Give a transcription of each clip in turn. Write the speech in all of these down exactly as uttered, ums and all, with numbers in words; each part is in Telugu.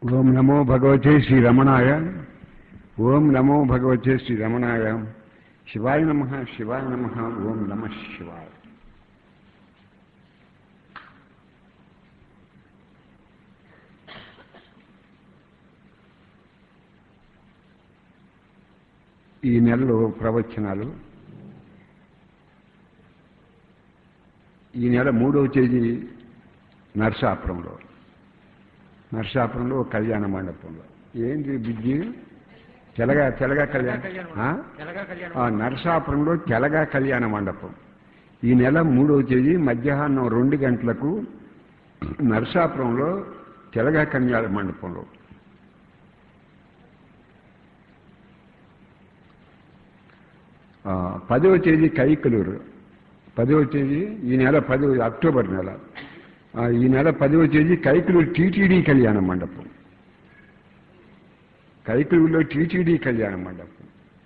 ఓం నమో భగవతే శ్రీ రమణాయ. ఓం నమో భగవతే శ్రీ రమణాయ. శివాయ నమః. శివాయ నమః. ఓం నమః శివాయ. ఈ నెలలో ప్రవచనాలు ఈ నెల మూడవ తేదీ నరసాపురంలో నరసాపురంలో కళ్యాణ మండపంలో. ఏంటి బిజ్జి తెలగా తెలగా కళ్యాణ నరసాపురంలో తెలగా కళ్యాణ మండపం. ఈ నెల మూడవ తేదీ మధ్యాహ్నం రెండు గంటలకు నరసాపురంలో తెలగా కళ్యాణ మండపంలో. పదవ తేదీ కైకలూరు. పదవ తేదీ ఈ నెల పదవ అక్టోబర్ నెల ఈ నెల పదవ తేదీ కైకలూరు టీటీడీ కళ్యాణ మండపం. కైకలూరులో టీటీడీ కళ్యాణ మండపం.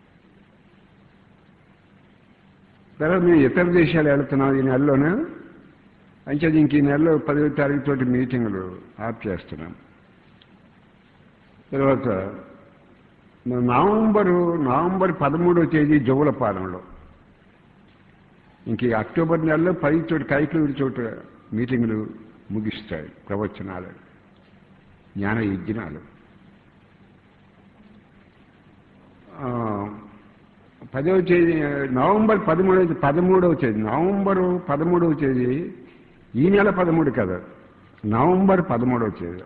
తర్వాత మేము ఇతర దేశాలు వెళుతున్నాం ఈ నెలలోనే. అంటే ఇంక ఈ నెలలో పదవ తారీఖు తోటి మీటింగులు ఆఫ్ చేస్తున్నాం. తర్వాత నవంబరు నవంబర్ పదమూడవ తేదీ జవులపాలెంలో. ఇంక అక్టోబర్ నెలలో పది చోటు కైకలూరు చోట మీటింగులు ముగిస్తాయి. ప్రవచనాలు, జ్ఞాన యజ్ఞాలు. పదవ తేదీ నవంబర్ పదమూడవ పదమూడవ తేదీ నవంబరు పదమూడవ తేదీ ఈ నెల పదమూడు కదా, నవంబర్ పదమూడవ తేదీ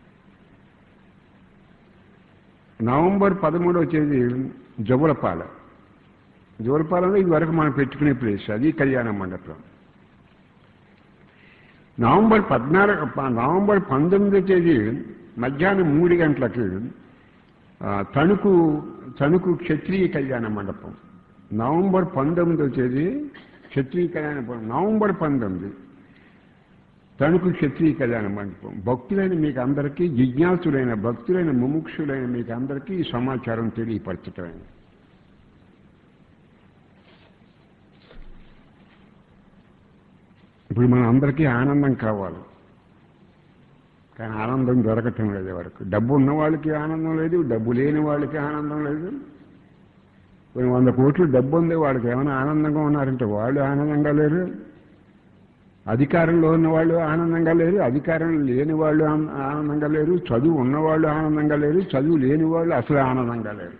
నవంబర్ పదమూడవ తేదీ జవులపాలెం. జవులపాలెంలో ఇది వరకు మనం పెట్టుకునే ప్లేస్, అది కళ్యాణ మండపం. నవంబర్ పద్నాలుగు నవంబర్ పంతొమ్మిదవ తేదీ మధ్యాహ్నం మూడు గంటలకి తణుకు తణుకు క్షత్రియ కళ్యాణ మండపం. నవంబర్ పంతొమ్మిదవ తేదీ క్షత్రియ కళ్యాణ మండపం. నవంబర్ పంతొమ్మిది తణుకు క్షత్రియ కళ్యాణ మండపం. భక్తులైన మీకు అందరికీ, జిజ్ఞాసులైన భక్తులైన ముముక్షులైన మీకు అందరికీ ఈ సమాచారం తెలియపరచటమైంది. ఇప్పుడు మన అందరికీ ఆనందం కావాలి, కానీ ఆనందం దొరకటం లేదు వరకు. డబ్బు ఉన్న వాళ్ళకి ఆనందం లేదు, డబ్బు లేని వాళ్ళకి ఆనందం లేదు. వంద కోట్లు డబ్బు ఉంది వాళ్ళకి ఏమైనా ఆనందంగా ఉన్నారంటే వాళ్ళు ఆనందంగా లేరు. అధికారంలో ఉన్న వాళ్ళు ఆనందంగా లేరు, అధికారం లేని వాళ్ళు ఆనందంగా లేరు. చదువు ఉన్నవాళ్ళు ఆనందంగా లేరు, చదువు లేని వాళ్ళు అసలు ఆనందంగా లేరు.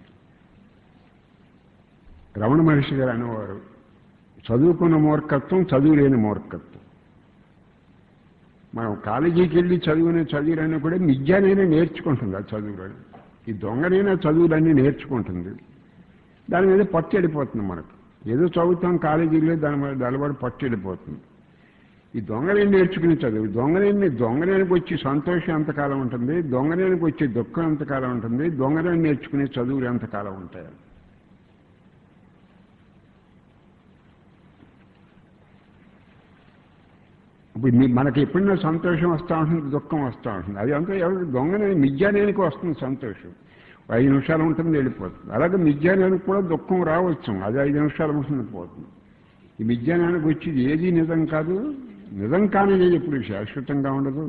రమణ మహర్షి గారు అనేవారు, చదువుకున్న మూర్ఖత్వం, చదువు లేని మూర్ఖత్వం. మనం కాలేజీకి వెళ్ళి చదువునే చదువులన్నీ కూడా నిజానైనా నేర్చుకుంటుంది. ఆ చదువులని ఈ దొంగనైనా చదువులన్నీ నేర్చుకుంటుంది. దాని మీద పట్టు వెళ్ళిపోతుంది. మనకు ఏదో చదువుతాం కాలేజీలో, దాని మీద దళబడి పట్టు వెళ్ళిపోతుంది. ఈ దొంగనేని నేర్చుకుని చదువు, దొంగనేని దొంగనేనికి వచ్చి సంతోషం ఎంతకాలం ఉంటుంది, దొంగనేనికి వచ్చి దుఃఖం ఎంతకాలం ఉంటుంది, దొంగనేని నేర్చుకునే చదువులు ఎంతకాలం ఉంటాయి. ఇప్పుడు మనకి ఎప్పుడైనా సంతోషం వస్తూ ఉంటుంది, దుఃఖం వస్తూ ఉంటుంది. అది అంతా ఎవరు దొంగనే మిథ్యానేనికి వస్తుంది సంతోషం, ఐదు నిమిషాలు ఉంటుంది వెళ్ళిపోతుంది. అలాగే మిథ్యానేనికి కూడా దుఃఖం రావచ్చు, అది ఐదు నిమిషాలు ఉంటుంది పోతుంది. ఈ మిథ్యానానికి వచ్చేది ఏది నిజం కాదు, నిజం కానిది ఎప్పుడు శాశ్వతంగా ఉండదు.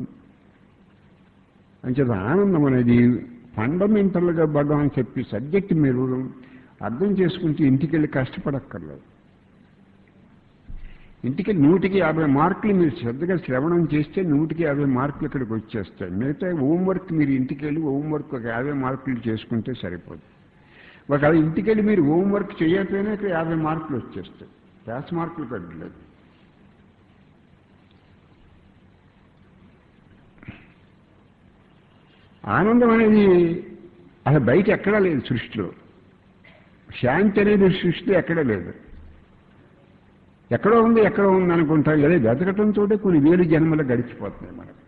అంచేత ఆనందం అనేది ఫండమెంటల్గా భగవాన్ చెప్పి సబ్జెక్ట్ మీరు అర్థం చేసుకుంటే ఇంటికి వెళ్ళి కష్టపడక్కర్లేదు. ఇంటికి నూటికి యాభై మార్కులు మీరు శ్రద్ధగా శ్రవణం చేస్తే నూటికి యాభై మార్కులు ఇక్కడికి వచ్చేస్తాయి. మిగతా హోంవర్క్ మీరు ఇంటికి వెళ్ళి హోంవర్క్ ఒక యాభై మార్కులు చేసుకుంటే సరిపోతుంది. ఒకవేళ ఇంటికి వెళ్ళి మీరు హోంవర్క్ చేయకపోయినా ఇక్కడ యాభై మార్కులు వచ్చేస్తాయి. పాస్ మార్కులు పెట్టలేదు. ఆనందం అనేది అసలు బయట ఎక్కడా లేదు సృష్టిలో. శాంతి అనేది సృష్టిలో ఎక్కడా లేదు. ఎక్కడో ఉంది ఎక్కడో ఉంది అనుకుంటాం. లేదా వెతకటంతో కొన్ని వేలు జన్మలు గడిచిపోతున్నాయి మనకు.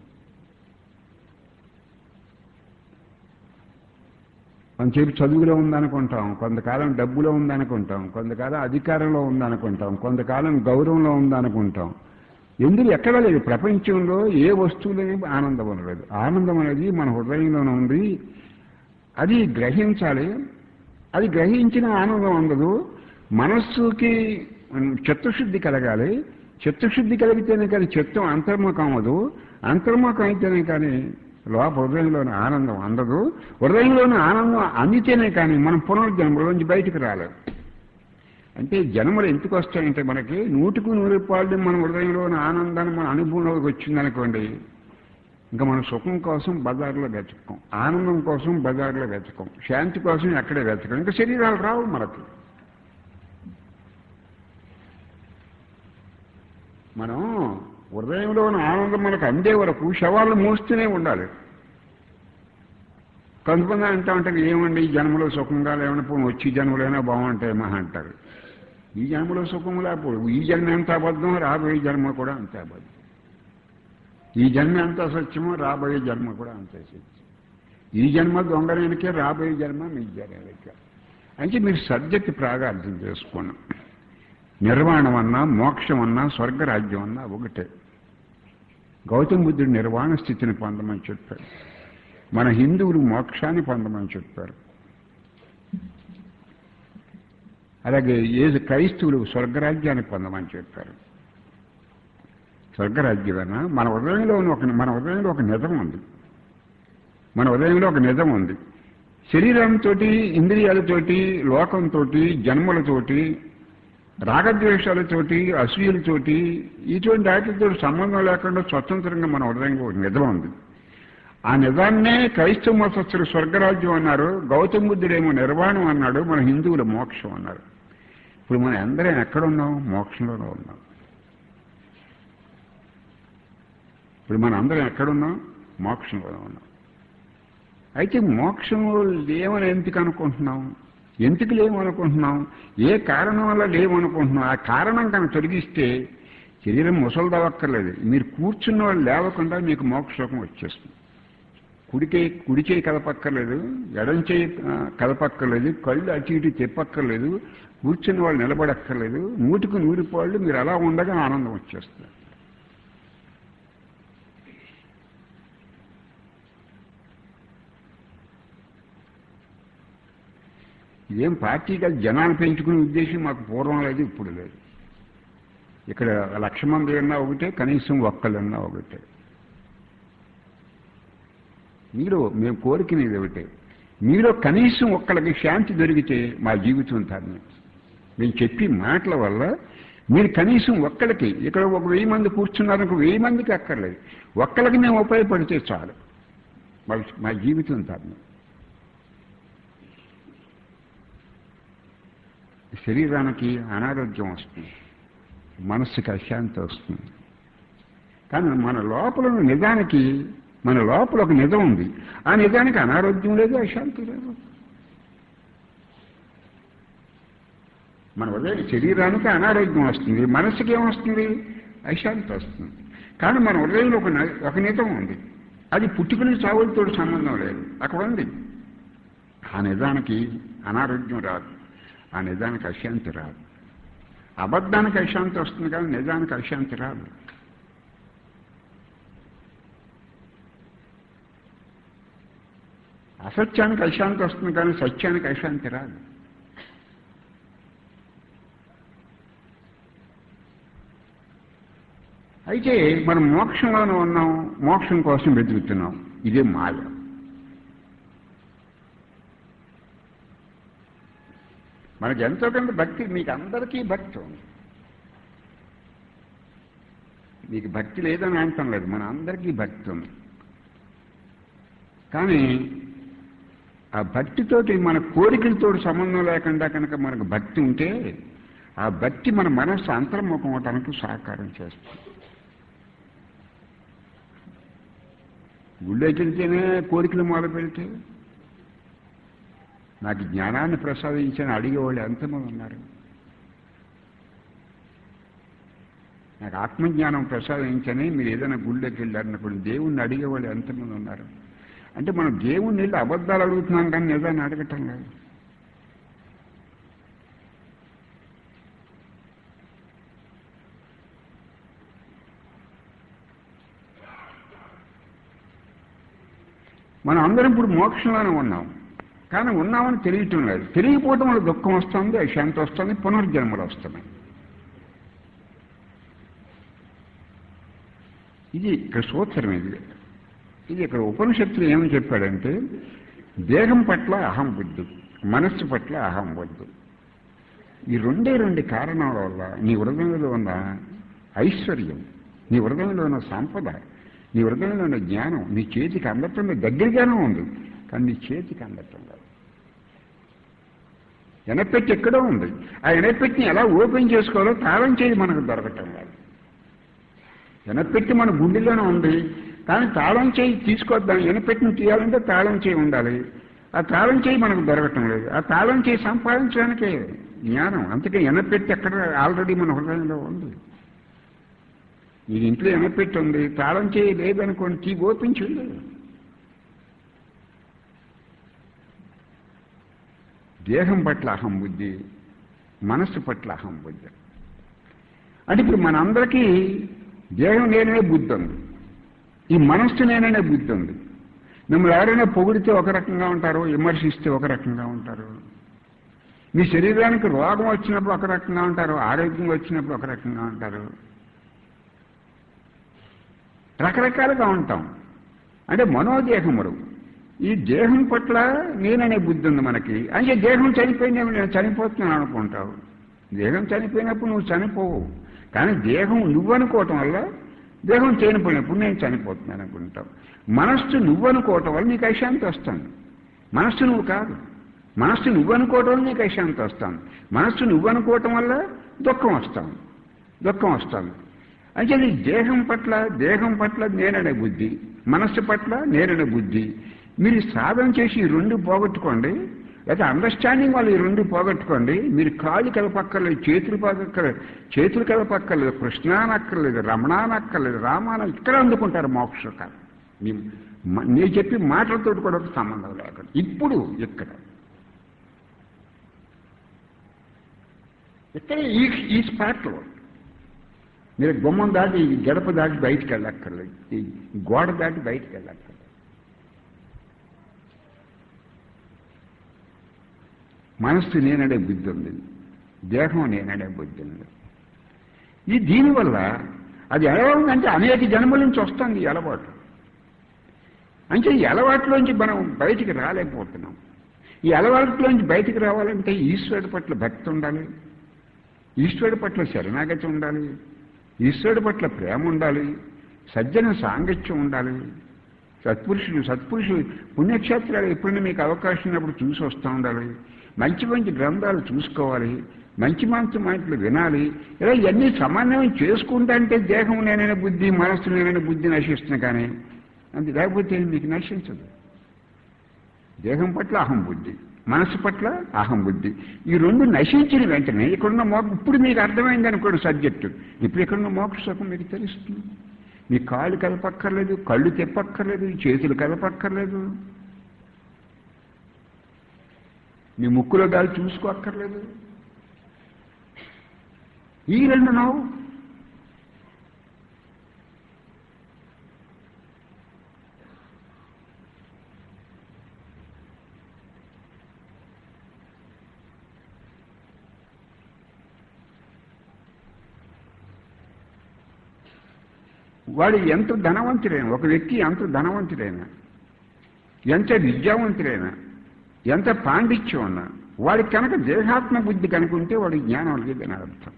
కొంతసేపు చదువులో ఉందనుకుంటాం, కొంతకాలం డబ్బులో ఉందనుకుంటాం, కొంతకాలం అధికారంలో ఉందనుకుంటాం, కొంతకాలం గౌరవంలో ఉందనుకుంటాం. ఎందుకు ఎక్కడా లేదు ప్రపంచంలో ఏ వస్తువులోనే ఆనందం అనలేదు. ఆనందం అనేది మన హృదయంలోనే ఉంది. అది గ్రహించాలి. అది గ్రహించిన ఆనందం ఉండదు. మనస్సుకి చిత్తశుద్ధి కలగాలి. చిత్తశుద్ధి కలిగితేనే కానీ చిత్తం అంతర్ముఖం అవ్వదు. అంతర్ముఖం అయితేనే కానీ లోప హృదయంలోని ఆనందం అందదు. హృదయంలోని ఆనందం అందితేనే కానీ మనం పునర్జన్మలోంచి బయటకు రాలేదు. అంటే జన్మలు ఎందుకు వస్తాయంటే మనకి నూటికి నూరు రూపాయలు మన హృదయంలోని ఆనందాన్ని మన అనుభవంలోకి వచ్చిందనుకోండి, ఇంకా మన సుఖం కోసం బజార్లో వెతకం, ఆనందం కోసం బజార్లో వెతకం, శాంతి కోసం ఎక్కడే వెతకం, ఇంకా శరీరాలు రావు మనకి. మనం హృదయంలోని ఆనందం మనకు అందే వరకు శవాలను మోస్తూనే ఉండాలి. కొంతమంది అంటూ ఉంటారు, ఏమండి ఈ జన్మలో సుఖంగా లేవని పోను, వచ్చి జన్మలైనా బాగుంటాయి మహా అంటారు. ఈ జన్మలో సుఖం లేకపోదు, ఈ జన్మ ఎంత అబద్ధం, రాబోయే జన్మ కూడా అంతే అబద్ధం. ఈ జన్మ ఎంత సత్యమో రాబోయే జన్మ కూడా అంతే సత్యం. ఈ జన్మ దొంగలేనికే, రాబోయే జన్మ మీ జన్మకే. అంటే మీరు సబ్జెక్ట్ ప్రాగార్థం చేసుకోండి. నిర్వాణం అన్నా, మోక్షం అన్నా, స్వర్గరాజ్యం అన్నా ఒకటే. గౌతమ బుద్ధుడు నిర్వాణ స్థితిని పొందమని చెప్పారు, మన హిందువులు మోక్షాన్ని పొందమని చెప్పారు. అలాగే ఏ క్రైస్తవులు స్వర్గరాజ్యాన్ని పొందమని చెప్పారు. స్వర్గరాజ్యమైనా మన హృదయంలో ఒక మన హృదయంలో ఒక నిజం ఉంది. మన హృదయంలో ఒక నిజం ఉంది. శరీరంతో, ఇంద్రియాలతోటి, లోకంతో, జన్మలతోటి, రాగద్వేషాలతోటి, అసూయలతోటి, ఇటువంటి వాటితో సంబంధం లేకుండా స్వతంత్రంగా మన హృదయంలో ఒక నిజం ఉంది. ఆ నిజాన్నే క్రైస్తవ మతస్థులు స్వర్గరాజ్యం అన్నారు, గౌతమ బుద్ధుడేమో నిర్వాణం అన్నాడు, మన హిందువులు మోక్షం అన్నారు. ఇప్పుడు మనం అందరం ఎక్కడున్నాం? మోక్షంలోనే ఉన్నాం. ఇప్పుడు మనం అందరం ఎక్కడున్నాం? మోక్షంలోనే ఉన్నాం. అయితే మోక్షంలో లేవని ఎందుకు అనుకుంటున్నాం? ఎందుకు లేవనుకుంటున్నాం? ఏ కారణం వల్ల లేవనుకుంటున్నాం? ఆ కారణం కనుక తొలగిస్తే శరీరం ముసలిదవక్కర్లేదు. మీరు కూర్చున్న వాళ్ళు లేవకుండా మీకు మోక్షం వచ్చేస్తుంది. కుడికే కుడి చేయి కదపక్కర్లేదు, ఎడం చేయి కదపక్కర్లేదు, కళ్ళు అటు ఇటు చెప్పక్కర్లేదు, కూర్చున్న వాళ్ళు నిలబడక్కర్లేదు. నూటికి నూరు పాళ్ళు మీరు అలా ఉండగా ఆనందం వచ్చేస్తుంది. ఇదేం పార్టీగా జనాలు పెంచుకునే ఉద్దేశం మాకు పూర్వం లేదు, ఇప్పుడు లేదు. ఇక్కడ లక్ష మంది అన్నా ఒకటే, కనీసం ఒక్కళ్ళన్నా ఒకటే. మీలో మేము కోరికనేది ఒకటే, మీలో కనీసం ఒక్కళ్ళకి శాంతి దొరికితే మా జీవితం ధర్మం. మేము చెప్పి మాటల వల్ల మీరు కనీసం ఒక్కళ్ళకి, ఇక్కడ ఒక వెయ్యి మంది కూర్చున్నారనుకో, వెయ్యి మందికి అక్కర్లేదు, ఒక్కళ్ళకి మేము ఉపయోగపడితే చాలు, మా జీవితం ధర్మం. శరీరానికి అనారోగ్యం వస్తుంది, మనస్సుకి అశాంతి వస్తుంది. కానీ మన లోపల నిజానికి, మన లోపల ఒక నిజం ఉంది. ఆ నిజానికి అనారోగ్యం లేదు, అశాంతి లేదు. మన ఉదయం శరీరానికి అనారోగ్యం వస్తుంది, మనస్సుకి ఏమొస్తుంది? అశాంతి వస్తుంది. కానీ మన హృదయంలో ఒక ఒక నిజం ఉంది. అది పుట్టుకుని చావులతో సంబంధం లేదు, అక్కడ ఉంది. ఆ నిజానికి అనారోగ్యం రాదు, ఆ నిజానికి అశాంతి రాదు. అబద్ధానికి అశాంతి వస్తుంది కానీ నిజానికి అశాంతి రాదు. అసత్యానికి అశాంతి వస్తుంది కానీ సత్యానికి అశాంతి రాదు. అయితే మనం మోక్షంలోనే ఉన్నాం, మోక్షం కోసం వెతుకుతున్నాం. ఇదే మాయ. మనకి ఎంతో కొంత భక్తి, మీకు అందరికీ భక్తి ఉంది. మీకు భక్తి లేదని అంటాం లేదు, మన అందరికీ భక్తి ఉంది. కానీ ఆ భక్తితోటి మన కోరికలతో సంబంధం లేకుండా కనుక మనకు భక్తి ఉంటే ఆ భక్తి మన మనస్సు అంతర్ముఖం అవటానికి సహకారం చేస్తుంది. గుళ్ళోకి వెళ్తేనే కోరికలు మొదలు పెడితే నాకు జ్ఞానాన్ని ప్రసాదించని అడిగేవాళ్ళు ఎంతమంది ఉన్నారు? నాకు ఆత్మజ్ఞానం ప్రసాదించని మీరు ఏదైనా గుళ్ళోకి వెళ్ళారన్నప్పుడు దేవుణ్ణి అడిగేవాళ్ళు ఎంతమంది ఉన్నారు? అంటే మనం దేవుణ్ణి వెళ్ళి అబద్ధాలు అడుగుతున్నాం కానీ నిజాన్ని అడగటం లేదు. మనం అందరం ఇప్పుడు మోక్షంలోనే ఉన్నాం, కానీ ఉన్నామని తెలియటం లేదు. తెలియకపోవటం వల్ల దుఃఖం వస్తుంది, అశాంతి వస్తుంది, పునర్జన్మలు వస్తున్నాయి. ఇది ఇక్కడ సూత్రం. ఇది ఇది ఇక్కడ ఉపనిషత్తులు ఏమని చెప్పాడంటే దేహం పట్ల అహం బుద్ధి, మనస్సు పట్ల అహం బుద్ధి. ఈ రెండే రెండు కారణాల వల్ల నీ హృదయంలో ఉన్న ఐశ్వర్యం, నీ హృదయంలో ఉన్న సంపద, నీ హృదయంలో ఉన్న జ్ఞానం నీ చేతికి అందటం దగ్గరగానే ఉంది, కానీ నీ చేతికి అందటం కాదు. ఎనపెట్టి ఎక్కడో ఉంది. ఆ ఎనపెట్టిని ఎలా ఓపెన్ చేసుకోవాలో తాళం చేయి మనకు దొరకటం లేదు. ఎనపెట్టి మన గుండెలోనే ఉంది, కానీ తాళం చేయి తీసుకొద్దాం. ఎనపెట్టిని తీయాలంటే తాళం చేయి ఉండాలి. ఆ తాళం చేయి మనకు దొరకటం లేదు. ఆ తాళం చేయి సంపాదించడానికే జ్ఞానం. అందుకే ఎనపెట్టి ఎక్కడ ఆల్రెడీ మన హృదయంలో ఉంది. ఈ ఇంట్లో ఎనపెట్టి ఉంది, తాళం చేయి లేదనుకోండి, కీ ఓపెన్ చేయలేదు. దేహం పట్ల అహం బుద్ధి, మనస్సు పట్ల అహం బుద్ధి. అంటే ఇప్పుడు మనందరికీ దేహం నేననే బుద్ధి ఉంది, ఈ మనస్సు నేననే బుద్ధి ఉంది. మిమ్మల్ని ఎవరైనా పొగిడితే ఒక రకంగా ఉంటారు, విమర్శిస్తే ఒక రకంగా ఉంటారు. మీ శరీరానికి రోగం వచ్చినప్పుడు ఒక రకంగా ఉంటారు, ఆరోగ్యం వచ్చినప్పుడు ఒక రకంగా ఉంటారు. రకరకాలుగా ఉంటాం. అంటే మనోదేహములు. ఈ దేహం పట్ల నేననే బుద్ధి ఉంది మనకి. అంటే దేహం చనిపోయినప్పుడు నేను చనిపోతున్నాను అనుకుంటావు. దేహం చనిపోయినప్పుడు నువ్వు చనిపోవు, కానీ దేహం నువ్వు అనుకోవటం వల్ల దేహం చనిపోయినప్పుడు నేను చనిపోతున్నాను అనుకుంటావు. మనస్సు నువ్వు అనుకోవటం వల్ల నీకు అశాంతి వస్తుంది. మనస్సు నువ్వు కాదు, మనస్సు నువ్వు అనుకోవటం వల్ల నీకు అశాంతి వస్తాను. మనస్సు నువ్వు అనుకోవటం వల్ల దుఃఖం వస్తాను, దుఃఖం వస్తాను. అంటే నీ దేహం పట్ల దేహం పట్ల నేననే బుద్ధి, మనస్సు పట్ల నేననే బుద్ధి. మీరు సాధన చేసి ఈ రెండు పోగొట్టుకోండి, లేదా అండర్స్టాండింగ్ వాళ్ళు ఈ రెండు పోగొట్టుకోండి. మీరు కాళ్ళు కలపక్కర్లేదు, చేతులు పక్కర్లేదు, చేతులు కలపక్కర్లేదు, కృష్ణానక్కర్లేదు, రమణానక్కర్లేదు, రామాన ఇక్కడ అందుకుంటారు మోక్షకాలు. నేను చెప్పి మాటలతో కూడా ఒక సంబంధం లేకుండా ఇప్పుడు ఇక్కడ ఇక్కడ ఈ ఈ స్పాట్లో మీరు గుమ్మం దాటి గడప దాటి బయటికి వెళ్ళక్కర్లేదు, ఈ గోడ దాటి బయటికి వెళ్ళక్కర్లేదు. మనస్సు నేనడే బుద్ధి ఉంది, దేహం నేనడే బుద్ధి ఉంది. ఈ దీనివల్ల అది ఎలా ఉందంటే అనేక జన్మల నుంచి వస్తుంది ఈ అలవాటు. అంటే ఈ అలవాటులోంచి మనం బయటికి రాలేకపోతున్నాం. ఈ అలవాటులోంచి బయటికి రావాలంటే ఈశ్వరుడి పట్ల భక్తి ఉండాలి, ఈశ్వరుడి పట్ల శరణాగతి ఉండాలి, ఈశ్వరుడి పట్ల ప్రేమ ఉండాలి, సజ్జన సాంగత్యం ఉండాలి. సత్పురుషులు సత్పురుషులు పుణ్యక్షేత్రాలు ఎప్పుడైనా మీకు అవకాశం ఉన్నప్పుడు చూసి వస్తూ ఉండాలి. మంచి మంచి గ్రంథాలు చూసుకోవాలి, మంచి మంచి మాటలు వినాలి. ఇలా ఇవన్నీ సమన్వయం చేసుకుంటా అంటే దేహం నేనైనా బుద్ధి, మనస్సు నేనైనా బుద్ధి నశిస్తున్నా. కానీ అది లేకపోతే మీకు నశించదు. దేహం పట్ల అహం బుద్ధి, మనస్సు పట్ల అహం బుద్ధి, ఈ రెండు నశించిన వెంటనే ఇక్కడున్న మోక్ష, ఇప్పుడు మీకు అర్థమైంది అనుకోండి సబ్జెక్టు, ఇప్పుడు ఇక్కడున్న మోక్ష సుఖం మీకు తెలుస్తుంది. మీ కాళ్ళు కలపక్కర్లేదు, కళ్ళు తెప్పక్కర్లేదు, చేతులు కలపక్కర్లేదు, మీ ముక్కులో గాలి చూసుకోక్కర్లేదు. ఈ రెండు నవ్వు వాడు ఎంత ధనవంతుడైనా, ఒక వ్యక్తి ఎంత ధనవంతుడైనా, ఎంత విద్యావంతుడైనా, ఎంత పాండిత్యం ఉన్నా, వాడికి కనుక దేహాత్మ బుద్ధి కనుకుంటే వాడి జ్ఞానం లేదని అర్థం.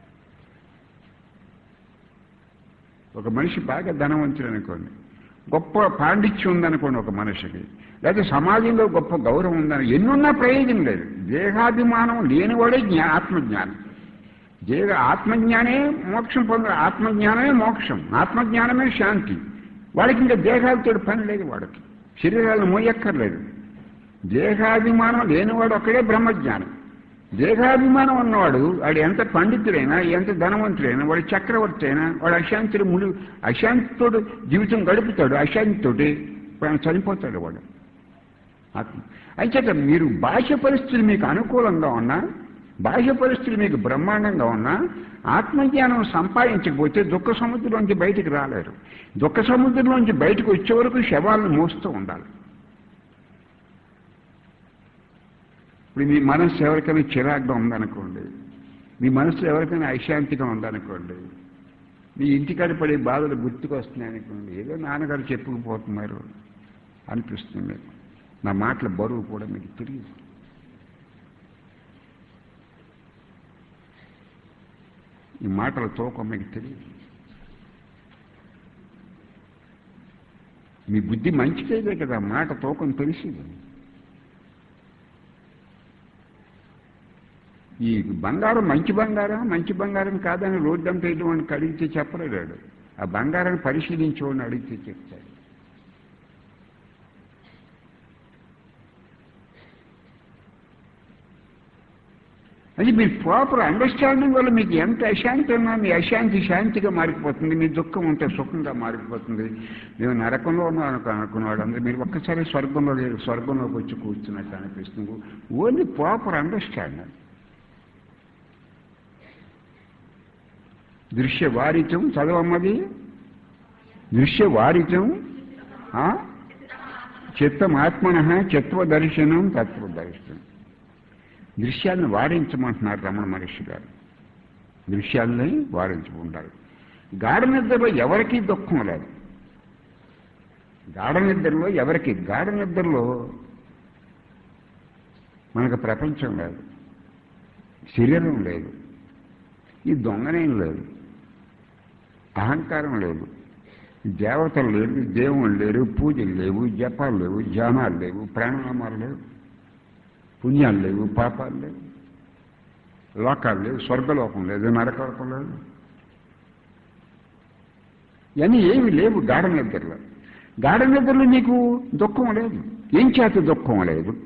ఒక మనిషి బాగా ధనవంతుడు అనుకోండి, గొప్ప పాండిత్యం ఉందనుకోండి ఒక మనిషికి, లేకపోతే సమాజంలో గొప్ప గౌరవం ఉందని, ఎన్నున్నా ప్రయోజనం లేదు. దేహాభిమానం లేనివాడే జ్ఞా ఆత్మజ్ఞానం. దేహ ఆత్మజ్ఞానే మోక్షం పొంద, ఆత్మజ్ఞానమే మోక్షం, ఆత్మజ్ఞానమే శాంతి. వాడికి ఇంకా దేహాలతో పని లేదు, వాడికి శరీరాలను మోయక్కర్లేదు. దేహాభిమానం లేనివాడు ఒక్కడే బ్రహ్మజ్ఞానం. దేహాభిమానం ఉన్నవాడు వాడు ఎంత పండితుడైనా, ఎంత ధనవంతుడైనా, వాడు చక్రవర్తి అయినా, వాడు అశాంతిలో ముడి అశాంతితో జీవితం గడుపుతాడు, అశాంతితోటి చనిపోతాడు వాడు ఆత్మ. అంచేత మీరు బాహ్య పరిస్థితులు మీకు అనుకూలంగా ఉన్నా, బాహ్య పరిస్థితులు మీకు బ్రహ్మాండంగా ఉన్నా, ఆత్మజ్ఞానం సంపాదించకపోతే దుఃఖ సముద్రంలోంచి బయటికి రాలేరు. దుఃఖ సముద్రంలోంచి బయటకు వచ్చే వరకు శవాలను మోస్తూ ఉండాలి. ఇప్పుడు మీ మనస్సు ఎవరికైనా చిరాగ్గా ఉందనుకోండి, మీ మనస్సు ఎవరికైనా అశాంతిగా ఉందనుకోండి, మీ ఇంటికాడ పడే బాధలు గుర్తుకొస్తున్నాయి అనుకోండి, ఏదో నాన్నగారు చెప్పుకుపోతున్నారు అనిపిస్తుంది మీకు. నా మాటల బరువు కూడా మీకు తెలియదు. ఈ మాటల తూకం మీకు తెలియదు. మీ బుద్ధి మంచిదే కదా, మాట తూకం తెలిసింది. ఈ బంగారం మంచి బంగారం మంచి బంగారం కాదని రోడ్డంతా ఇటువంటి అడిగితే చెప్పలేడు. ఆ బంగారాన్ని పరిశీలించేవాడిని అడిగితే చెప్తాడు. అది మీ ప్రాపర్ అండర్స్టాండింగ్ వల్ల మీకు ఎంత అశాంతి ఉన్నా మీ అశాంతి శాంతిగా మారిపోతుంది, మీ దుఃఖం ఉంటే సుఖంగా మారిపోతుంది. మేము నరకంలో ఉన్నాం అనుకో అనుకున్నాడు అందరూ మీరు ఒక్కసారి స్వర్గంలో లేరు, స్వర్గంలోకి వచ్చి కూర్చున్నట్టు అనిపిస్తుంది. Only proper understanding. దృశ్య వారితం చదవమ్మది. దృశ్య వారితం చిత్తం ఆత్మన చిత్వదర్శనం తత్వదర్శనం. దృశ్యాలను వారించమంటున్నారు రమణ మహర్షి గారు. దృశ్యాలని వారించుకుంటారు. గాఢ నిద్రలో ఎవరికీ దుఃఖం లేదు. గాఢ నిద్రలో ఎవరికి గాఢ నిద్రలో మనకు ప్రపంచం లేదు, శరీరం లేదు, ఈ దొంగనేం లేదు, అహంకారం లేదు, దేవతలు లేరు, దేవుళ్ళు లేరు, పూజలు లేవు, జపాలు లేవు, ధ్యానాలు లేవు, ప్రాణాయామాలు లేవు, పుణ్యాలు లేవు, పాపాలు లేవు, లోకాలు లేవు, స్వర్గలోకం లేదు, నరకలోకం లేదు. ఇవన్నీ ఏమి లేవు గాఢ నిద్రలో. గాఢ నిద్రలో నీకు దుఃఖం లేదు. ఏం చేత దుఃఖం లేదు?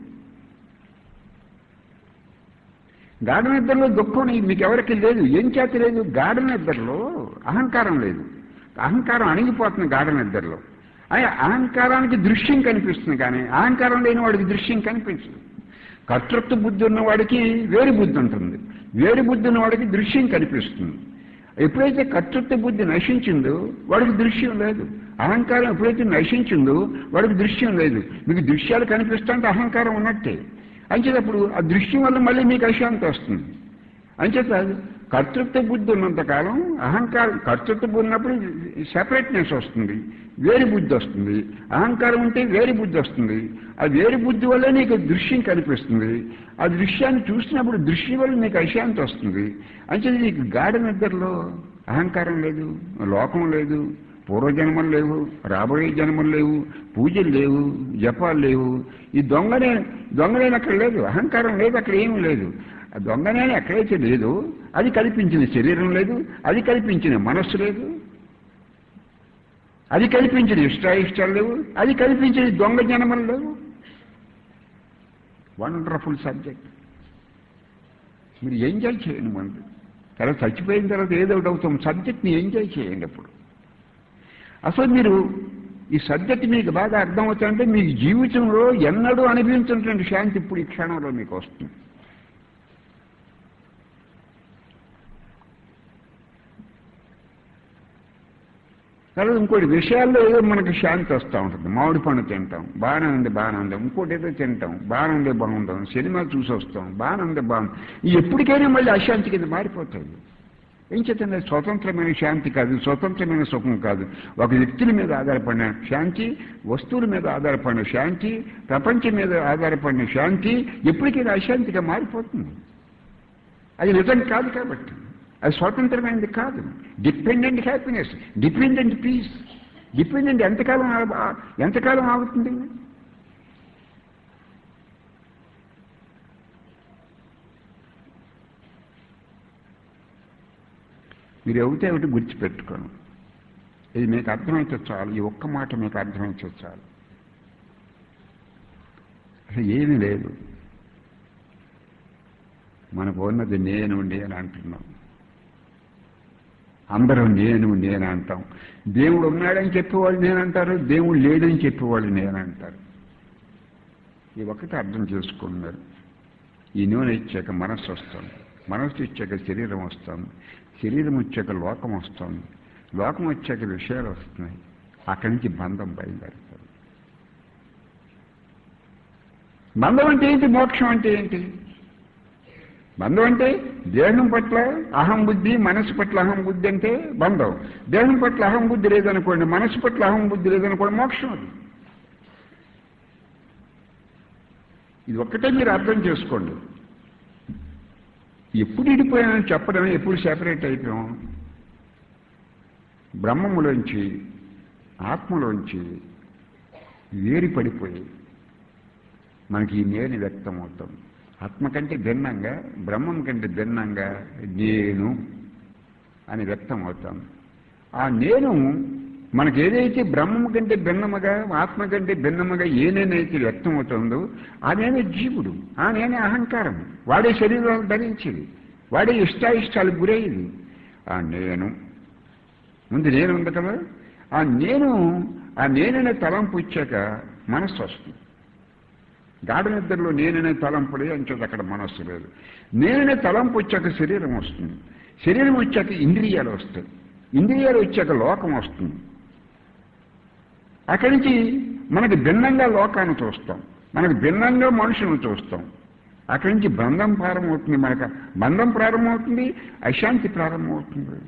గాఢ నిద్రలో దుఃఖం మీకు ఎవరికి లేదు. ఏం చేత లేదు? గాఢ నిద్రలో అహంకారం లేదు. అహంకారం అణిగిపోతుంది గాఢ నిద్రలో. అయ్యా అహంకారానికి దృశ్యం కనిపిస్తుంది, కానీ అహంకారం లేని వాడికి దృశ్యం కనిపించదు. కర్తృత్వ బుద్ధి ఉన్నవాడికి వేరు బుద్ధి ఉంటుంది, వేరు బుద్ధి ఉన్నవాడికి దృశ్యం కనిపిస్తుంది. ఎప్పుడైతే కర్తృత్వ బుద్ధి నశించిందో వాడికి దృశ్యం లేదు. అహంకారం ఎప్పుడైతే నశించిందో వాడికి దృశ్యం లేదు. మీకు దృశ్యాలు కనిపిస్తుంటే అహంకారం ఉన్నట్టే. అంచేటప్పుడు ఆ దృశ్యం వల్ల మళ్ళీ మీకు అశాంతి వస్తుంది. అంచేత కర్తృత్వ బుద్ధి ఉన్నంతకాలం అహంకారం, కర్తృత్వ బుద్ధి ఉన్నప్పుడు సెపరేట్నెస్ వస్తుంది, వేరు బుద్ధి వస్తుంది. అహంకారం ఉంటే వేరు బుద్ధి వస్తుంది. ఆ వేరు బుద్ధి వల్ల నీకు దృశ్యం కనిపిస్తుంది. ఆ దృశ్యాన్ని చూసినప్పుడు దృశ్యం వల్ల నీకు అశాంతి వస్తుంది. అంచేత నీకు గాఢ నిద్రలో అహంకారం లేదు, లోకం లేదు, పూర్వజన్మలు లేవు, రాబోయే జన్మలు లేవు, పూజలు లేవు, జపాలు లేవు. ఈ దొంగనే దొంగనేని అక్కడ లేదు, అహంకారం లేదు, అక్కడ ఏమీ లేదు. ఆ దొంగనేని ఎక్కడైతే లేదు అది కల్పించిన శరీరం లేదు, అది కల్పించిన మనస్సు లేదు, అది కల్పించిన ఇష్టాయిష్టాలు లేవు, అది కల్పించిన దొంగ జన్మలు లేవు. Wonderful subject. మీరు ఎంజాయ్ చేయండి. ముందు తర్వాత చచ్చిపోయిన తర్వాత ఏదో ఒకటి అవుతాం. సబ్జెక్ట్ని ఎంజాయ్ చేయండి. అప్పుడు అసలు మీరు ఈ సబ్జెక్ట్ మీకు బాగా అర్థమవుతుందంటే మీకు జీవితంలో ఎన్నడూ అనిపించినటువంటి శాంతి ఇప్పుడు ఈ క్షణంలో మీకు వస్తుంది. తర్వాత ఇంకోటి విషయాల్లో ఏదో మనకు శాంతి వస్తూ ఉంటుంది. మామిడి పండు తింటాం, బాగానే ఉంది బాగానే ఉంది. ఇంకోటి ఏదో తింటాం, బాగానే ఉందే బాగుంటాం. సినిమా చూసి వస్తాం, బాగానే ఉంది బాగుంది. ఎప్పటికైనా మళ్ళీ అశాంతి కింద మారిపోతుంది. ఏం చేతండి? స్వతంత్రమైన శాంతి కాదు, స్వతంత్రమైన సుఖం కాదు. ఒక వ్యక్తుల మీద ఆధారపడిన శాంతి, వస్తువుల మీద ఆధారపడిన శాంతి, ప్రపంచం మీద ఆధారపడిన శాంతి ఎప్పటికైనా అశాంతిగా మారిపోతుంది. అది నిజం కాదు కాబట్టి, అది స్వతంత్రమైనది కాదు. Dependent happiness, dependent peace. Dependent ఎంతకాలం ఎంతకాలం ఆగుతుంది? మీరు ఎవరితో ఒకటి గుర్తుపెట్టుకోను. ఇది మీకు అర్థమైతే చాలు. ఈ ఒక్క మాట మీకు అర్థమైతే చాలు. అసలు ఏమీ లేదు. మనకు ఉన్నది నేను నేను అంటున్నాం. అందరూ నేను నేను అంటాం. దేవుడు ఉన్నాడని చెప్పేవాళ్ళు నేనంటారు, దేవుడు లేడని చెప్పేవాళ్ళు నేనంటారు. ఈ ఒక్కటి అర్థం చేసుకున్నారు. ఈ నూనె ఇచ్చాక మనస్సు వస్తుంది, మనస్సు ఇచ్చాక శరీరం వస్తుంది, శరీరం వచ్చాక లోకం వస్తుంది, లోకం వచ్చాక విషయాలు వస్తున్నాయి. అక్కడి నుంచి బంధం బయలుదేరుతుంది. బంధం అంటే ఏంటి? మోక్షం అంటే ఏంటి? బంధం అంటే దేహం పట్ల అహం బుద్ధి, మనసు పట్ల అహం బుద్ధి అంటే బంధం. దేహం పట్ల అహం బుద్ధి లేదనుకోండి, మనసు పట్ల అహం బుద్ధి లేదనుకోండి, మోక్షం అది. ఇది ఒక్కటే మీరు అర్థం చేసుకోండి. ఎప్పుడు విడిపోయానని చెప్పడం, ఎప్పుడు సెపరేట్ అయిపోయాం. బ్రహ్మములోంచి ఆత్మలోంచి వేరి పడిపోయి మనకి ఈ నేను వ్యక్తం అవుతాం. ఆత్మ కంటే భిన్నంగా, బ్రహ్మం కంటే భిన్నంగా నేను అని వ్యక్తం అవుతాం. ఆ నేను మనకి ఏదైతే బ్రహ్మం కంటే భిన్నముగా, ఆత్మ కంటే భిన్నముగా ఏ నేనైతే వ్యక్తం అవుతుందో ఆ నేనే జీవుడు, ఆ నేనే అహంకారం. వాడే శరీరాలు ధరించేది, వాడే ఇష్టాయిష్టాలకు గురయ్యేది. ఆ నేను ముందు నేను ఉంది కదా, ఆ నేను ఆ నేననే తలంపు వచ్చాక మనస్సు వస్తుంది. గాఢ నిద్రలో నేననే తలంపుడే అంచేది, అక్కడ మనస్సు లేదు. నేననే తలంపు వచ్చాక శరీరం వస్తుంది, శరీరం వచ్చాక ఇంద్రియాలు వస్తాయి, ఇంద్రియాలు వచ్చాక లోకం వస్తుంది. అక్కడి నుంచి మనకి భిన్నంగా లోకాన్ని చూస్తాం, మనకు భిన్నంగా మనుషులను చూస్తాం. అక్కడి నుంచి బంధం ప్రారంభమవుతుంది, మనకు బంధం ప్రారంభమవుతుంది, అశాంతి ప్రారంభమవుతుంది.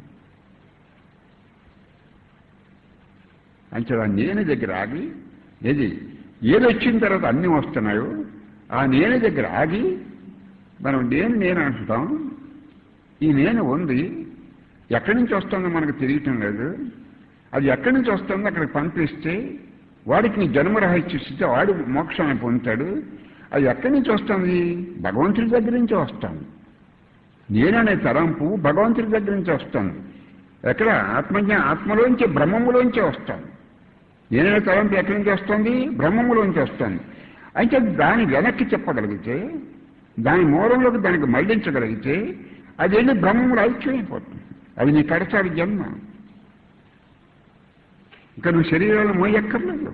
అంచేది ఆ నేను దగ్గర ఆగి, ఏది ఏది వచ్చిన తర్వాత అన్నీ వస్తున్నాయో ఆ నేను దగ్గర ఆగి మనం నేను నేను అంటున్నాం. ఈ నేను ఉంది, ఎక్కడి నుంచి వస్తుందో మనకు తెలియటం లేదు. అది ఎక్కడి నుంచి వస్తుందో అక్కడికి పంపిస్తే వాడికి నీ జన్మరహస్య స్థితి, వాడు మోక్షాన్ని పొందుతాడు. అది ఎక్కడి నుంచి వస్తుంది? భగవంతుడి దగ్గర నుంచి వస్తుంది. నేననే తలంపు భగవంతుడి దగ్గర నుంచి వస్తుంది. ఎక్కడ? ఆత్మజ్ఞ ఆత్మలోంచి బ్రహ్మములోంచి వస్తుంది. నేననే తలంపు ఎక్కడి నుంచి వస్తుంది? బ్రహ్మములోంచి వస్తుంది. అయితే దాని వెనక్కి చెప్పగలిగితే, దాని మూలంలోకి దానికి మళ్లించగలిగితే అది వెళ్ళి బ్రహ్మములు ఐక్యమైపోతుంది. అది నీ కడసారి జన్మ. ఇక నువ్వు శరీరాలు మోయక్కర్లేదు.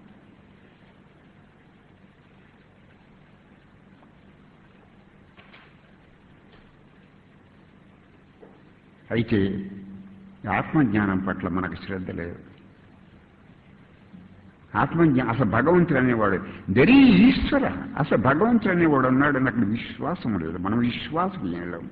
అయితే ఆత్మజ్ఞానం పట్ల మనకు శ్రద్ధ లేదు. ఆత్మజ్ఞా అసలు భగవంతుడు అనేవాడు దరీ ఈశ్వర, అసలు భగవంతుడు అనేవాడు అన్నాడు అని అక్కడ విశ్వాసం లేదు. మనం విశ్వాసం చేయలేము.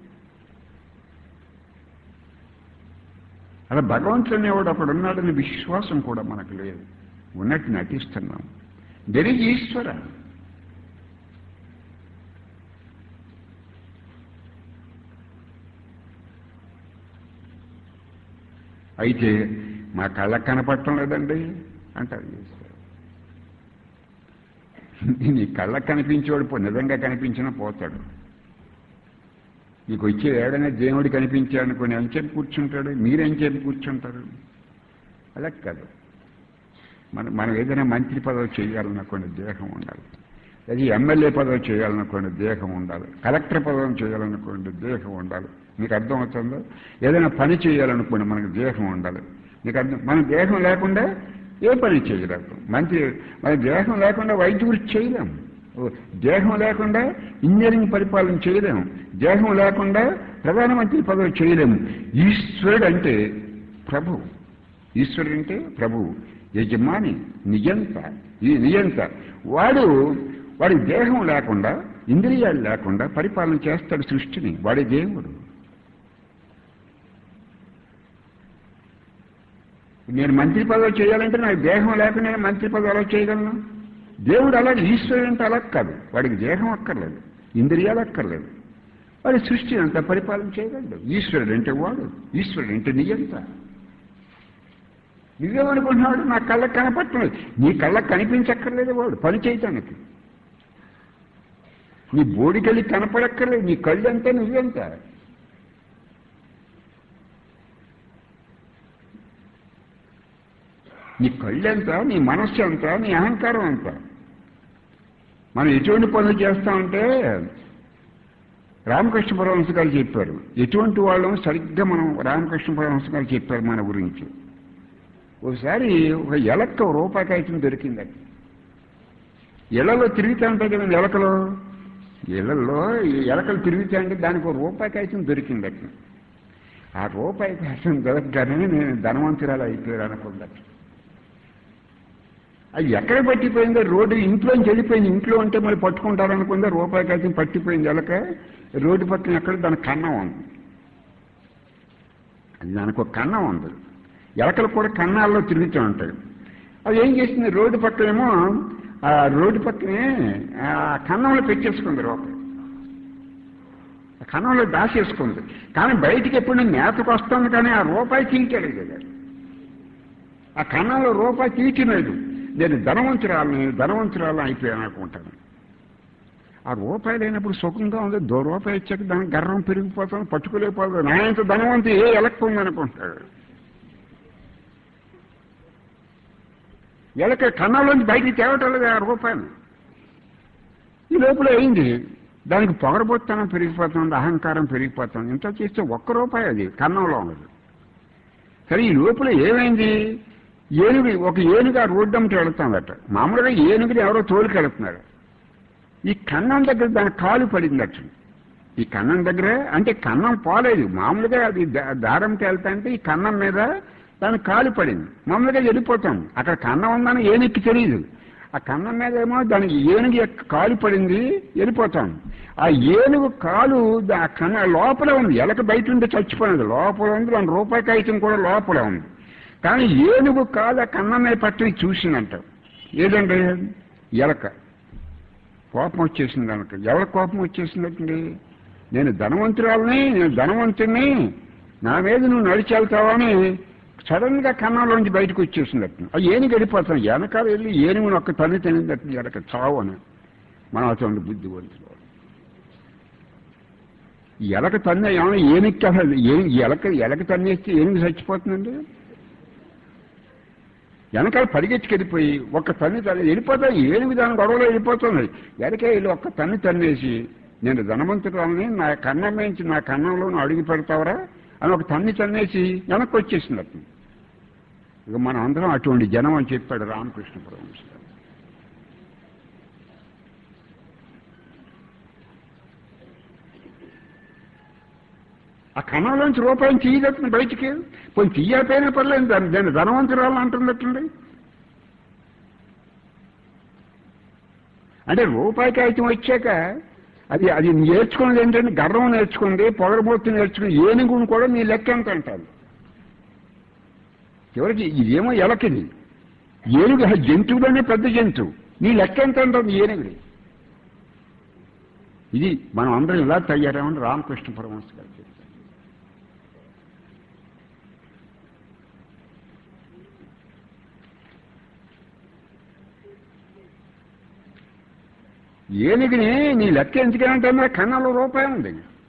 అలా భగవంతుడు అనేవాడు అక్కడ ఉన్నాడని విశ్వాసం కూడా మనకు లేదు. ఉన్నట్టు నటిస్తున్నాం. దరీ ఈశ్వర. అయితే మా కళ్ళకు కనపడటం లేదండి అంటారు. నీ కళ్ళకు కనిపించేవాడు పో, నిజంగా కనిపించినా పోతాడు. నీకు వచ్చే ఏడైనా దేవుడు కనిపించాడు అనుకుని ఎంచేపు కూర్చుంటాడు, మీరెంచేపు కూర్చుంటారు? అలా కాదు. మనం మనం ఏదైనా మంత్రి పదవి చేయాలనుకోండి దేహం ఉండాలి, అది ఎమ్మెల్యే పదవి చేయాలనుకోండి దేహం ఉండాలి, కలెక్టర్ పదవి చేయాలనుకోండి దేహం ఉండాలి. మీకు అర్థమవుతుందో? ఏదైనా పని చేయాలనుకోండి మనకు దేహం ఉండాలి. మీకు అర్థం? మన దేహం లేకుండా ఏ పని చేయలేము. మంచి మన దేహం లేకుండా వైద్య వృత్తి చేయలేము, దేహం లేకుండా ఇంజనీరింగ్ పరిపాలన చేయలేము, దేహం లేకుండా ప్రధానమంత్రి పదవి చేయలేము. ఈశ్వరుడు అంటే ప్రభు, ఈశ్వరుడు అంటే ప్రభు, యజమాని, నియంత. ఈ నియంత వాడు వాడి దేహం లేకుండా ఇంద్రియాలు లేకుండా పరిపాలన చేస్తాడు సృష్టిని. వాడి దేవుడు. నేను మంత్రి పదవి చేయాలంటే నాకు దేహం లేకుండా నేను మంత్రి పదవి అలా చేయగలను? దేవుడు అలాగే. ఈశ్వరుడు అంటే అలా కాదు. వాడికి దేహం అక్కర్లేదు, ఇంద్రియాలు అక్కర్లేదు, వాడి సృష్టి అంతా పరిపాలన చేయగలడు. ఈశ్వరుడు అంటే వాడు, ఈశ్వరుడు అంటే నియంత. నువ్వేమనుకుంటున్నాడు? నా కళ్ళకు కనపట్టలేదు. నీ కళ్ళకు కనిపించక్కర్లేదు వాడు పని చేయటానికి. నీ బోడికెళ్ళి కనపడక్కర్లేదు. నీ కళ్ళు అంతా నువ్వెంత. నీ కళ్ళెంత, నీ మనస్సు ఎంత, నీ అహంకారం ఎంత. మనం ఎటువంటి పనులు చేస్తామంటే రామకృష్ణ పరమహంస గారు చెప్పారు, ఎటువంటి వాళ్ళం సరిగ్గా మనం రామకృష్ణ పరమహంస గారు చెప్పారు మన గురించి. ఒకసారి ఒక ఎలక్క రూపాయి కాగితం దొరికింది. ఇళ్లలో తిరుగుతూ ఉంటాయి కదా ఎలకలు, ఇళ్లలో ఎలకలు తిరుగుతా అంటే దానికి ఒక రూపాయి కాగితం దొరికింది. అక్కడ ఆ రూపాయి కాగితం దొరకగానే నేను ధనవంతురాలు అయిపోయారు అనుకుందట. అది ఎక్కడ పట్టిపోయిందో రోడ్డు ఇంట్లోంచి వెళ్ళిపోయింది. ఇంట్లో ఉంటే మరి పట్టుకుంటారనుకుందా, రూపాయి కాగితం పట్టిపోయింది ఎలక. రోడ్డు పక్కన ఎక్కడ దానికి కన్నం ఉంది, అది దానికి ఒక కన్నం ఉంది. ఎలకలు కూడా కన్నాల్లో తిరుగుతూ ఉంటాయి. అది ఏం చేసింది, రోడ్డు పక్కనేమో ఆ రోడ్డు పక్కనే ఆ కన్నంలో పెట్టేసుకుంది రూపాయి, కన్నంలో దాచేసుకుంది. కానీ బయటికి ఎప్పుడు మేతకు వస్తుంది, కానీ ఆ రూపాయి తీయటలేదు కదా. ఆ కన్నంలో రూపాయి తీయటలేదు. నేను ధనవంతురాలని ధనవంతురాలని అయిపోయాను అనుకుంటాను. ఆ రూపాయి లేనప్పుడు సుఖంగా ఉంది. దో రూపాయి ఇచ్చాక దానికి గర్వం పెరిగిపోతాను, పట్టుకోలేకపోతుంది. నా ఇంత ధనవంతు ఏ ఎలక్ట్ ఉందనుకుంటాడు. ఎలక కన్నంలోంచి బయటికి తేవటం లేదు ఆ రూపాయలు. ఈ లోపల అయింది, దానికి పొగరబోత్తనం పెరిగిపోతుంది, అహంకారం పెరిగిపోతుంది. ఇంత చేస్తే ఒక్క రూపాయి అది కన్నంలో ఉన్నది. సరే ఈ లోపల ఏమైంది, ఏనుగు ఒక ఏనుగు ఆ రోడ్డు అమ్మటి వెళుతుందట. మామూలుగా ఏనుగుని ఎవరో తోలికి వెళుతున్నారు. ఈ కన్నం దగ్గర దాని కాలు పడిందట. ఈ కన్నం దగ్గర అంటే కన్నం పోలేదు, మామూలుగా అది దారంకి వెళ్తా అంటే ఈ కన్నం మీద దాని కాలు పడింది. మామూలుగా వెళ్ళిపోతాం, అక్కడ కన్నం ఉందని ఏనుగుకి తెలియదు. ఆ కన్నం మీద ఏమో దానికి ఏనుగు కాలు పడింది, వెళ్ళిపోతాం. ఆ ఏనుగు కాలు ఆ కన్న లోపల ఉంది, ఎలక బయట ఉంటే చచ్చిపోయింది, లోపల ఉంది. దాని రూపాయి కాగితం కూడా లోపల ఉంది. కానీ ఏనుగు కాదు ఆ కన్నం మీద పట్టి చూసిందంట. ఏదంటే ఎలక. కోపం వచ్చేసింది అనక. ఎవరి కోపం వచ్చేసిందంటే, నేను ధనవంతురాలని, నేను ధనవంతుని, నా మీద నువ్వు నడిచి వెళ్తావని సడన్ గా కన్నంలోంచి బయటకు వచ్చేసిందట. ఆ ఏనుగు వెళ్ళిపోతాం, వెనకాల వెళ్ళి ఏనుగుని ఒక్క తల్లి తినిందట. ఎలక చావు అని మనం అటువంటి బుద్ధివంతులు. ఎలక తన్నే ఏమైనా ఏనుగు కాదు, ఎలక ఎలక తన్నేస్తే ఏనుగు చచ్చిపోతుందండి. వెనకాల పరిగెత్తుకెళ్ళిపోయి ఒక్క తన్ని తల్లి వెళ్ళిపోతా, ఏనుగు దాని గొడవలో వెళ్ళిపోతుంది. ఎలకే వెళ్ళి ఒక్క తన్ని తన్నేసి, నేను ధనవంతురాలని, నా కన్నం వేయించి నా కన్నంలో అడుగు పెడతావరా అని ఒక తన్ని తన్నేసి వెనక్కి వచ్చేసిందట. ఇక మనం అందరం అటువంటి జనం అని చెప్పాడు రామకృష్ణ పరమహంస. ఆ కన్నంలోంచి రూపాయిని తీయదట్టుంది బయటికి. పోయి తీయకపోయినా పర్లేదు, దాన్ని దాన్ని ధనవంతురాలు అంటున్నట్టుండి. అంటే రూపాయి కాగితం వచ్చాక అది అది నేర్చుకున్నది ఏంటంటే గర్వం నేర్చుకుంది, పొగరబోతు నేర్చుకుంది. ఏనుగుని కూడా నీ లెక్క ఎంత అంటాను. చివరికి ఇదేమో ఎలకిది, ఏనుగు జంతువులోనే పెద్ద జంతువు, నీ లెక్క ఎంత అంటుంది ఏనుగుది. ఇది మనం అందరం ఇలా తయారామని రామకృష్ణ పరమహంస గారు చెప్పారు. ఏనుగుని నీ లెక్క ఎందుకంటే కన్నంలో రూపాయి ఉంది.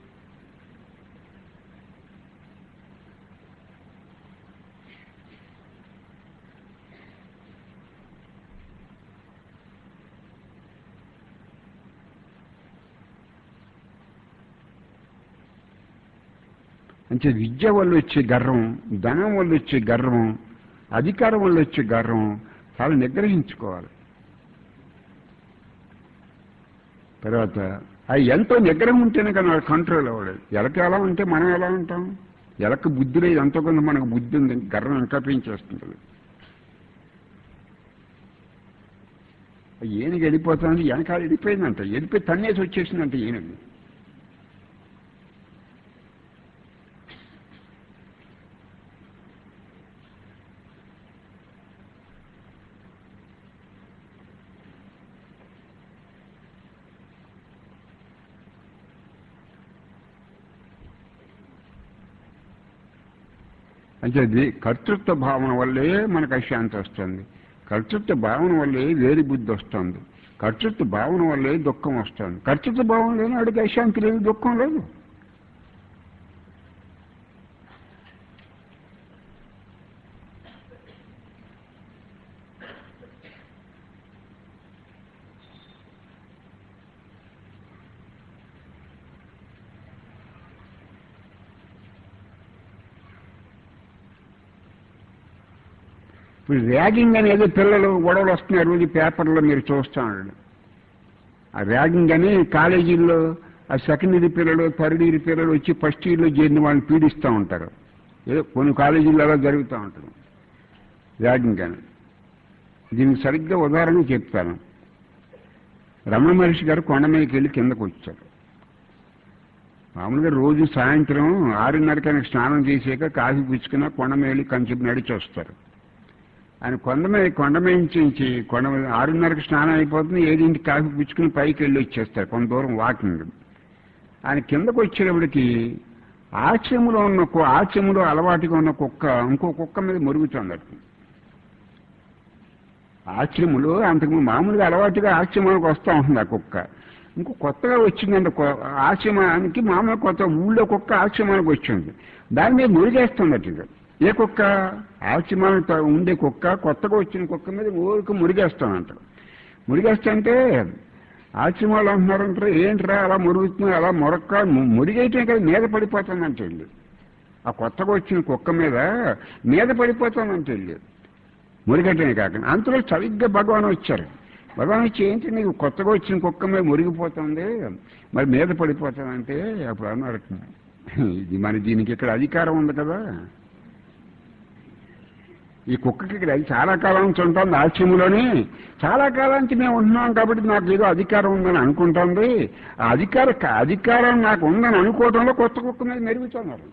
అంటే విద్య వల్ల వచ్చే గర్వం, ధనం వల్ల వచ్చే గర్వం, అధికారం వల్ల వచ్చే గర్వం చాలా నిగ్రహించుకోవాలి. తర్వాత అది ఎంతో నిగ్రహం ఉంటేనే కానీ వాడు కంట్రోల్ అవ్వలేదు. ఎలక ఎలా ఉంటే మనం ఎలా ఉంటాం? ఎలక బుద్ధి లేదు, ఎంతో కొంత మనకు బుద్ధి ఉంది, గర్వం ఇంకా పెంచేస్తుంటుంది. ఏనుగు వెళ్ళిపోతుంది, వెనకాల వెళ్ళిపోయిందంట, వెళ్ళిపోయి తన్నేసి వచ్చేసిందంట ఏనుగు. అంటే అది కర్తృత్వ భావన వల్లే మనకు అశాంతి వస్తుంది. కర్తృత్వ భావన వల్లే వేరు బుద్ధి వస్తుంది. కర్తృత్వ భావన వల్లే దుఃఖం వస్తుంది. కర్తృత్వ భావన లేని వాడికి అశాంతి లేదు, దుఃఖం లేదు. ఇప్పుడు ర్యాగింగ్ అనేది పిల్లలు గొడవలు వస్తున్నాయి, రోజు పేపర్లో మీరు చూస్తున్నాడు. ఆ ర్యాగింగ్ అని కాలేజీల్లో ఆ సెకండ్ ఇయర్ పిల్లలు, థర్డ్ ఇయర్ పిల్లలు వచ్చి ఫస్ట్ ఇయర్లో చేరిన వాళ్ళని పీడిస్తూ ఉంటారు. ఏదో కొన్ని కాలేజీల్లో అలా జరుగుతూ ఉంటుంది ర్యాగింగ్ అని. దీనికి సరిగ్గా ఉదాహరణ చెప్తాను. రమణ మహర్షి గారు కొండ మీదకి వెళ్ళి కిందకు వచ్చారు. మామూలుగా రోజు సాయంత్రం ఆరున్నరకి ఆయనకు స్నానం చేసాక కాఫీ పుచ్చుకున్న కొండ మీద వెళ్ళి కొంచెం నడిచి వస్తారు. ఆయన కొండ మీద కొండ మీద కొండ మీద ఆరున్నరకి స్నానం అయిపోతుంది, ఏడింటికి కాఫీ పుచ్చుకుని పైకి వెళ్ళి వచ్చేస్తారు కొంత దూరం వాకింగ్. ఆయన కిందకు వచ్చేటప్పటికి ఆశ్రమంలో ఉన్న ఆశ్రమంలో అలవాటుగా ఉన్న కుక్క ఇంకో కుక్క మీద మురుగుతుంది. ఆశ్రములు అంతకు మామూలుగా అలవాటుగా ఆశ్రమానికి వస్తూ ఉంటుంది ఆ కుక్క. ఇంకో కొత్తగా వచ్చిందంటే ఆశ్రమానికి మామూలుగా కొత్త ఊళ్ళో కుక్క ఆశ్రమానికి వచ్చింది, దాని మీద మురిగేస్తుందట. ఏ కుక్క? ఆశ్రమానికి ఉండే కుక్క కొత్తగా వచ్చిన కుక్క మీద ఊరికి మురిగేస్తానంట. మురిగేస్తుంటే ఆశ్రమాలు అంటున్నారంటారు, ఏంట్రా అలా మురుగుతున్నా అలా మొరక్క మురిగేయటం కదా మీద పడిపోతుందంటే వెళ్ళి ఆ కొత్తగా వచ్చిన కుక్క మీద మీద పడిపోతుందంటే వెళ్ళి మురిగటమే కాకుండా అంతలో సరిగ్గా భగవాన్ వచ్చారు. భగవాన్ వచ్చి ఏంటి నీకు కొత్తగా వచ్చిన కుక్క మీద మురిగిపోతుంది మరి మీద పడిపోతానంటే అప్పుడు అన్నారు, ఇది మరి దీనికి ఇక్కడ అధికారం ఉంది కదా, ఈ కుక్కకి ఇక్కడ చాలా కాలం నుంచి ఉంటుంది ఆశ్రమంలోని, చాలా కాలం నుంచి మేము ఉంటున్నాం కాబట్టి నాకు ఏదో అధికారం ఉందని అనుకుంటుంది, ఆ అధికార అధికారం నాకు ఉందని అనుకోవడంలో కొత్త కుక్క మీద మెరుగుతున్నారు.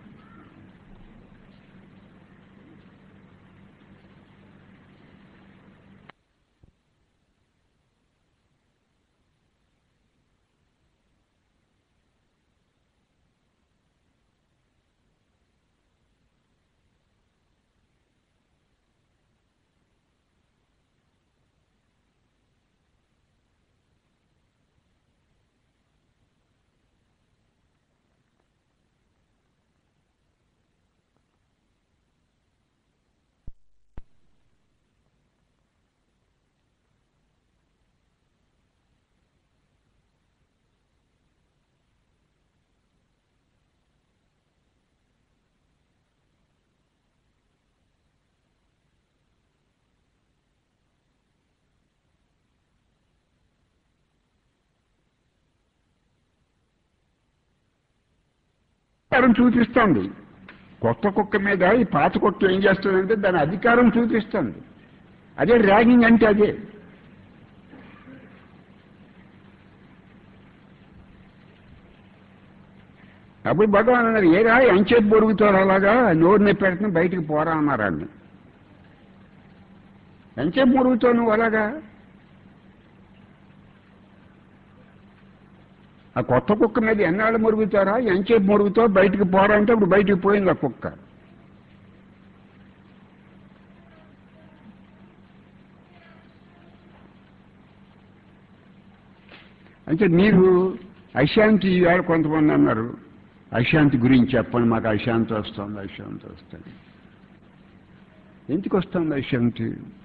అధికారం చూపిస్తుంది. కొత్త కుక్క మీద ఈ పాత కుక్క ఏం చేస్తుందంటే దాని అధికారం చూపిస్తుంది. అదే ర్యాగింగ్ అంటే అదే. అప్పుడు భగవాన్ అన్నారు, ఏ రా ఎంచేపు బొరుగుతారు అలాగా నోరు నొప్పి పెడుతున్నా బయటికి పోరా అన్నారు. అన్ని ఎంచేపు బొరుగుతావు నువ్వు అలాగా? ఆ కొత్త కుక్క మీద ఎన్నాళ్ళు మురుగుతారా, ఎంచేపు మురుగుతావు బయటికి పోరా అంటే ఇప్పుడు బయటికి పోయింది ఆ కుక్క. అంటే మీరు అశాంతి ఇవాళ కొంతమంది అన్నారు, అశాంతి గురించి చెప్పండి, మాకు అశాంతి వస్తుంది అశాంతి వస్తుంది. ఎందుకు వస్తుంది అశాంతి?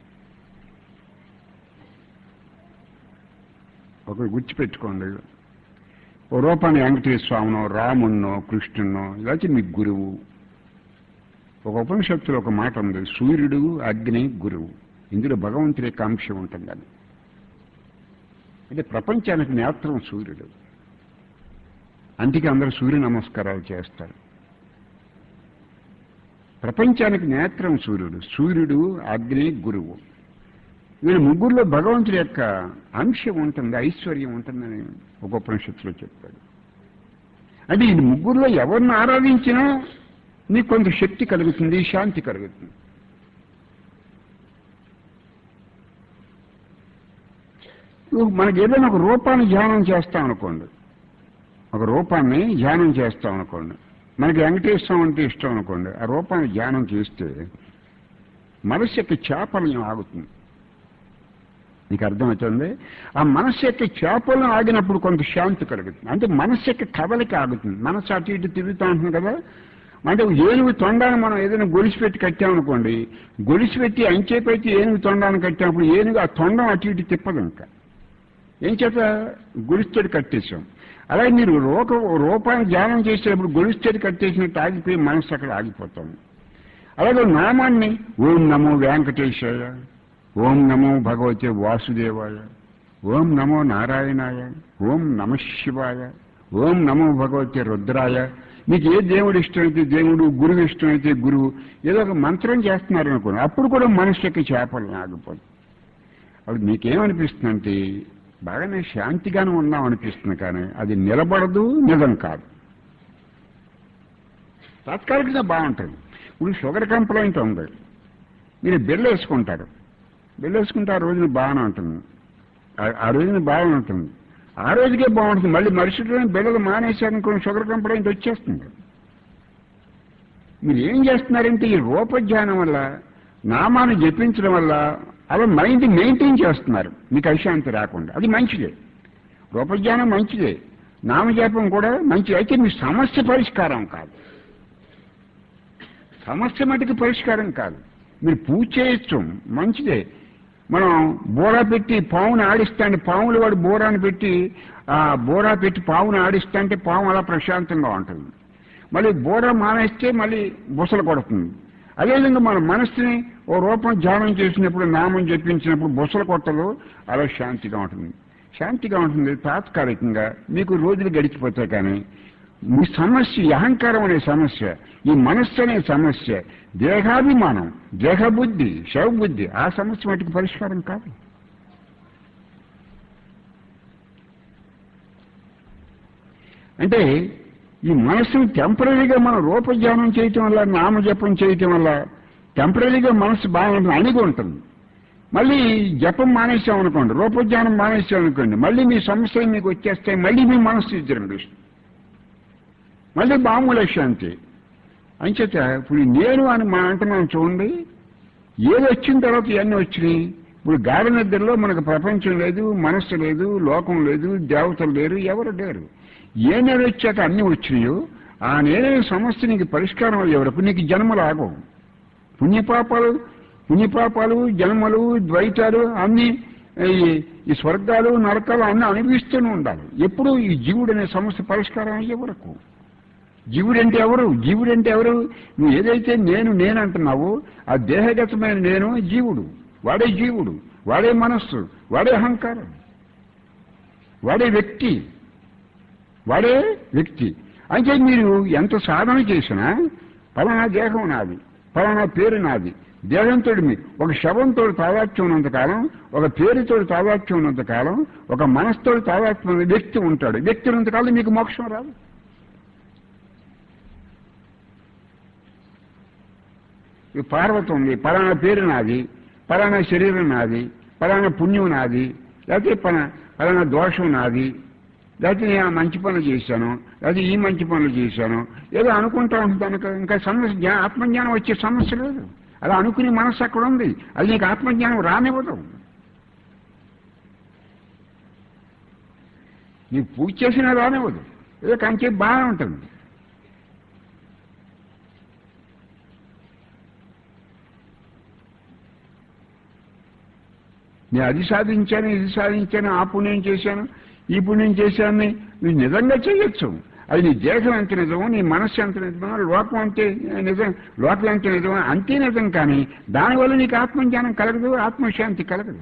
ఒకరు గుర్తుపెట్టుకోండి, ఓ రూపాన్ని వెంకటేశ్వర స్వామినో రామున్నో కృష్ణున్నో ఇలాంటి మీకు గురువు. ఒక ఉపనిషత్తులో ఒక మాట ఉంది, సూర్యుడు అగ్ని గురువు. ఇందులో భగవంతుడి యొక్క అంశం ఉంటుంది. అది అంటే ప్రపంచానికి నేత్రం సూర్యుడు, అందుకే అందరూ సూర్య నమస్కారాలు చేస్తారు. ప్రపంచానికి నేత్రం సూర్యుడు, సూర్యుడు అగ్ని గురువు. వీళ్ళ ముగ్గురులో భగవంతుడి యొక్క అంశం ఉంటుంది, ఐశ్వర్యం ఉంటుందని ఒక ఉపనిషత్తులో చెప్పాడు. అంటే ఈ ముగ్గురులో ఎవరిని ఆరాధించినా నీకు కొంత శక్తి కలుగుతుంది, శాంతి కలుగుతుంది. మనకి ఏదైనా ఒక రూపాన్ని ధ్యానం చేస్తాం అనుకోండి, ఒక రూపాన్ని ధ్యానం చేస్తాం అనుకోండి, మనకి వెంకటేశ్వరం అంటే ఇష్టం అనుకోండి, ఆ రూపాన్ని ధ్యానం చేస్తే మనసు యొక్క చాపల్యం ఆగుతుంది. నీకు అర్థమవుతుంది? ఆ మనస్సు యొక్క చేపలను ఆగినప్పుడు కొంత శాంతి కలుగుతుంది. అంటే మనస్సు యొక్క కదలిక ఆగుతుంది. మనస్సు అటు ఇటు తిరుగుతూ ఉంటుంది కదా. అంటే ఏనుగు తొండాన్ని మనం ఏదైనా గొలుసు పెట్టి కట్టామనుకోండి, గొలుసు పెట్టి అంచే పెట్టి ఏనుగు తొండాన్ని కట్టినప్పుడు ఏనుగు ఆ తొండం అటు ఇటు తిప్పదు. ఇంకా ఏం చేత గొలుసుతోటి కట్టేసాం. అలాగే మీరు రూప రూపాన్ని ధ్యానం చేసేటప్పుడు గొలుసుతోటి కట్టేసినట్టు ఆగిపోయి మనస్సు అక్కడ ఆగిపోతాం. అలాగే నామాన్ని ఓం నమో వెంకటేశాయ, ఓం నమో భగవతే వాసుదేవాయ, ఓం నమో నారాయణాయ, ఓం నమ శివాయ, ఓం నమో భగవతే రుద్రాయ. మీకు ఏ దేవుడు ఇష్టమైతే దేవుడు, గురువు ఇష్టమైతే గురువు, ఏదో ఒక మంత్రం చేస్తున్నారు అనుకోండి, అప్పుడు కూడా మనసు యొక్క చేపల్ని ఆగిపోతుంది. అప్పుడు మీకేమనిపిస్తుందంటే బాగానే శాంతిగానే ఉన్నాం అనిపిస్తుంది, కానీ అది నిలబడదు, నిజం కాదు. తాత్కాలికంగా బాగుంటుంది. ఇప్పుడు షుగర్ కంప్లైంట్ ఉంది, మీరు బిల్లు వేసుకుంటారు, బిల్లు వేసుకుంటే ఆ రోజున బాగానే ఉంటుంది, ఆ రోజున బాగానే ఉంటుంది, ఆ రోజుకే బాగుంటుంది. మళ్ళీ మరుసటి రోజు బిల్లలు మానేశారనుకుని షుగర్ కంప్లైంట్ వచ్చేస్తుంది. మీరు ఏం చేస్తున్నారంటే ఈ రూపజ్ఞానం వల్ల, నామాన్ని జపించడం వల్ల అలా మైండ్ మెయింటైన్ చేస్తున్నారు, మీకు అశాంతి రాకుండా. అది మంచిదే, రూపజ్ఞానం మంచిదే, నామజపం కూడా మంచిది. అయితే మీ సమస్య పరిష్కారం కాదు, సమస్య మటుకు పరిష్కారం కాదు. మీరు పూజ చేయొచ్చు, మంచిదే. మనం బోరా పెట్టి పావును ఆడిస్తాంటే, పావులు వాడు బోరాను పెట్టి ఆ బోరా పెట్టి పావును ఆడిస్తాంటే పాము అలా ప్రశాంతంగా ఉంటుంది. మళ్ళీ బోరా మానేస్తే మళ్ళీ బుసలు కొడుతుంది. అదేవిధంగా మన మనస్సుని ఓ రూపం ధ్యానం చేసినప్పుడు, నామం జపించినప్పుడు బుసలు కొట్టదు, అలా శాంతిగా ఉంటుంది. శాంతిగా ఉంటుంది తాత్కాలికంగా, మీకు రోజులు గడిచిపోతాయి. కానీ మీ సమస్య, ఈ అహంకారం అనే సమస్య, ఈ మనస్సు అనే సమస్య, దేహాభిమానం, దేహబుద్ధి, శవబుద్ధి, ఆ సమస్య మటుకు పరిష్కారం కాదు. అంటే ఈ మనస్సును టెంపరీగా మనం రూపజ్ఞానం చేయటం వల్ల, నామజపం చేయటం వల్ల టెంపరీగా మనస్సు బాగా అణిగి ఉంటుంది. మళ్ళీ జపం మానేసామనుకోండి, రూపజ్ఞానం మానేసామనుకోండి, మళ్ళీ మీ సమస్యలు మీకు వచ్చేస్తాయి, మళ్ళీ మీ మనస్సు విజృంభిస్తుంది, మళ్ళీ మామూలు శాంతి. అంచేత ఇప్పుడు నేను అని మనం అంటున్నాం చూడండి, ఏది వచ్చిన తర్వాత ఇవన్నీ వచ్చినాయి. ఇప్పుడు గాఢ నిద్రలో మనకు ప్రపంచం లేదు, మనస్సు లేదు, లోకం లేదు, దేవతలు లేరు, ఎవరు లేరు. ఏ నేను వచ్చాక అన్ని వచ్చినాయో ఆ నేనే సమస్య నీకు పరిష్కారం అయ్యే వరకు నీకు జన్మలు ఆగవు. పుణ్యపాపాలు పుణ్యపాపాలు జన్మలు ద్వైతాలు అన్నీ, ఈ స్వర్గాలు నరకాలు అన్నీ అనుభవిస్తూనే ఉండాలి. ఎప్పుడు ఈ జీవుడు అనే సమస్య పరిష్కారం అయ్యే వరకు. జీవుడంటే ఎవరు? జీవుడంటే ఎవరు? నువ్వు ఏదైతే నేను నేను అంటున్నావో ఆ దేహగతమైన నేను జీవుడు, వాడే జీవుడు, వాడే మనస్సు, వాడే అహంకారం, వాడే వ్యక్తి, వాడే వ్యక్తి. అంటే మీరు ఎంత సాధన చేసినా పలానా దేహం నాది, పలానా పేరు నాది, దేహంతో ఒక శవంతో తాదాత్యం ఉన్నంతకాలం, ఒక పేరుతో తాదాత్యం ఉన్నంతకాలం, ఒక మనస్సుతో తాదాత్యం ఉన్న వ్యక్తి ఉంటాడు. వ్యక్తి ఉన్నంతకాలం మీకు మోక్షం రాదు. పార్వతి ఉంది, పలానా పేరు నాది, పలానా శరీరం నాది, పలానా పుణ్యం నాది, లేకపోతే పలా పలానా దోషం నాది, లేకపోతే నేను మంచి పనులు చేశాను, లేకపోతే ఈ మంచి పనులు చేశాను, ఏదో అనుకుంటా ఉంటాను. ఇంకా సమస్య, ఆత్మజ్ఞానం వచ్చే సమస్య లేదు. అలా అనుకునే మనస్సు అక్కడ ఉంది, అది నీకు ఆత్మజ్ఞానం రానివ్వదు. నీకు పూజ చేసినా రానివ్వదు, ఏదో కంచె బాగానే ఉంటుంది. నేను అది సాధించాను, ఇది సాధించాను, ఆ పుణ్యం చేశాను, ఈ పుణ్యం చేశాను, నువ్వు నిజంగా చేయొచ్చు. అది నీ దేహం ఎంత నిజమో, నీ మనస్సు ఎంత నిజమో, లోకం అంతే నిజం, లోకం ఎంత నిజమో అంతే నిజం. కానీ దానివల్ల నీకు ఆత్మజ్ఞానం కలగదు, ఆత్మశాంతి కలగదు.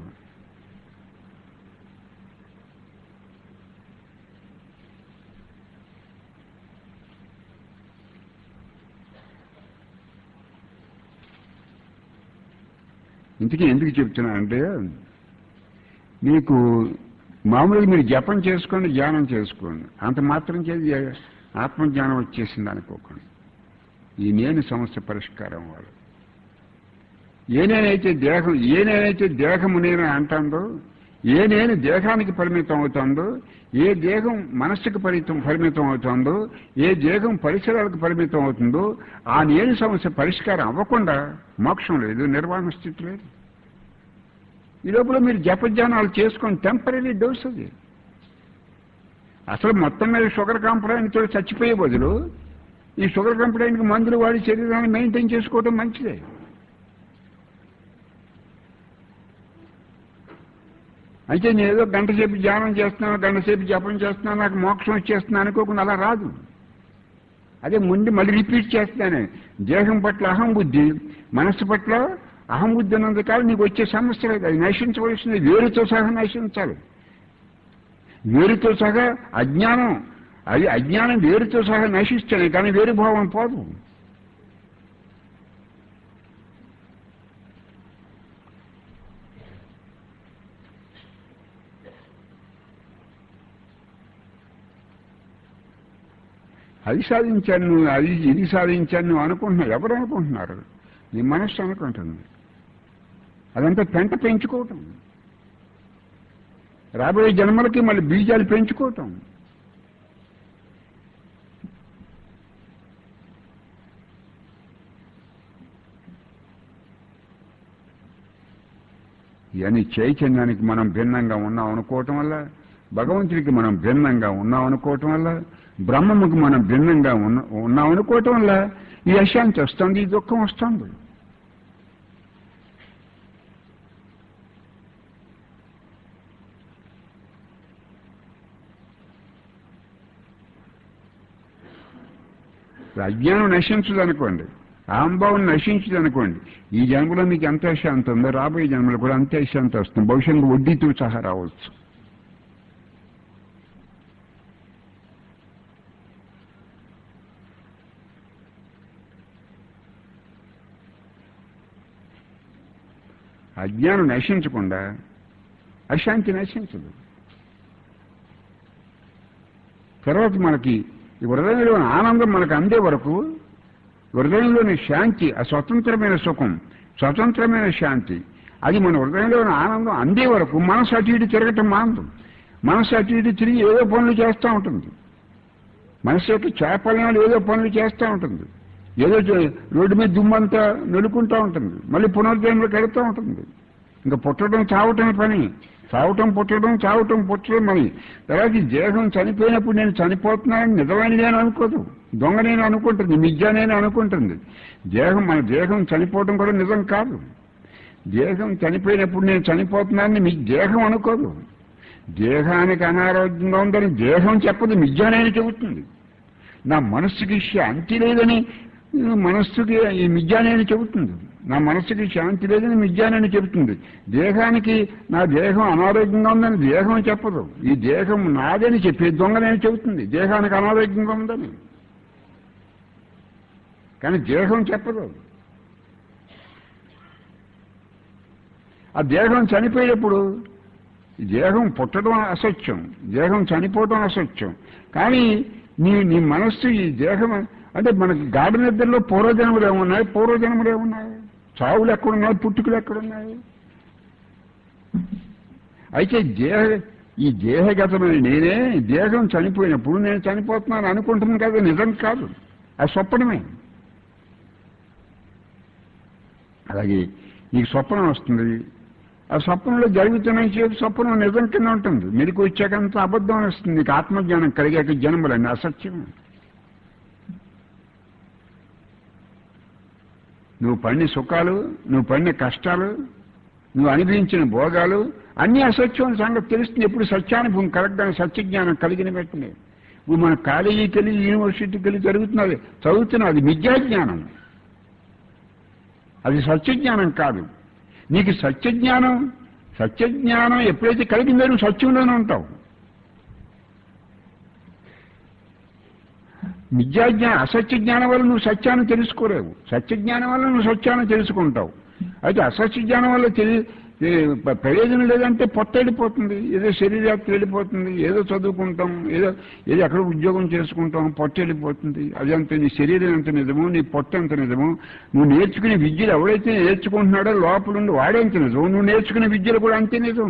ఇంతకీ ఎందుకు చెప్తున్నానంటే, మీకు మామూలుగా మీరు జపం చేసుకోండి, ధ్యానం చేసుకోండి, అంత మాత్రం చేసి ఆత్మజ్ఞానం వచ్చేసింది అనుకోకండి. ఈ నేను సమస్య పరిష్కారం వాళ్ళు. ఏ నేనైతే దేహం ఏ నేనైతే దేహము నేను అంటుందో, ఏ నేను దేహానికి పరిమితం అవుతుందో, ఏ దేహం మనస్సుకు పరిమితం పరిమితం అవుతుందో, ఏ దేహం పరిసరాలకు పరిమితం అవుతుందో, ఆ నేను సమస్య పరిష్కారం అవ్వకుండా మోక్షం లేదు, నిర్వాణ స్థితి లేదు. ఈ లోపల మీరు జపధ్యానాలు చేసుకొని టెంపరీ డోస్ అది. అసలు మొత్తం మీద షుగర్ కంప్లైంట్తో చచ్చిపోయే బదులు ఈ షుగర్ కంప్లైంట్కి మందులు వాడి శరీరాన్ని మెయింటైన్ చేసుకోవడం మంచిదే. అయితే నేను ఏదో గంట సేపు ధ్యానం చేస్తున్నాను, గంట సేపు జపం చేస్తున్నాను, నాకు మోక్షం వచ్చేస్తున్నాను అనుకోకుండా అలా రాదు. అదే ముందు మళ్ళీ రిపీట్ చేస్తాను. దేహం పట్ల అహం బుద్ధి, మనస్సు పట్ల అహం బుద్ధి ఉన్నందుకాలు నీకు వచ్చే సమస్య లేదు. అది నశించవలసింది, వేరుతో సహా నశించాలి. వేరుతో సహా అజ్ఞానం, అది అజ్ఞానం వేరుతో సహా నశిస్తాను, కానీ వేరు భావం పోదు. అది సాధించాను నువ్వు, అది ఇది సాధించాను నువ్వు అనుకుంటున్నావు. ఎవరు అనుకుంటున్నారు? నీ మనస్సు అనుకుంటుంది. అదంతా పెంట పెంచుకోవటం, రాబోయే జన్మలకి మళ్ళీ బీజాలు పెంచుకోవటం. ఇవన్నీ చైతన్యానికి మనం భిన్నంగా ఉన్నాం అనుకోవటం వల్ల, భగవంతుడికి మనం భిన్నంగా ఉన్నాం అనుకోవటం వల్ల, బ్రహ్మముకి మనం భిన్నంగా ఉన్న ఉన్నాం అనుకోవటం వల్ల ఈ అశాంతి వస్తుంది, ఈ దుఃఖం వస్తుంది. అజ్ఞానం నశించదనుకోండి, అహంభావం నశించదనుకోండి, ఈ జన్మలో మీకు ఎంత శాంతి ఉందో రాబోయే జన్మలో కూడా అంతే శాంతి వస్తుంది. భవిష్యత్తు వడ్డీతో సహా రావచ్చు. అజ్ఞానం నశించకుండా అశాంతి నశించదు. తర్వాత మనకి ఈ హృదయంలోని ఆనందం మనకు అందే వరకు, హృదయంలోని శాంతి, ఆ స్వతంత్రమైన సుఖం, స్వతంత్రమైన శాంతి, అది మన హృదయంలోని ఆనందం అందే వరకు మనసు అటు ఇటు తిరగటం మానదు. మనసు అటు ఇటు తిరిగి ఏదో పనులు చేస్తూ ఉంటుంది. మనసు యొక్క చేపలనాలు ఏదో పనులు చేస్తూ ఉంటుంది. ఏదో రోడ్డు మీద దుమ్మంతా నలుకుంటూ ఉంటుంది. మళ్ళీ పునర్జన్మలోకి వెళుతూ ఉంటుంది. ఇంకా పుట్టడం చావటం పని, చావటం పుట్టడం, చావటం పుట్టడం అని. తర్వాత ఈ దేహం చనిపోయినప్పుడు నేను చనిపోతున్నానని నిజమైన నేను అనుకోదు, దొంగ నేను అనుకుంటుంది, మిథ్య నేను అనుకుంటుంది. దేహం, మన దేహం చనిపోవటం కూడా నిజం కాదు. దేహం చనిపోయినప్పుడు నేను చనిపోతున్నానని మీ దేహం అనుకోదు. దేహానికి అనారోగ్యంగా ఉందని దేహం చెప్పదు, మిథ్య నేను చెబుతుంది. నా మనస్సుకి శాంతి లేదని మనస్సుకి ఈ మిథ్యానేని చెబుతుంది. నా మనస్సుకి శాంతి లేదని మిథ్యానేని చెబుతుంది. దేహానికి నా దేహం అనారోగ్యంగా ఉందని దేహం చెప్పదు. ఈ దేహం నాదని చెప్పి దొంగనేని చెబుతుంది, దేహానికి అనారోగ్యంగా ఉందని. కానీ దేహం చెప్పదు. ఆ దేహం చనిపోయేటప్పుడు దేహం పుట్టడం అసత్యం, దేహం చనిపోవడం అసత్యం. కానీ నీ నీ మనస్సు ఈ దేహం అంటే మనకి గాఢ నిద్రలో పూర్వజన్మలు ఏమున్నాయి, పూర్వజన్మలు ఏమున్నాయి, చావులు ఎక్కడున్నాయి, పుట్టుకలు ఎక్కడున్నాయి. అయితే దేహ ఈ దేహగతమైన నేనే దేహం చనిపోయినప్పుడు నేను చనిపోతున్నాను అనుకుంటున్నాను కదా, నిజం కాదు, అది స్వప్నమే. అలాగే నీకు స్వప్నం వస్తుంది, ఆ స్వప్నంలో జరుగుతున్న చేతి స్వప్నం నిజం కింద ఉంటుంది. మీకు వచ్చాకంత అబద్ధం వస్తుంది. నీకు ఆత్మజ్ఞానం కలిగాక జన్మలన్నీ అసత్యం. నువ్వు పడిన సుఖాలు, నువ్వు పడిన కష్టాలు, నువ్వు అనుభవించిన భోగాలు అన్నీ అసత్యం సంగతి తెలుస్తుంది. ఎప్పుడు సత్యానుభవం కరెక్ట్గానే సత్యజ్ఞానం కలిగిన పెట్టినే. ఇప్పుడు మన కాలేజీకి వెళ్ళి యూనివర్సిటీకి వెళ్ళి జరుగుతున్నది చదువుతున్నా, అది మిథ్యాజ్ఞానం, అది సత్యజ్ఞానం కాదు. నీకు సత్యజ్ఞానం సత్యజ్ఞానం ఎప్పుడైతే కలిగిందో నువ్వు సత్యంలోనే ఉంటావు. మిథ్యాజ్ఞానం అసత్య జ్ఞానం వల్ల నువ్వు సత్యాన్ని తెలుసుకోలేవు, సత్యజ్ఞానం వల్ల నువ్వు సత్యాన్ని తెలుసుకుంటావు. అయితే అసత్య జ్ఞానం వల్ల తెలి ప్రయోజనం లేదంటే పొట్ట వెళ్ళిపోతుంది, ఏదో శరీరాత్రి వెళ్ళిపోతుంది, ఏదో చదువుకుంటాం, ఏదో ఏదో ఎక్కడ ఉద్యోగం చేసుకుంటాం, పొట్ట వెళ్ళిపోతుంది. అదంతా నీ శరీరం ఎంత నిజమో, నీ పొట్ట ఎంత నిజమో, నువ్వు నేర్చుకునే విద్యలు ఎవడైతే నేర్చుకుంటున్నాడో లోపలుండి వాడేంత నిజం, నువ్వు నేర్చుకునే విద్యలు కూడా అంతే నిజం.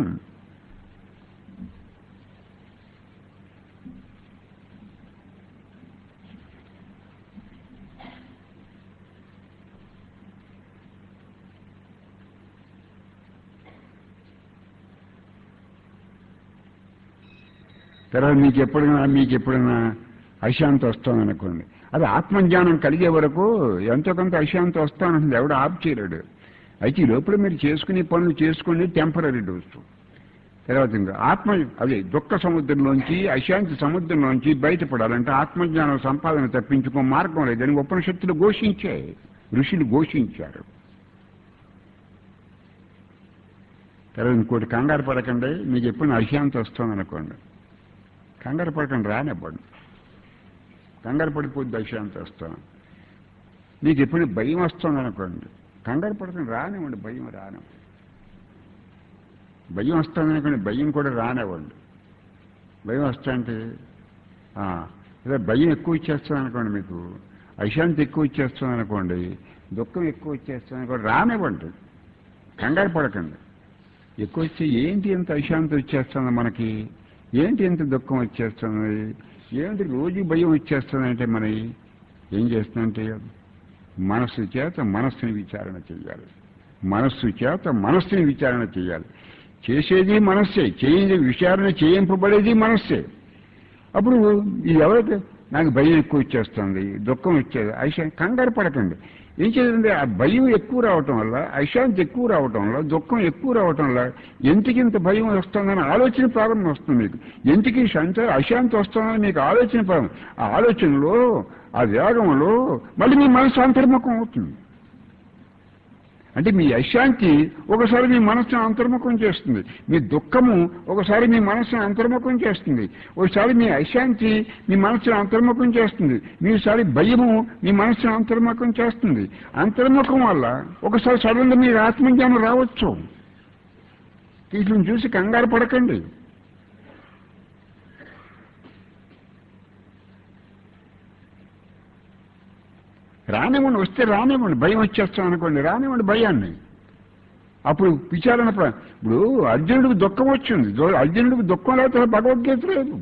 తర్వాత మీకు ఎప్పుడైనా మీకు ఎప్పుడైనా అశాంతి వస్తుందనుకోండి, అది ఆత్మజ్ఞానం కలిగే వరకు ఎంతో కొంత అశాంతి వస్తానంటుంది, ఎవడు ఆప్ చేయలేడు. అయితే ఈ లోపల మీరు చేసుకునే పనులు చేసుకుని టెంపరీ డోస్. తర్వాత ఇంకా ఆత్మ అదే దుఃఖ సముద్రంలోంచి, అశాంతి సముద్రంలోంచి బయటపడాలంటే ఆత్మజ్ఞానం సంపాదన తప్పించుకో మార్గం లేదని ఉపనిషత్తులు ఘోషించాయి, ఋషులు ఘోషించారు. తర్వాత ఇంకోటి, కంగారు పడకండి. మీకు ఎప్పుడు అశాంతి వస్తుందనుకోండి, కంగారు పడకండి, రానివ్వండి. కంగారు పడిపోద్ది అశాంతి వస్తాను. మీకు ఎప్పుడు భయం వస్తుందనుకోండి, కంగారు పడకండి, రానివ్వండి, భయం రాను. భయం వస్తుందనుకోండి, భయం కూడా రానివ్వండి. భయం వస్తుంటే అదే భయం ఎక్కువ ఇచ్చేస్తుంది అనుకోండి, మీకు అశాంతి ఎక్కువ ఇచ్చేస్తుంది అనుకోండి, దుఃఖం ఎక్కువ ఇచ్చేస్తుంది అనుకోండి, రానివ్వండి, కంగారు పడకండి. ఎక్కువ వచ్చి ఏంటి ఎంత అశాంతి వచ్చేస్తుంది మనకి, ఏంటి ఎంత దుఃఖం వచ్చేస్తుంది, ఏంటి రోజు భయం వచ్చేస్తుంది అంటే మన ఏం చేస్తుందంటే మనస్సు చేత మనస్సుని విచారణ చేయాలి. మనస్సు చేత మనస్సుని విచారణ చేయాలి. చేసేది మనస్సే, చేయ విచారణ చేయింపబడేది మనస్సే. అప్పుడు ఇది ఎవరైతే నాకు భయం ఎక్కువ వచ్చేస్తుంది, దుఃఖం వచ్చేది, ఐశా కంగారు పడకండి. ఏం చేయాలంటే ఆ భయం ఎక్కువ రావటం వల్ల, అశాంతి ఎక్కువ రావటం వల్ల, దుఃఖం ఎక్కువ రావటం వల్ల ఎందుకు ఇంత భయం వస్తుందని ఆలోచన ప్రారంభం వస్తుంది మీకు. ఎందుకు శాంతి అశాంతి వస్తుందని మీకు ఆలోచన ప్రారంభం. ఆ ఆలోచనలో, ఆ వేగంలో మళ్ళీ మీ మనసు అంతర్ముఖం అవుతుంది. అంటే మీ అశాంతి ఒకసారి మీ మనసును అంతర్ముఖం చేస్తుంది, మీ దుఃఖము ఒకసారి మీ మనసును అంతర్ముఖం చేస్తుంది, ఒకసారి మీ అశాంతి మీ మనసును అంతర్ముఖం చేస్తుంది, మీసారి భయము మీ మనసును అంతర్ముఖం చేస్తుంది. అంతర్ముఖం వల్ల ఒకసారి సడన్గా మీరు ఆత్మజ్ఞానం రావచ్చు. వీటిని చూసి కంగారు పడకండి. రానివ్వండి, వస్తే రానివ్వండి. భయం వచ్చేస్తాం అనుకోండి, రానివ్వండి భయాన్ని. అప్పుడు విచారణ. ఇప్పుడు అర్జునుడికి దుఃఖం వచ్చింది, అర్జునుడికి దుఃఖం లేకపోతే భగవద్గీత లేదు.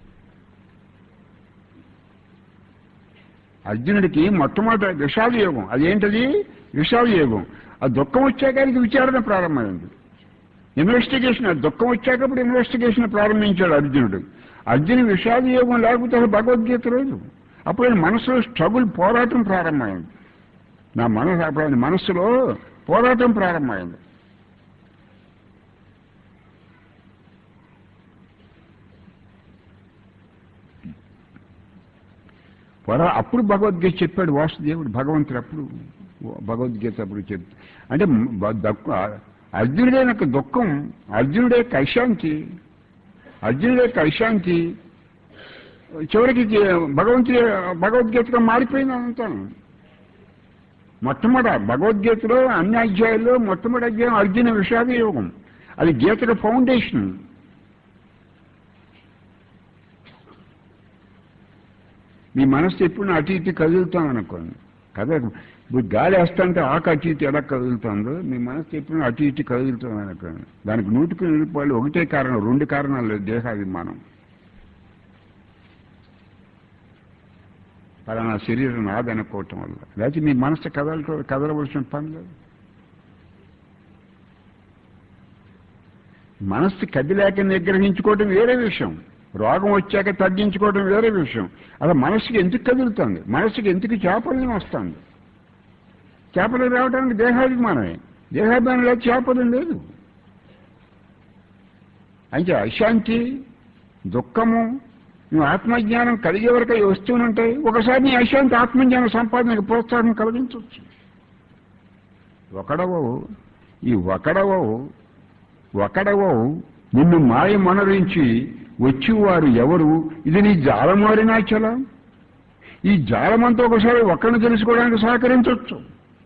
అర్జునుడికి మొట్టమొదటి విషాద యోగం, అదేంటది విషాద యోగం. ఆ దుఃఖం వచ్చాక అది విచారణ ప్రారంభమైంది, ఇన్వెస్టిగేషన్. ఆ దుఃఖం వచ్చాకప్పుడు ఇన్వెస్టిగేషన్ ప్రారంభించాడు అర్జునుడు. అర్జునుడి విషాద యోగం లేకపోతే భగవద్గీత లేదు. అప్పుడు ఆయన మనసులో స్ట్రగుల్, పోరాటం ప్రారంభమైంది. నా మనసు అప్పుడు ఆయన మనస్సులో పోరాటం ప్రారంభమైంది. పోరా అప్పుడు భగవద్గీత చెప్పాడు వాసుదేవుడు, భగవంతుడు అప్పుడు భగవద్గీత అప్పుడు చెప్పు. అంటే అర్జునుడే యొక్క దుఃఖం, అర్జునుడే యొక్క అశాంతి, అర్జునుడే యొక్క అశాంతి చివరికి భగవంతుడి భగవద్గీతగా మారిపోయింది అంతా. మొట్టమొదటి భగవద్గీతలో అన్ని అధ్యాయుల్లో మొట్టమొదటి అధ్యాయం అర్జున విషాద యోగం. అది గీతకు ఫౌండేషన్. మీ మనసు ఎప్పుడు అటు ఇటు కదులుతాం అనుకోండి కదా. ఇప్పుడు గాలి వేస్తుంటే ఆకు అటు ఇటు ఎలా కదులుతుందో మీ మనసు ఎప్పుడు అటు ఇటు కదులుతాం అనుకోండి. దానికి నూటికి నూరు రూపాయలు ఒకటే కారణం, రెండు కారణాలు లేదు. దేహాభిమానం. పలానా శరీరం నాదనుకోవటం వల్ల, లేకపోతే మీ మనసు కదలటం కదలవలసిన పని లేదు. మనస్సు కదిలేక నిగ్రహించుకోవటం వేరే విషయం, రోగం వచ్చాక తగ్గించుకోవడం వేరే విషయం. అలా మనస్సుకి ఎందుకు కదులుతుంది, మనస్సుకి ఎందుకు చేపలం వస్తుంది? చేపలు రావడానికి దేహాభిమానమే, దేహాభిమానం లేదు, చేపలం లేదు. అయితే అశాంతి, దుఃఖము నువ్వు ఆత్మజ్ఞానం కలిగే వరకు అవి వస్తూనుంటాయి. ఒకసారి నీ అశాంతి ఆత్మజ్ఞానం సంపాదనకు ప్రోత్సాహం కలిగించవచ్చు. ఒకడవో ఈ ఒకడవో ఒకడవో నిన్ను మాయ మనరించి వచ్చివారు ఎవరు? ఇది నీ జాలమారినా చలా. ఈ జాలమంతా ఒకసారి ఒక్కడిని తెలుసుకోవడానికి సహకరించవచ్చు.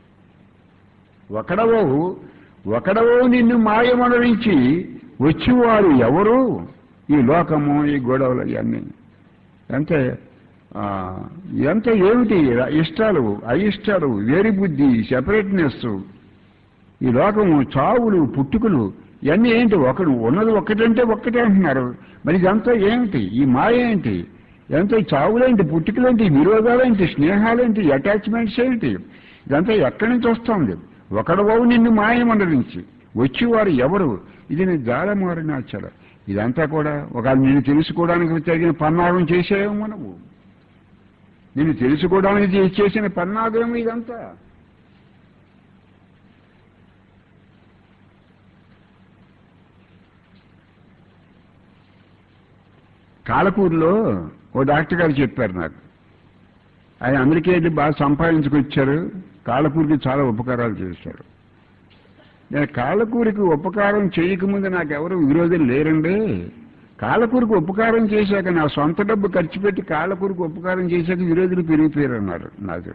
ఒకడవో ఒకడవో నిన్ను మాయ మనరించి వచ్చివారు ఎవరు? ఈ లోకము, ఈ గొడవలు ఇవన్నీ అంటే ఎంత ఏమిటి? ఇష్టాలు, అయిష్టాలు, వేరి బుద్ధి, సెపరేట్నెస్, ఈ లోకము, చావులు, పుట్టుకలు ఇవన్నీ ఏంటి? ఒకడు ఉన్నది ఒక్కటంటే ఒక్కటే అంటున్నారు. మరి ఇదంతా ఏమిటి? ఈ మాయ ఏంటి? ఇదంతా చావులేంటి, పుట్టుకలేంటి, విరోధాలేంటి, స్నేహాలేంటి, అటాచ్మెంట్స్ ఏంటి? ఇదంతా ఎక్కడి నుంచి వస్తుంది? ఒకడవో నిన్ను మాయ మండలించి వచ్చేవారు ఎవరు? ఇది నీ జాలమారిన చల. ఇదంతా కూడా ఒక నిన్ను తెలుసుకోవడానికి తగిన పన్నాగం చేసేవేమో నువ్వు. నిన్ను తెలుసుకోవడానికి చేసిన పన్నాగం ఇదంతా. కాలకూరులో ఓ డాక్టర్ గారు చెప్పారు నాకు. ఆయన అమెరికా వెళ్ళి బాగా సంపాదించుకొచ్చారు, కాలకూరికి చాలా ఉపకారాలు చేశారు. నేను కాలకూరికి ఉపకారం చేయకముందు నాకెవరు విరోధం లేరండి. కాలకూరికి ఉపకారం చేశాక నా సొంత డబ్బు ఖర్చు పెట్టి కాలకూరికి ఉపకారం చేశాక విరోధులు పెరిగిపోయారు అన్నారు నాతో.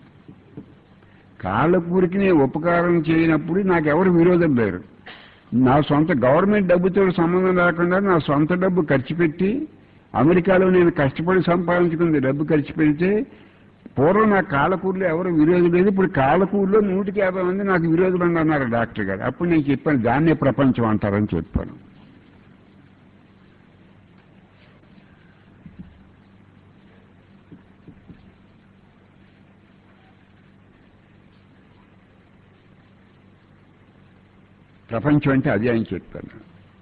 కాలకూరికి నేను ఉపకారం చేయనప్పుడు నాకెవరు విరోధం లేరు. నా సొంత గవర్నమెంట్ డబ్బుతో సంబంధం లేకుండా నా సొంత డబ్బు ఖర్చు పెట్టి అమెరికాలో నేను కష్టపడి సంపాదించుకుంది డబ్బు ఖర్చు పెడితే పూర్వం నా కాళ్ళకూరులో ఎవరు విరోధులు లేదు, ఇప్పుడు కాళ్ళకూరులో నూటికి యాభై మంది నాకు విరోధులు అన్నారు డాక్టర్ గారు. అప్పుడు నేను చెప్పాను దాన్నే ప్రపంచం అంటారని చెప్పాను. ప్రపంచం అంటే అదే అని చెప్పాను.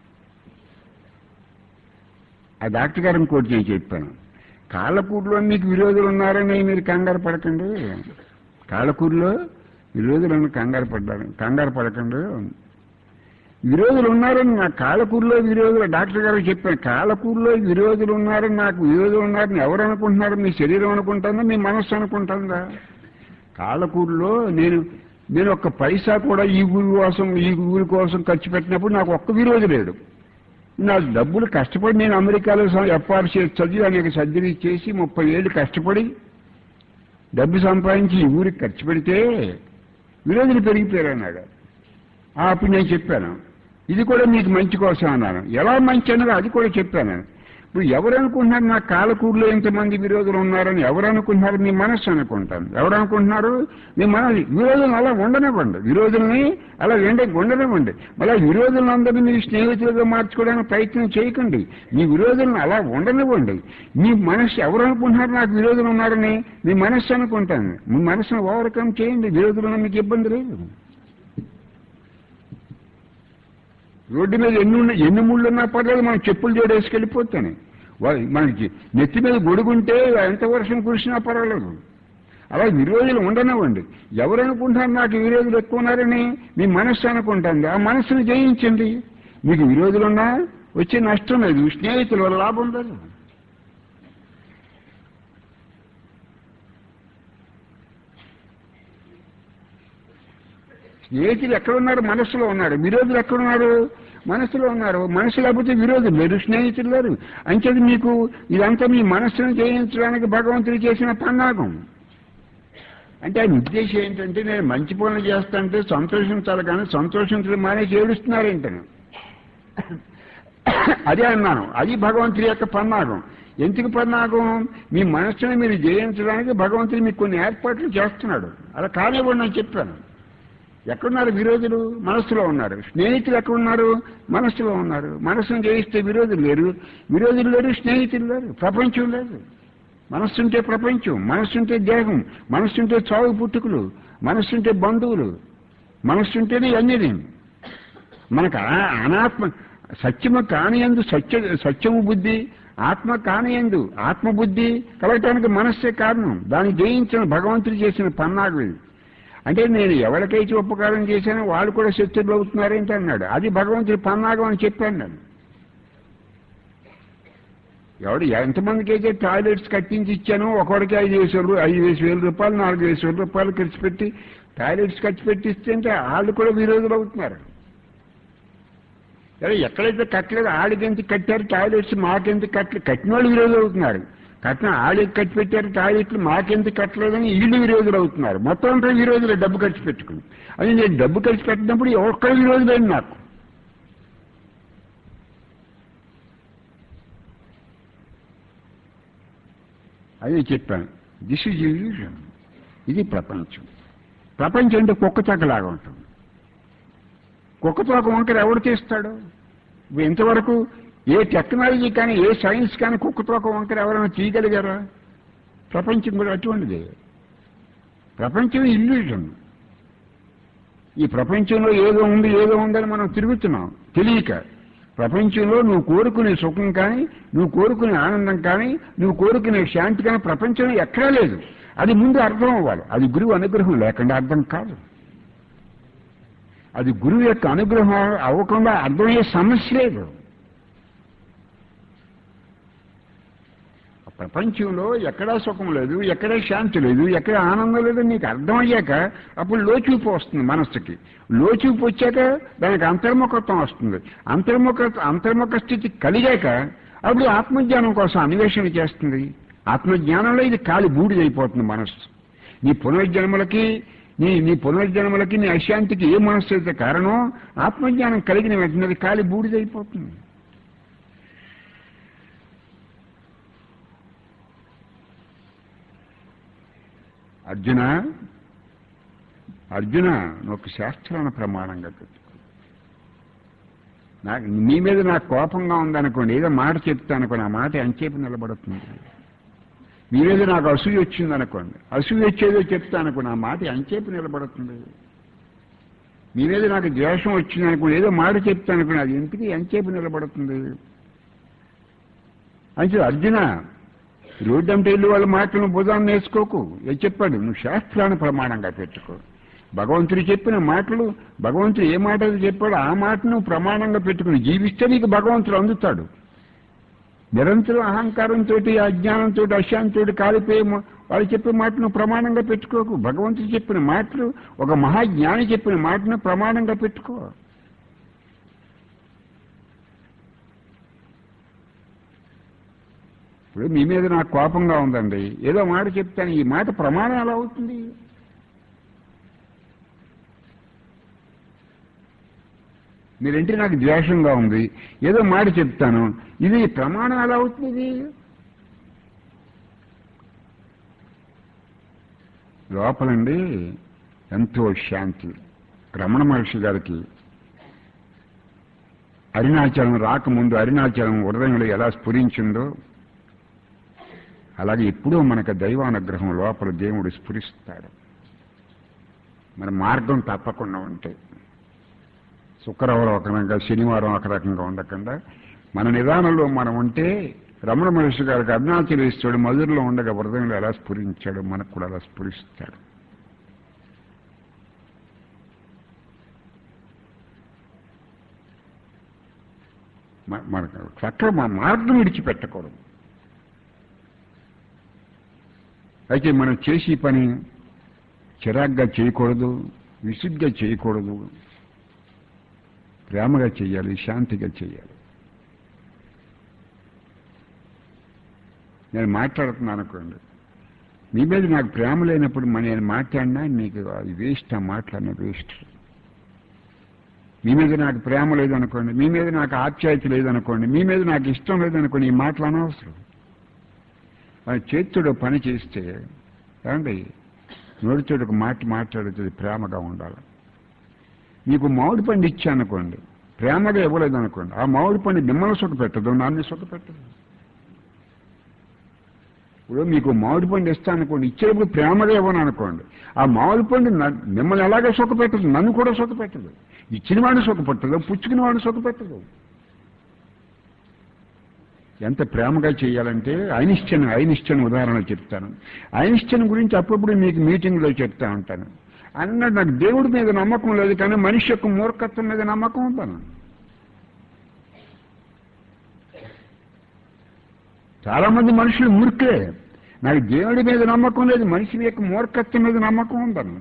ఆ డాక్టర్ గారు ఇంకోటి నేను చెప్పాను, కాళ్ళకూరులో మీకు విరోధులు ఉన్నారని మీరు కంగారు పడకండి, కాళ్ళకూరులో విరోధులను కంగారు పడ్డారు కంగారు పడకండి, విరోధులు ఉన్నారని నా కాళ్ళకూరులో విరోధులు డాక్టర్ గారు చెప్పాను. కాళ్ళకూరులో విరోధులు ఉన్నారని నాకు విరోధులు ఉన్నారని ఎవరు అనుకుంటున్నారు? మీ శరీరం అనుకుంటుందా, మీ మనస్సు అనుకుంటుందా? కాళ్ళకూరులో నేను నేను ఒక్క పైసా కూడా ఈ ఊరి కోసం ఈ ఊరి కోసం ఖర్చు పెట్టినప్పుడు నాకు ఒక్క విరోధి లేడు. నా డబ్బులు కష్టపడి నేను అమెరికాలో ఎఫ్ఆర్ చదివి అనేక సర్జరీ చేసి ముప్పై ఏళ్ళు కష్టపడి డబ్బు సంపాదించి ఈ ఊరికి ఖర్చు పెడితే విరోధులు పెరిగిపోయారు అన్నాడు. అప్పుడు నేను చెప్పాను ఇది కూడా మీకు మంచి కోసం అన్నాను. ఎలా మంచి అన్నదో అది కూడా చెప్పాను. ఇప్పుడు ఎవరు అనుకుంటున్నారు నా కాళ్ళకూరులో ఇంతమంది విరోధులు ఉన్నారని? ఎవరు అనుకుంటున్నారు? మీ మనస్సు అనుకుంటాను. ఎవరు అనుకుంటున్నారు? మీ మనసు. విరోధులను అలా ఉండనివ్వండి, విరోధుల్ని అలా ఎండ ఉండనివ్వండి. మళ్ళీ విరోధులను అందరినీ మీరు స్నేహితులుగా మార్చుకోవడానికి ప్రయత్నం చేయకండి. మీ విరోధులను అలా ఉండనివ్వండి. మీ మనస్సు ఎవరు అనుకుంటున్నారు నాకు విరోధులు ఉన్నారని? మీ మనస్సు అనుకుంటాను. మీ మనసును ఓవర్కమ్ చేయండి, విరోధులను మీకు ఇబ్బంది లేదు. రోడ్డు మీద ఎన్ని ఎన్ని ముళ్ళు ఉన్నా పర్లేదు, మనం చెప్పులు జోడేసుకెళ్ళిపోతాను. మనకి నెత్తి మీద గొడుగుంటే ఎంత వర్షం కురిసినా పర్వాలేదు. అలా విరోధులు ఉండనివ్వండి. ఎవరు అనుకుంటారు నాకు విరోధులు ఎక్కువ ఉన్నారని? మీ మనస్సు అనుకుంటుంది. ఆ మనస్సును జయించండి. మీకు విరోధులున్నా వచ్చే నష్టం లేదు, స్నేహితుల వల్ల లాభం లేదు. స్నేహితులు ఎక్కడున్నారు? మనస్సులో ఉన్నారు. విరోధులు ఎక్కడున్నారు? మనస్సులో ఉన్నారు. మనస్సు లేకపోతే విరోధులు లేరు, స్నేహితులు లేరు. అంచేది మీకు ఇదంతా మీ మనస్సును జయించడానికి భగవంతుడు చేసిన పన్నాగం. అంటే ఆయన ఉద్దేశం ఏంటంటే నేను మంచి పనులు చేస్తానంటే సంతోషించాలి, కానీ సంతోషించడం మానేసి ఏడుస్తున్నారేంటని అదే అన్నాను. అది భగవంతుడి యొక్క పన్నాగం. ఎందుకు పన్నాగం? మీ మనస్సును మీరు జయించడానికి భగవంతుడు మీకు కొన్ని ఏర్పాట్లు చేస్తున్నాడు. అలా కానివ్వండి అని చెప్పాను. ఎక్కడున్నారు విరోధులు? మనస్సులో ఉన్నారు. స్నేహితులు ఎక్కడున్నారు? మనస్సులో ఉన్నారు. మనస్సును జయిస్తే విరోధులు లేరు, విరోధులు లేరు, స్నేహితులు లేరు, ప్రపంచం లేదు. మనస్సుంటే ప్రపంచం, మనస్సుంటే దేహం, మనస్సుంటే చావు పుట్టుకులు, మనస్సుంటే బంధువులు, మనస్సుంటేనే అన్నిది. మనకు అనాత్మ సత్యము కానియందు సత్య సత్యము బుద్ధి, ఆత్మ కానియందు ఆత్మబుద్ధి కలగటానికి మనస్సే కారణం. దాన్ని జయించిన భగవంతుడు చేసిన పన్నాగం ఇది. అంటే నేను ఎవరికైతే ఉపకారం చేశానో వాళ్ళు కూడా శత్రువులు అవుతున్నారేంటి అన్నాడు. అది భగవంతుడి పన్నాగం అని చెప్పాను నేను. ఎవడు ఎంతమందికి అయితే టాయిలెట్స్ కట్టించి ఇచ్చానో ఒకడికి ఐదు వేసు ఐదు వేసు వేల రూపాయలు నాలుగు వేసు వేల రూపాయలు ఖర్చు పెట్టి టాయిలెట్స్ ఖర్చు పెట్టిస్తే అంటే వాళ్ళు కూడా విరోధులు అవుతున్నారు. ఎక్కడైతే కట్టలేదు ఆడికెంత కట్టారు టాయిలెట్స్, మాకెంత కట్టలేదు, కట్టిన వాళ్ళు విరోధులు అవుతున్నారు. కట్టిన ఆడికి ఖర్చు పెట్టారు టాయిలెట్లు, మాకెందుకు కట్టలేదని వీళ్ళు విరోధులు అవుతున్నారు. మొత్తం అంతా విరోధులు డబ్బు ఖర్చు పెట్టుకుని. అది నేను డబ్బు ఖర్చు పెట్టినప్పుడు ఒక్క విరోధులేండి నాకు. అదే చెప్పాను. This is illusion. ఇది ప్రపంచం. ప్రపంచం అంటే కుక్క తోకలాగా ఉంటుంది. కుక్క తోక వంకర ఎవడు తీస్తాడు? ఇంతవరకు ఏ టెక్నాలజీ కానీ ఏ సైన్స్ కానీ కుక్క తోక వంకర ఎవరైనా తీయగలిగారా? ప్రపంచం కూడా అటువంటిది. ప్రపంచం ఇల్యూషన్. ఈ ప్రపంచంలో ఏదో ఉంది ఏదో ఉందని మనం తిరుగుతున్నాం తెలియక. ప్రపంచంలో నువ్వు కోరుకునే సుఖం కానీ, నువ్వు కోరుకునే ఆనందం కానీ, నువ్వు కోరుకునే శాంతి కానీ ప్రపంచంలో ఎక్కడా లేదు. అది ముందు అర్థం అవ్వాలి. అది గురువు అనుగ్రహం లేకుండా అర్థం కాదు. అది గురువు యొక్క అనుగ్రహం అవ్వకుండా అర్థమయ్యే సమస్య లేదు. ప్రపంచంలో ఎక్కడా సుఖం లేదు, ఎక్కడా శాంతి లేదు, ఎక్కడ ఆనందం లేదు నీకు అర్థమయ్యాక అప్పుడు లోచూపు వస్తుంది మనస్సుకి. లోచూపు వచ్చాక దానికి అంతర్ముఖత్వం వస్తుంది. అంతర్ముఖ అంతర్ముఖ స్థితి కలిగాక అప్పుడు ఆత్మజ్ఞానం కోసం అన్వేషణ చేస్తుంది. ఆత్మజ్ఞానంలో ఇది కాలి బూడిదైపోతుంది మనస్సు. నీ పునర్జన్మలకి నీ నీ పునర్జన్మలకి నీ అశాంతికి ఏ మనస్సు అయితే కారణం, ఆత్మజ్ఞానం కలిగిన వెంటనే అది కాలి బూడిదైపోతుంది. అర్జున అర్జున నువ్వు ఒక శాస్త్రాన్ని ప్రమాణంగా పెట్టుకో. నాకు నీ మీద నాకు కోపంగా ఉందనుకోండి, ఏదో మాట చెప్తా అనుకోండి, ఆ మాట ఎంతసేపు నిలబడుతుంది. మీ మీద నాకు అసూయ వచ్చింది అనుకోండి, అసూయ వచ్చేదో చెప్తా అనుకోండి, ఆ మాట ఎంతసేపు నిలబడుతుంది. మీ మీద నాకు ద్వేషం వచ్చింది అనుకోండి, ఏదో మాట చెప్తా అనుకోండి, అది ఎందుకు ఎంతసేపు నిలబడుతుంది. అంటే అర్జున రోడ్డు అంటే వెళ్ళి వాళ్ళ మాటలను భుజాన్ని నేర్చుకోకు. ఏ చెప్పాడు, నువ్వు శాస్త్రాన్ని ప్రమాణంగా పెట్టుకో. భగవంతుడు చెప్పిన మాటలు, భగవంతుడు ఏ మాట చెప్పాడో ఆ మాటను ప్రమాణంగా పెట్టుకుని జీవిస్తే నీకు భగవంతుడు అందుతాడు. నిరంతరం అహంకారంతో, అజ్ఞానంతో, అశాంతితో కాలిపోయి వాళ్ళు చెప్పే మాటను ప్రమాణంగా పెట్టుకోకు. భగవంతుడు చెప్పిన మాటలు, ఒక మహాజ్ఞాని చెప్పిన మాటను ప్రమాణంగా పెట్టుకో. ఇప్పుడు మీ మీద నాకు కోపంగా ఉందండి, ఏదో మాట చెప్తాను, ఈ మాట ప్రమాణం ఎలా అవుతుంది. మీరంటే నాకు ద్వేషంగా ఉంది, ఏదో మాట చెప్తాను, ఇది ప్రమాణం ఎలా అవుతుంది. లోపలండి ఎంతో శాంతి. రమణ మహర్షి గారికి అరుణాచలం రాకముందు అరుణాచలం హృదయంలో ఎలా స్ఫురించిందో అలాగే ఎప్పుడూ మనకు దైవానుగ్రహం లోపల దేవుడు స్ఫురిస్తాడు. మన మార్గం తప్పకుండా ఉంటాయి. శుక్రవారం ఒక రకంగా, శనివారం ఒక రకంగా ఉండకుండా మన నిదానంలో మనం ఉంటే రమణ మహర్షి గారికి అరుణాచలేశ్వరుడు మధురలో ఉండగా హృదయంలో ఎలా స్ఫురించాడు, మనకు కూడా అలా స్ఫురిస్తాడు. మనకు చక్కగా మా మార్గం విడిచిపెట్టకూడదు. అయితే మనం చేసే పని చిరాగ్గా చేయకూడదు, విసుగ్గా చేయకూడదు, ప్రేమగా చేయాలి, శాంతిగా చేయాలి. నేను మాట్లాడుతున్నాను అనుకోండి, మీ మీద నాకు ప్రేమ లేనప్పుడు నేను మాట్లాడినా నీకు అది వేస్ట్, ఆ మాట్లాడిన వేస్ట్. మీ మీద నాకు ప్రేమ లేదనుకోండి, మీ మీద నాకు ఆప్యాయత లేదనుకోండి, మీ మీద నాకు ఇష్టం లేదనుకోండి, ఈ మాటలు అనవసరం. అది చేతుడు పని చేస్తే ఏమండి, నోటితోడు ఒక మాట మాట్లాడుతుంది, ప్రేమగా ఉండాలి. మీకు మామిడి పండు ఇచ్చానుకోండి, ప్రేమగా ఇవ్వలేదనుకోండి, ఆ మామిడి పండు మిమ్మల్ని సుఖ పెట్టదు, నాన్ని సుఖ పెట్టదు. ఇప్పుడు మీకు మామిడి పండు ఇస్తానుకోండి, ఇచ్చేటప్పుడు ప్రేమగా ఇవ్వను అనుకోండి, ఆ మామిడి పండు మిమ్మల్ని ఎలాగే సుఖ పెట్టదు, నన్ను కూడా సుఖ పెట్టదు. ఇచ్చిన వాడిని సుఖ పెట్టదు, పుచ్చుకున్న వాడిని సుఖ పెట్టదు. ఎంత ప్రేమగా చేయాలంటే ఐన్స్టీన్ ఐన్స్టీన్ ఉదాహరణ చెప్తాను. ఐన్స్టీన్ గురించి అప్పుడప్పుడు మీకు మీటింగ్లో చెప్తా ఉంటాను. అన్నాడు, నాకు దేవుడి మీద నమ్మకం లేదు కానీ మనిషి యొక్క మూర్ఖత్వం మీద నమ్మకం ఉంటాను. చాలా మంది మనుషులు మూర్ఖే. నాకు దేవుడి మీద నమ్మకం లేదు, మనిషి యొక్క మూర్ఖత్వం మీద నమ్మకం ఉంటాను.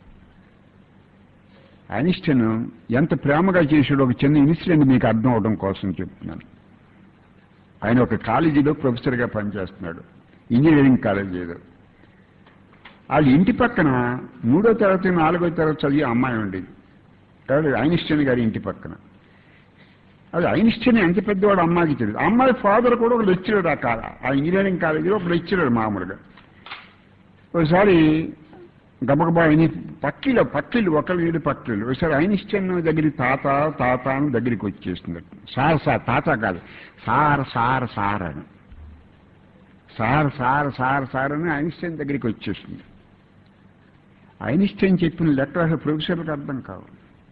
ఐన్స్టీన్ ఎంత ప్రేమగా చేసాడో ఒక చిన్న ఇన్సిడెంట్ మీకు అర్థం అవడం కోసం చెప్తున్నాను. ఆయన ఒక కాలేజీలో ప్రొఫెసర్గా పనిచేస్తున్నాడు, ఇంజనీరింగ్ కాలేజీ ఏదో. వాళ్ళ ఇంటి పక్కన మూడో తరగతి నాలుగో తరగతి చదివే అమ్మాయి ఉండేది. కాబట్టి ఐన్స్టీన్ గారి ఇంటి పక్కన. అది ఐన్స్టీన్ ఎంత పెద్దవాడు అమ్మాయికి తెలియదు. అమ్మాయి ఫాదర్ కూడా ఒక లెక్చరర్ ఆ కాల ఆ ఇంజనీరింగ్ కాలేజీలో ఒక లెక్చరర్ మామూలుగా. ఒకసారి గబగబా అయిన పక్కిలు పక్కిళ్ళు ఒకళ్ళు ఏడు పక్కిళ్ళు ఒకసారి ఐన్స్టీన్ దగ్గరికి తాత తాత అని దగ్గరికి వచ్చేసింది. సార్ సార్ తాత కాదు, సార్ సార్ సార్ అని సార్ సార్ సార్ సార్ అని ఐన్స్టీన్ దగ్గరికి వచ్చేసింది. ఐన్స్టీన్ చెప్పిన లెక్క అసలు ప్రొఫెసర్లకు అర్థం కావు.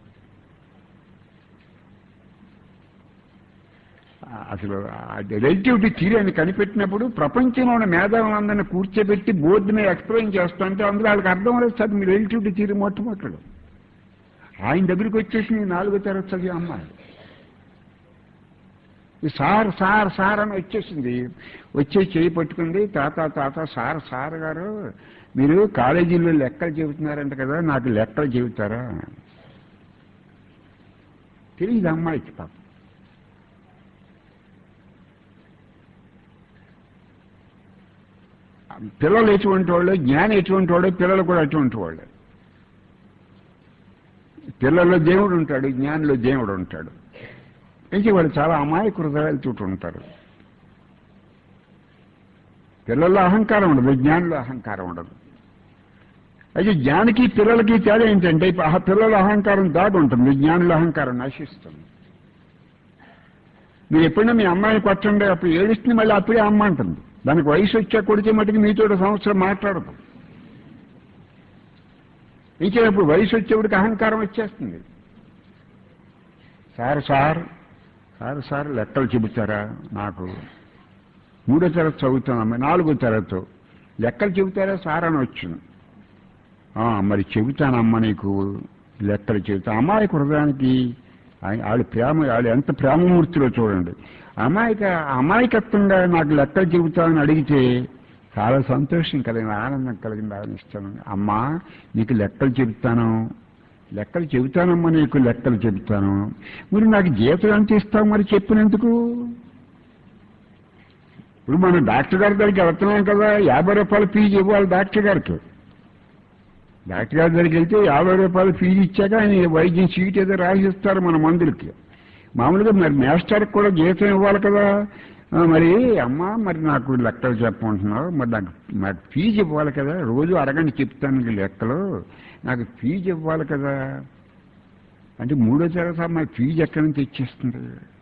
అసలు రిలేటివిటీ థియరీ అని కనిపెట్టినప్పుడు ప్రపంచంలో ఉన్న మేధావులందరినీ కూర్చోబెట్టి బోర్డు మీద ఎక్స్ప్లెయిన్ చేస్తుంటే అందులో వాళ్ళకి అర్థం అవ్వలేదు సార్ మీ రిలేటివిటీ థియరీ మొట్టమొదటి. ఆయన దగ్గరికి వచ్చేసి నాలుగో తరగతి చదివే అమ్మాయి సార్ సార్ సార్ అని వచ్చేసింది. వచ్చే చేయి పట్టుకుంది, తాత తాత సార్ సార్ గారు మీరు కాలేజీలో లెక్కలు చెబుతున్నారంట కదా, నాకు లెక్కలు చెబుతారా? తెలియదు అమ్మాయికి పాపం. పిల్లలు ఎటువంటి వాళ్ళు, జ్ఞానం ఎటువంటి వాడు, పిల్లలు కూడా అటువంటి వాళ్ళు. పిల్లల్లో దేవుడు ఉంటాడు, జ్ఞానిలో దేవుడు ఉంటాడు. అయితే వాళ్ళు చాలా అమాయక హృదయాలతో ఉంటారు. పిల్లల్లో అహంకారం ఉండదు, జ్ఞానిలో అహంకారం ఉండదు. అయితే జ్ఞానికి పిల్లలకి తేడా ఏంటంటే ఆ పిల్లల అహంకారం దాటి ఉంటుంది, జ్ఞానుల అహంకారం నశిస్తుంది. మీరు ఎప్పుడైనా మీ అమ్మాయిని కొట్టండి, అప్పుడు ఏడుస్తుంది, మళ్ళీ అప్పుడే అమ్మ అంటుంది. దానికి వయసు వచ్చా కొడితే మటుకు మీతో సంవత్సరం మాట్లాడదు. ఇంకేప్పుడు వయసు వచ్చేవాడికి అహంకారం వచ్చేస్తుంది. సార్ సార్ సార్ సార్ లెక్కలు చెబుతారా? నాకు మూడో తరగతి చదువుతానమ్మా, నాలుగో తరగతి లెక్కలు చెబుతారా సార్ అని వచ్చింది. మరి చెబుతానమ్మా నీకు లెక్కలు చెబుతా. అమ్మాయి హృదయానికి ఆవిడ ప్రేమ, ఆవిడ ఎంత ప్రేమమూర్తిలో చూడండి. అమాయక అమాయకత్వంగా నాకు లెక్కలు చెబుతానని అడిగితే చాలా సంతోషం కలిగింది, ఆనందం కలిగింది, ఆనందిస్తాను. అమ్మా నీకు లెక్కలు చెబుతాను, లెక్కలు చెబుతానమ్మా నీకు లెక్కలు చెబుతాను. మీరు నాకు జీతం ఎంత ఇస్తావు మరి చెప్పినందుకు? ఇప్పుడు మనం డాక్టర్ గారి దగ్గరికి వెళ్తున్నాం కదా, యాభై రూపాయలు ఫీజు ఇవ్వాలి డాక్టర్ గారికి. డాక్టర్ గారి దగ్గరికి వెళ్తే యాభై రూపాయలు ఫీజు ఇచ్చాక ఆయన వైద్యం సీట్ ఏదో రాసిస్తారు మన మందులకి. మామూలుగా మరి మాస్టర్కి కూడా జీతం ఇవ్వాలి కదా. మరి అమ్మ మరి నాకు లెక్కలు చెప్పమంటున్నావు, మరి నాకు నాకు ఫీజు ఇవ్వాలి కదా, రోజు అరగంట చెప్తాను లెక్కలు, నాకు ఫీజు ఇవ్వాలి కదా అంటే మూడో తరగతి మరి ఫీజు ఎక్కడి నుంచి తెచ్చేస్తుంది?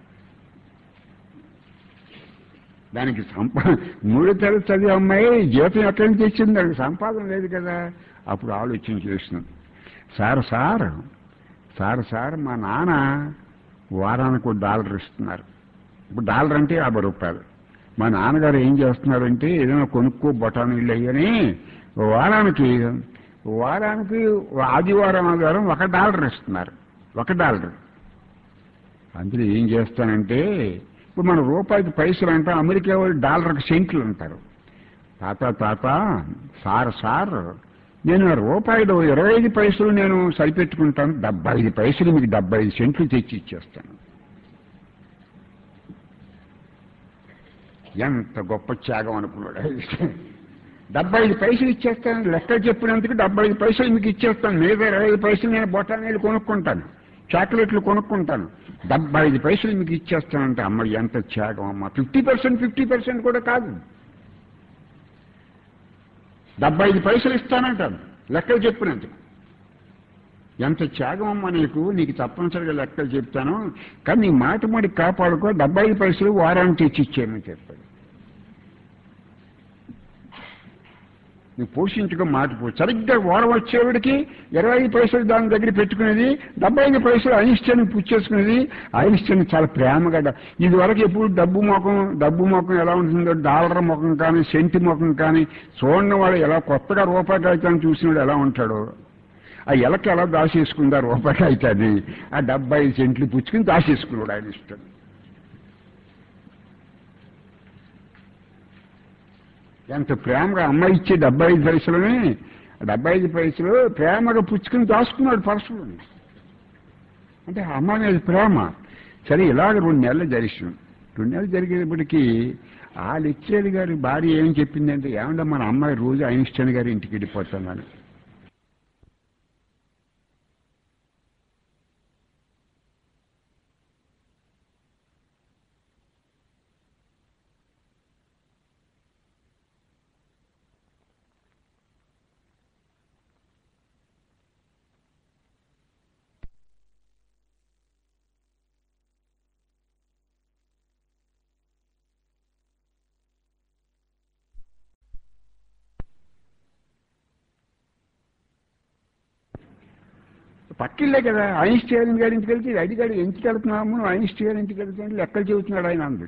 దానికి సంపా మూడో తరగతి చదివే అమ్మాయి జీతం ఎక్కడి నుంచి తెచ్చింది? దానికి సంపాదన లేదు కదా. అప్పుడు ఆలోచన చేస్తున్నాను. సార్ సార్ సార్ సార్ మా నాన్న వారానికి ఒక డాలర్ ఇస్తున్నారు. ఇప్పుడు డాలర్ అంటే యాభై రూపాయలు. మా నాన్నగారు ఏం చేస్తున్నారంటే ఏదైనా కొనుక్కో బఠానీళ్ళు అయ్యని వారానికి వారానికి ఆదివారం ఆదివారం ఒక డాలర్ ఇస్తున్నారు, ఒక డాలర్. అందులో ఏం చేస్తానంటే ఇప్పుడు మన రూపాయికి పైసలు అంటాం, అమెరికా వాళ్ళు డాలర్కి సెంట్లు అంటారు. తాత తాత సార్ సార్ నేను రూపాయలు ఇరవై ఐదు పైసలు నేను సరిపెట్టుకుంటాను, డెబ్బై ఐదు పైసలు మీకు డెబ్బై ఐదు సెంట్లు తెచ్చి ఇచ్చేస్తాను. ఎంత గొప్ప త్యాగం అనుకున్నాడు. డెబ్బై ఐదు పైసలు ఇచ్చేస్తాను, లెక్క చెప్పినందుకు డెబ్బై ఐదు పైసలు మీకు ఇచ్చేస్తాను, మిగతా ఇరవై ఐదు పైసలు నేను బొటానీలు కొనుక్కుంటాను, చాక్లెట్లు కొనుక్కుంటాను, డెబ్బై ఐదు పైసలు మీకు ఇచ్చేస్తానంటే అమ్మ ఎంత త్యాగం అమ్మ. ఫిఫ్టీ పర్సెంట్ ఫిఫ్టీ పర్సెంట్ కూడా కాదు, డెబ్బై ఐదు పైసలు ఇస్తానంటాను లెక్కలు చెప్పినందుకు. ఎంత త్యాగం అమ్మ నీకు, నీకు తప్పనిసరిగా లెక్కలు చెప్తాను, కానీ నీ మాట మరి కాపాడుకో, డెబ్బై ఐదు పైసలు వారానికి తెచ్చి ఇచ్చేయమని చెప్పాడు. నువ్వు పోషించుకో మాట పో. సరిగ్గా వారం వచ్చేవాడికి ఇరవై ఐదు పైసలు దాని దగ్గర పెట్టుకునేది, డెబ్బై ఐదు పైసలు ఐన్స్టైన్ పుచ్చేసుకునేది. ఐన్స్టైన్ చాలా ప్రేమగా, ఇది వరకు ఎప్పుడు డబ్బు ముఖం డబ్బు ముఖం ఎలా ఉంటుందో, డాలర్ ముఖం కానీ సెంటి ముఖం కానీ చూడని వాడు ఎలా కొత్తగా రూపాయి కాగితాన్ని చూసినాడు ఎలా ఉంటాడు, ఆ ఎలక ఎలా దాచేసుకుందా రూపాయి కాగితాన్ని, ఆ డెబ్బై ఐదు సెంట్లు పుచ్చుకుని దాచేసుకున్నాడు ఐన్స్టైన్. ఎంత ప్రేమగా అమ్మాయి ఇచ్చే డెబ్బై ఐదు పైసలని డెబ్బై ఐదు పైసలు ప్రేమగా పుచ్చుకుని దాచుకున్నాడు పర్సులోని. అంటే అమ్మాయి మీద ప్రేమ. సరే ఇలాగ రెండు నెలలు జరిగిన రెండు నెలలు జరిగేటప్పటికీ ఆ లెక్చరర్ గారి భార్య ఏం చెప్పిందంటే, ఏమంటే మన అమ్మాయి రోజు ఐన్స్టైన్ గారి ఇంటికి వెళ్ళిపోతామని. పక్కిళ్ళే కదా, ఐన్స్టైన్ గారి ఇంటికి వెళ్తే అది గారి ఇంటికి వెళ్తున్నాము, నువ్వు ఐన్స్టైన్ ఇంటికి వెళ్తుంటే లెక్కలు చెబుతున్నాడు ఆయన అందరు.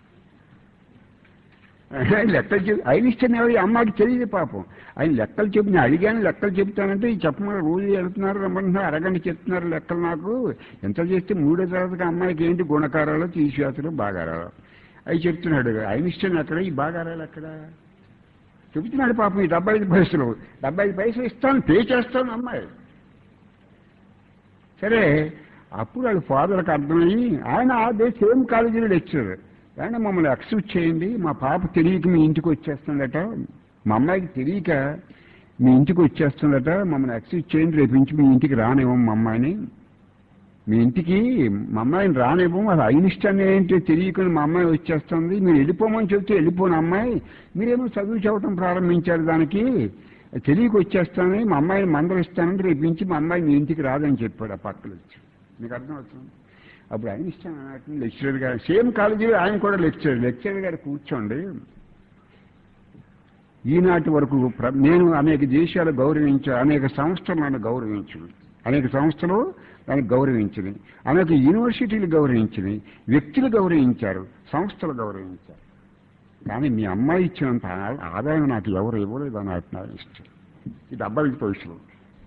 లెక్కలు చెబు ఐన్స్టైన్ ఎవరి అమ్మాయికి తెలియదు పాపం. ఆయన లెక్కలు చెప్పి నేను అడిగాను, లెక్కలు చెబుతానంటే ఈ చెప్పమని రోజు వెళ్తున్నారు, రమ్మంటున్నారు, అరగంట చెప్తున్నారు లెక్కలు. నాకు ఎంత చేస్తే మూడో తరగతికి అమ్మాయికి ఏంటి గుణకారాలు తీసివేతలు బాగారాలు అవి చెప్తున్నాడు. ఐన్స్టైన్ ఎక్కడ, ఈ బాగారాలు ఎక్కడ చెబుతున్నాడు పాపం. ఈ డెబ్బై ఐదు పైసలు డెబ్బై ఐదు పైసలు ఇస్తాను, పే చేస్తాను అమ్మాయి. సరే అప్పుడు వాళ్ళ ఫాదర్కి అర్థమయ్యి ఆయన అదే సేమ్ కాలేజీలో లెక్చరర్, కానీ మమ్మల్ని యాక్సెప్ట్ చేయండి, మా పాప తెలియక మీ ఇంటికి వచ్చేస్తుందట, మా అమ్మాయికి తెలియక మీ ఇంటికి వచ్చేస్తుందట, మమ్మల్ని యాక్సెప్ట్ చేయండి, రేపు నుంచి మీ ఇంటికి రానివ్వం మా అమ్మాయిని, మీ ఇంటికి మా అమ్మాయిని రానివ్వం, అది ఐన్స్టైన్ ఏంటో తెలియకుండా మా అమ్మాయి వచ్చేస్తుంది, మీరు వెళ్ళిపోమని చెప్తే వెళ్ళిపోను అమ్మాయి, మీరేమో చదువు చెప్పడం ప్రారంభించారు దానికి, తెలియక వచ్చేస్తానని మా అమ్మాయిని మందలిస్తానని రేపు నుంచి మా అమ్మాయి మీ ఇంటికి రాదని చెప్పాడు ఆ పక్కన వచ్చి. మీకు అర్థమవుతుంది? అప్పుడు ఆయన ఇష్టం అన్నట్టు లెక్చరర్ గారు సేమ్ కాలేజీలో ఆయన కూడా లెక్చరర్ లెక్చరర్ గారు కూర్చోండి, ఈనాటి వరకు నేను అనేక దేశాలు గౌరవించా, అనేక సంస్థలు నన్ను గౌరవించింది, అనేక సంస్థలు నన్ను గౌరవించింది, అనేక యూనివర్సిటీలు గౌరవించింది, వ్యక్తులు గౌరవించారు, సంస్థలు గౌరవించారు. కానీ మీ అమ్మాయి ఇచ్చినంత ఆదాయం నాకు ఎవరు ఇవ్వలేదు అన్నట్టు నాకు ఇష్టం. ఇది అబ్బాయి పైసలు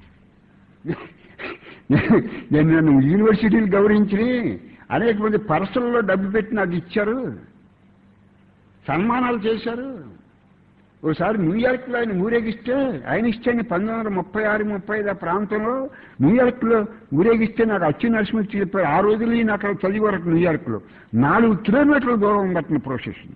నేను నన్ను యూనివర్సిటీలు గౌరవించి అనేక మంది పర్సల్లో డబ్బు పెట్టి నాకు ఇచ్చారు, సన్మానాలు చేశారు. ఒకసారి న్యూయార్క్లో ఆయన ఊరేగిస్తే ఆయన ఇచ్చాను పంతొమ్మిది వందల ముప్పై ఆరు ముప్పై ఐదు ఆ ప్రాంతంలో న్యూయార్క్లో ఊరేగిస్తే నాకు అచ్చు నరసింహ చెప్పారు. ఆ రోజులు నేను అక్కడ చదివి వరకు న్యూయార్క్లో నాలుగు కిలోమీటర్ల దూరం ఉందట్టిన ప్రొసెషన్,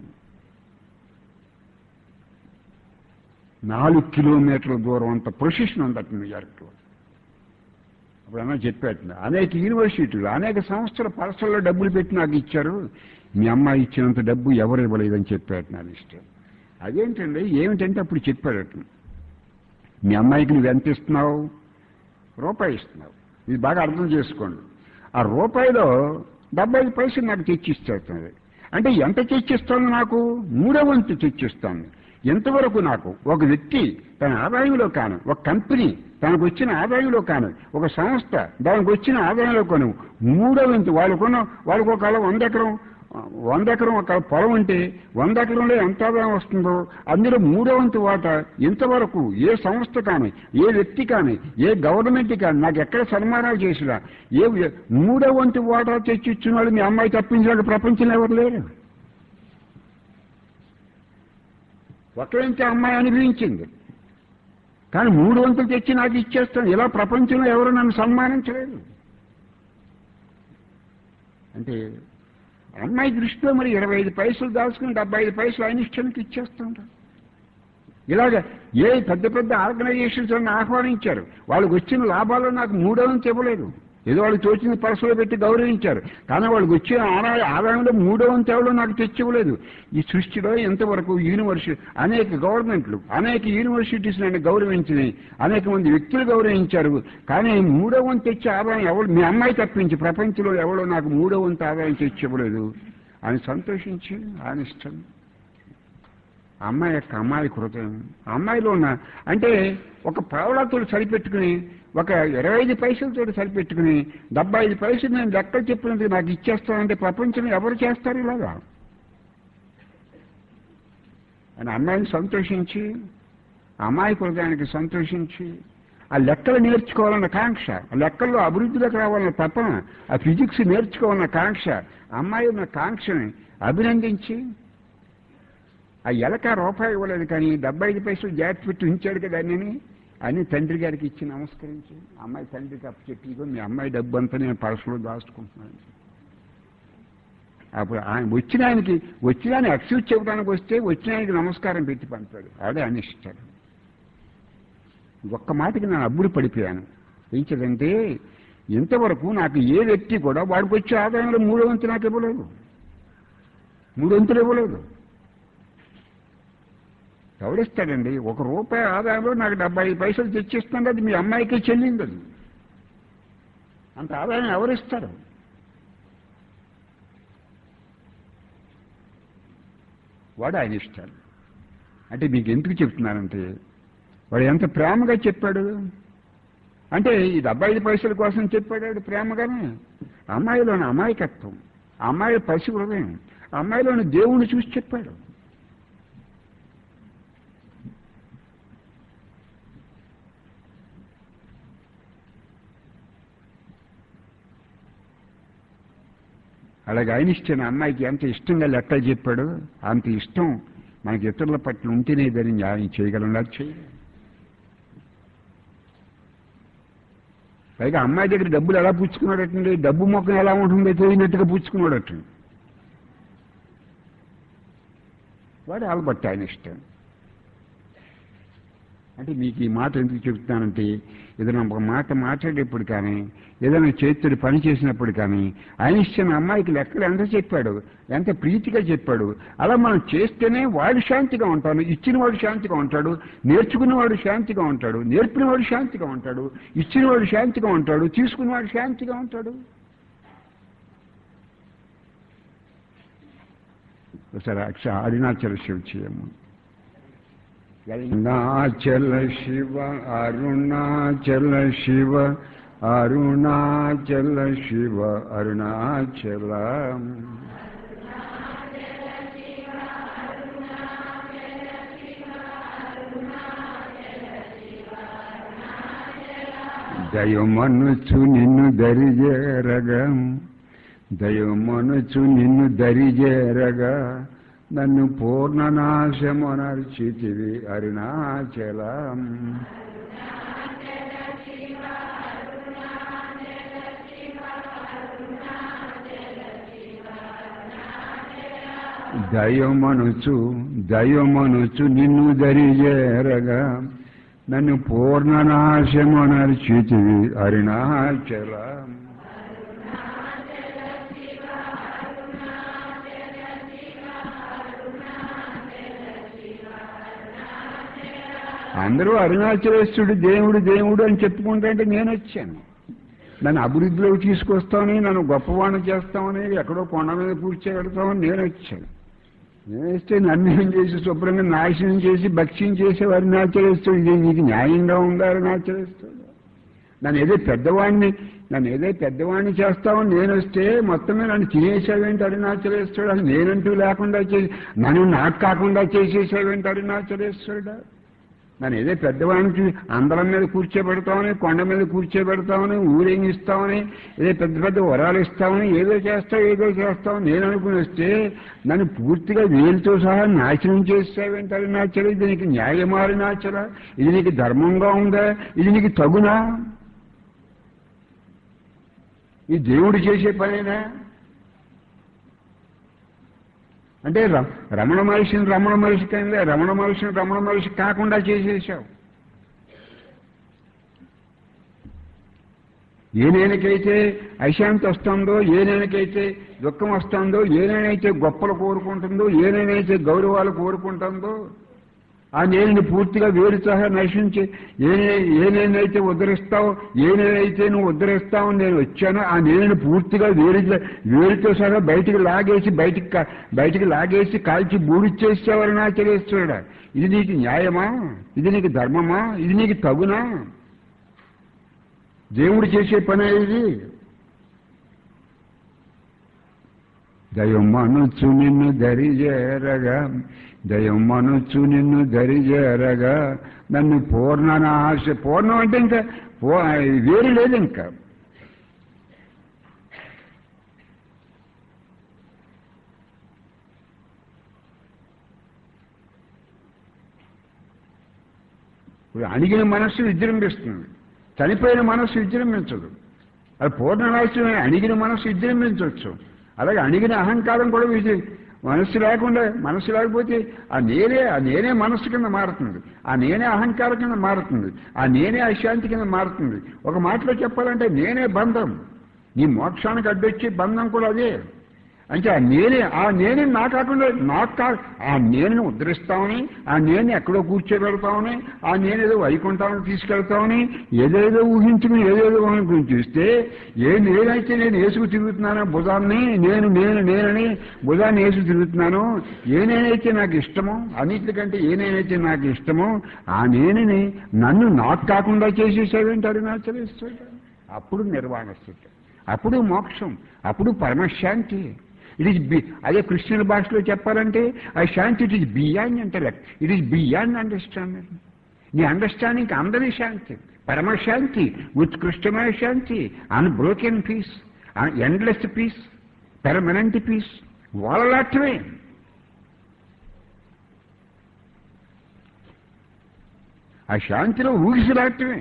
నాలుగు కిలోమీటర్ల దూరం అంత ప్రొసెషన్ ఉందట న్యూయార్క్లో. అప్పుడన్నా చెప్పాడు అనేక యూనివర్సిటీలు అనేక సంస్థల పరసల్లో డబ్బులు పెట్టి నాకు ఇచ్చారు, మీ అమ్మాయి ఇచ్చినంత డబ్బు ఎవరు ఇవ్వలేదని చెప్పాడు. నాకు ఇష్టం అదేంటండి ఏమిటంటే అప్పుడు చెప్పాడట, మీ అమ్మాయికి నువ్వు ఎంత ఇస్తున్నావు? రూపాయి ఇస్తున్నావు. ఇది బాగా అర్థం చేసుకోండి. ఆ రూపాయిలో డెబ్బై ఐదు పైసలు నాకు తెచ్చిస్తుంది. అంటే ఎంత తెచ్చిస్తాను? నాకు మూడో వంతు తెచ్చిస్తాను. ఎంతవరకు? నాకు ఒక వ్యక్తి తన ఆదాయంలో కాను, ఒక కంపెనీ తనకు వచ్చిన ఆదాయంలో కాను, ఒక సంస్థ దానికి వచ్చిన ఆదాయంలో కాను మూడో వంతు వాళ్ళకున్న వాళ్ళకు ఒక వంద ఎకరం వంద ఎకరం ఒక పొలం ఉంటే వంద ఎకరంలో ఎంత ఆదాయం వస్తుందో అందులో మూడో వంతు వాటా ఇంతవరకు ఏ సంస్థ కానీ ఏ వ్యక్తి కానీ ఏ గవర్నమెంట్ కానీ నాకు ఎక్కడ సన్మానాలు చేసినా ఏ మూడో వంతు వాటా తెచ్చి ఇచ్చిన వాళ్ళు మీ అమ్మాయి తప్పించడానికి ప్రపంచంలో ఎవరు లేరు. ఒకరించే అమ్మాయి అనుభవించింది, కానీ మూడు వంతులు తెచ్చి నాకు ఇచ్చేస్తాను. ఇలా ప్రపంచంలో ఎవరు నన్ను సన్మానించలేదు. అంటే అమ్మాయి దృష్టిలో మరి ఇరవై ఐదు పైసలు దాచుకుని డెబ్బై ఐదు పైసలు ఆయన ఇష్టానికి ఇచ్చేస్తుంటారు. ఇలాగ ఏ పెద్ద పెద్ద ఆర్గనైజేషన్స్ అని ఆహ్వానించారు, వాళ్ళకి వచ్చిన లాభాలు నాకు మూడో వంతు ఇవ్వలేదు. ఏదో వాళ్ళు తోచిన పరసలో పెట్టి గౌరవించారు, కానీ వాళ్ళకి వచ్చిన ఆదాయ ఆదాయంలో మూడో వంతు ఎవరో నాకు తెచ్చివ్వలేదు. ఈ సృష్టిలో ఎంతవరకు యూనివర్సిటీ అనేక గవర్నమెంట్లు అనేక యూనివర్సిటీస్ నన్ను గౌరవించినాయి, అనేక మంది వ్యక్తులు గౌరవించారు, కానీ మూడో వంతు తెచ్చే ఆదాయం ఎవరు మీ అమ్మాయి తప్పించి ప్రపంచంలో ఎవరో నాకు మూడో వంతు ఆదాయం తెచ్చివ్వలేదు అని సంతోషించి ఆయన ఇష్టం. అమ్మాయి యొక్క అమ్మాయి హృదయం అమ్మాయిలో ఉన్న అంటే ఒక పావులతో సరిపెట్టుకుని ఒక ఇరవై ఐదు పైసలతో సరిపెట్టుకుని డెబ్బై ఐదు పైసలు నేను లెక్కలు చెప్పినందుకు నాకు ఇచ్చేస్తానంటే ప్రపంచం ఎవరు చేస్తారు ఇలాగా అని అమ్మాయిని సంతోషించి అమ్మాయి హృదయానికి సంతోషించి ఆ లెక్కలు నేర్చుకోవాలన్న కాంక్ష, ఆ లెక్కల్లో అభివృద్ధిలోకి రావాలన్న తపన, ఆ ఫిజిక్స్ నేర్చుకోవాలన్న కాంక్ష, అమ్మాయి ఉన్న కాంక్షని అభినందించి ఆ ఎలక రూపాయి ఇవ్వలేదు కానీ డెబ్బై ఐదు పైసలు జాగ్రత్త పెట్టి ఉంచాడు కదా అని అని తండ్రి గారికి ఇచ్చి నమస్కరించి అమ్మాయి తండ్రికి అప్పు చెప్పి మీ అమ్మాయి డబ్బు అంతా నేను పర్సులో దాచుకుంటున్నాను. అప్పుడు ఆయన వచ్చిన ఆయనకి వచ్చిన ఆయన ఎక్స్క్యూజ్ చెప్పడానికి వస్తే వచ్చిన ఆయనకి నమస్కారం పెట్టి పంపాడు. ఆడే అనిష్టాడు. ఒక్క మాటకి నేను అబ్బుడు పడిపోయాను. ఏంటంటే ఇంతవరకు నాకు ఏ వ్యక్తి కూడా వాడికి వచ్చే ఆదాయంలో మూడో వంతు నాకు ఇవ్వలేదు, మూడు వంతులు ఇవ్వలేదు. ఎవరిస్తాడండి? ఒక రూపాయి ఆదాయంలో నాకు డెబ్బై ఐదు పైసలు తెచ్చిస్తుంది, అది మీ అమ్మాయికే చెల్లింది. అది అంత ఆదాయం ఎవరిస్తారు? వాడు ఆయన ఇష్టాడు. అంటే మీకు ఎందుకు చెప్తున్నానంటే వాడు ఎంత ప్రేమగా చెప్పాడు అంటే ఈ డెబ్బై ఐదు పైసల కోసం చెప్పాడు ప్రేమగానే. అమ్మాయిలోని అమాయకత్వం, అమ్మాయి పసి హృదయం, అమ్మాయిలోని దేవుణ్ణి చూసి చెప్పాడు. అలాగే ఆయన ఇష్టం అమ్మాయికి ఎంత ఇష్టంగా లెక్క చెప్పాడు, అంత ఇష్టం మనకి ఇతరుల పట్ల ఉంటేనే దాన్ని న్యాయం చేయగలం, అది చేయగలం. పైగా అమ్మాయి దగ్గర డబ్బులు ఎలా పుచ్చుకున్నాడటండి, డబ్బు మొక్కం ఎలా ఉంటుందో తెలియనట్టుగా పుచ్చుకున్నాడట. వాడు ఆల్బట్టి ఆయన ఇష్టం. అంటే మీకు ఈ మాట ఎందుకు చెప్తున్నానంటే ఏదైనా ఒక మాట మాట్లాడేప్పుడు కానీ ఏదైనా చేతుడు పని చేసినప్పుడు కానీ ఐన్స్టీన్ అమ్మాయికి లెక్కలు ఎంత చెప్పాడు, ఎంత ప్రీతిగా చెప్పాడు. అలా మనం చేస్తేనే వాడు శాంతిగా ఉంటాడు, ఇచ్చినవాడు శాంతిగా ఉంటాడు, నేర్చుకున్నవాడు శాంతిగా ఉంటాడు, నేర్పినవాడు శాంతిగా ఉంటాడు, ఇచ్చినవాడు శాంతిగా ఉంటాడు, తీసుకున్నవాడు శాంతిగా ఉంటాడు. ఒకసారి అక్ష అరుణాచల శివ చేయము. అరుణాచల శివ అరుణాచల శివ అరుణాచల శివ అరుణాచల దయమనుచు నిన్ను దరిజేరగా దయమనుచు నిన్ను దరిజేరగా నన్ను పూర్ణనాశమునర్చితివి అరుణాచలం. దయమనుచు దయమనుచు నిన్ను దరిజేరగా నన్ను పూర్ణనాశమునర్చితివి అరుణాచలం. అందరూ అరుణాచలేశ్వరుడు దేవుడు దేవుడు అని చెప్పుకుంటే నేను వచ్చాను. నన్ను అభివృద్ధిలోకి తీసుకొస్తామని, నన్ను గొప్పవాణ్ణి చేస్తామని, ఎక్కడో కొండ మీద కూర్చోబెడతామని నేను వచ్చాను. నేను వస్తే నన్నేం చేసి శుభ్రంగా నాశనం చేసి భక్ష్యం చేసే అరుణాచలేశ్వరుడు. ఇది నీకు న్యాయంగా ఉందా అరుణాచలేశ్వరుడు? నన్ను ఏదో పెద్దవాడిని నన్ను ఏదో పెద్దవాడిని చేస్తామని నేను వస్తే మొత్తమే నన్ను తినేసావేంటి అరుణాచలేశ్వరుడు? అని నేనంటూ లేకుండా చేసి నన్ను నాకు కాకుండా చేసేసావేంటి అరుణాచలేశ్వరుడు? నన్ను ఏదో పెద్దవాడికి అందరం మీద కూర్చోబెడతామని, కొండ మీద కూర్చోబెడతామని, ఊరేగిస్తామని, ఏదో పెద్ద పెద్ద వరాలు ఇస్తామని, ఏదో చేస్తావు ఏదో చేస్తామని నేను అనుకుని వస్తే నన్ను పూర్తిగా వేలుతో సహా నాశనం చేస్తావేంటి అరుణాచల? ఇది నీకు న్యాయమా అరుణాచల? ఇది నీకు ధర్మంగా ఉందా? ఇది నీకు తగునా? ఈ దేవుడు చేసే పనేనా? అంటే రమణ మహర్షిని రమణ మహర్షి కంటే రమణ మహర్షిని రమణ మహర్షి కాకుండా చేసేసావు. ఏ నేనకైతే అశాంతి వస్తుందో, ఏ నేనకైతే దుఃఖం వస్తుందో, ఏ నేనైతే గొప్పలు కోరుకుంటుందో, ఏ నేనైతే గౌరవాలు కోరుకుంటుందో ఆ నేను పూర్తిగా వేరు సహా నశించి ఏ ఏ నేనైతే ఉద్ధరిస్తావో, ఏ నేనైతే నువ్వు ఉద్ధరిస్తావు నేను వచ్చానో ఆ నేను పూర్తిగా వేరు వేరుతో సహా బయటికి లాగేసి బయటికి బయటికి లాగేసి కాల్చి బూడిచ్చేసేవారు నా తెలియస్తుడా. ఇది నీకు న్యాయమా? ఇది నీకు ధర్మమా? ఇది నీకు తగునా? దేవుడు చేసే పని ఇది. దయమనుచు నిన్ను దరిజేరగా దయమనుచు నిన్ను దరిజేరగా నన్ను పూర్ణనాశ పూర్ణం అంటే ఇంకా వేరు లేదు. ఇంకా అణిగిన మనస్సు విజృంభిస్తుంది, చనిపోయిన మనస్సు విజృంభించదు. అది పూర్ణనాశమే. అణిగిన మనస్సు విజృంభించవచ్చు, అలాగే అణిగిన అహంకారం కూడా విజయ మనస్సు లేకుండా మనస్సు లేకపోతే ఆ నేనే ఆ నేనే మనస్సు కింద మారుతుంది, ఆ నేనే అహంకారం కింద మారుతుంది, ఆ నేనే అశాంతి కింద మారుతుంది. ఒక మాటలో చెప్పాలంటే నేనే బంధం. నీ మోక్షానికి అడ్డొచ్చే బంధం కూడా అదే. అంటే ఆ నేనే ఆ నేనే నా కాకుండా నాకు కా ఆ నేను ఉద్ధరిస్తామని, ఆ నేను ఎక్కడో కూర్చోబెడతామని, ఆ నేనేదో వైకుంఠానికి తీసుకెళ్తామని ఏదేదో ఊహించుకుని ఏదేదో అనుకుని చూస్తే ఏ నేనైతే నేను వేసుకు తిరుగుతున్నానో భుజాన్ని నేను నేను నేనని భుజాన్ని వేసుకు తిరుగుతున్నానో, ఏ నేనైతే నాకు ఇష్టమో అన్నిటికంటే ఏ నేనైతే నాకు ఇష్టమో ఆ నేనని నన్ను నాకు కాకుండా చేసేసావేంటి అరుణాచలేశ్వరుడు. అప్పుడు నిర్వాణ స్థితి, అప్పుడు మోక్షం, అప్పుడు పరమశాంతి. ఇట్ ఈస్ బి అదే కృష్ణుని భాషలో చెప్పాలంటే ఆ శాంతి it is beyond intellect, it is beyond understanding. నీ అండర్స్టాండింగ్ అందరి శాంతి, పరమశాంతి, ఉత్కృష్టమైన శాంతి, unbroken peace, endless peace, permanent peace, వాళ్ళలాంటివే. ఆ శాంతిలో ఊగిసిలాంటివే.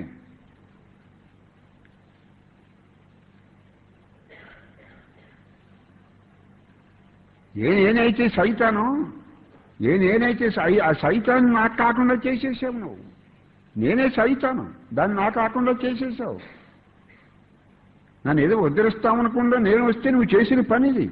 ఏ నేనైతే సైతాను ఏ నేనైతే ఆ సైతాన్ని నాకు కాకుండా చేసేసావు నువ్వు. నేనే సైతాను, దాన్ని నాకు కాకుండా చేసేసావు. నన్ను ఏదో ఉద్ధరిస్తామనుకుండా నేను వస్తే నువ్వు చేసిన పని ఇది.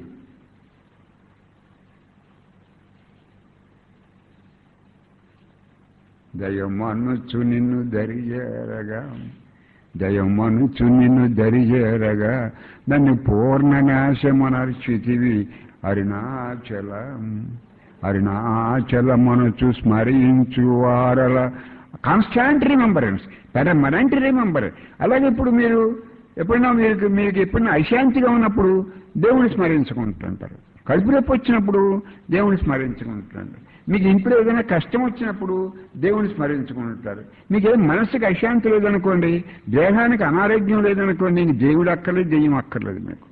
దయమనుచు నిన్ను దరిజేరగా దయమనుచు నిన్ను దరిజేరగా నన్ను పూర్ణనాశమనర్చితివి అరుణాచలం అరుణాచలమనుచు స్మరించు వారల కాన్స్టాంట్ రిమెంబరెన్స్, పెర్మనెంట్ రిమెంబర్. అలాగే ఇప్పుడు మీరు ఎప్పుడైనా మీకు మీకు ఎప్పుడైనా అశాంతిగా ఉన్నప్పుడు దేవుని స్మరించుకుంటుంటారు, కడుపు నొప్పి వచ్చినప్పుడు దేవుని స్మరించుకుంటుంటారు, మీకు ఇంట్లో ఏదైనా కష్టం వచ్చినప్పుడు దేవుని స్మరించుకుంటారు, మీకు ఏదో మనసుకి అశాంతి లేదనుకోండి, దేహానికి అనారోగ్యం లేదనుకోండి, ఇంక దేవుడు అక్కర్లేదు, దెయ్యం అక్కర్లేదు మీకు.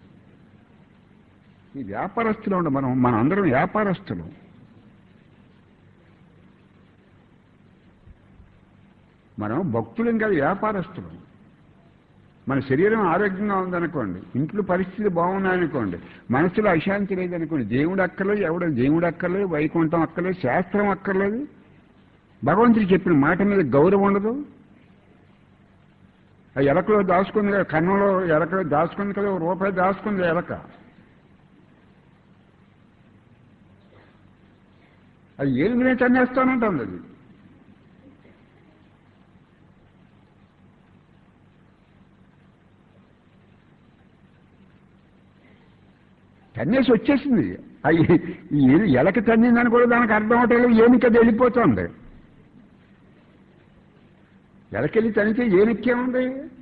ఈ వ్యాపారస్తులు ఉండ మనం మన అందరం వ్యాపారస్తులు. మనం భక్తులం కాదు, వ్యాపారస్తులు. మన శరీరం ఆరోగ్యంగా ఉందనుకోండి, ఇంట్లో పరిస్థితి బాగున్నాయనుకోండి, మనసులో అశాంతి లేదనుకోండి, దేవుడు అక్కర్లేదు, ఎవడో దేవుడు అక్కర్లేదు, వైకుంఠం అక్కర్లేదు, శాస్త్రం అక్కర్లేదు, భగవంతుడు చెప్పిన మాట మీద గౌరవం ఉండదు. ఆ ఎలకలో దాచుకుంది కదా, కన్నంలో ఎలకలో దాచుకుంది కదా, ఒక రూపాయి దాచుకుంది ఎలక, అది ఏనుగునే తన్నేస్తానంటుంది. అది తన్నేసి వచ్చేసింది. అవి ఎలక తన్నిందని కూడా దానికి అర్థం అవటం, ఏనుకది వెళ్ళిపోతుంది. ఎలకెళ్ళి తనితే ఏనుక్కే ఉంది.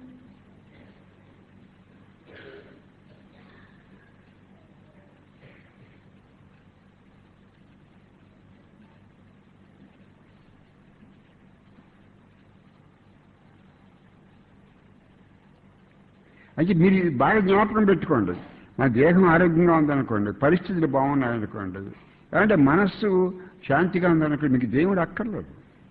అయితే మీరు బాగా జ్ఞాపకం పెట్టుకోండి. మన దేహం ఆరోగ్యంగా ఉందనుకోండి, పరిస్థితులు బాగున్నాయనుకోండి, అంటే మనస్సు శాంతిగా ఉందనుకోండి, మీకు దేవుడు అక్కర్లేదు.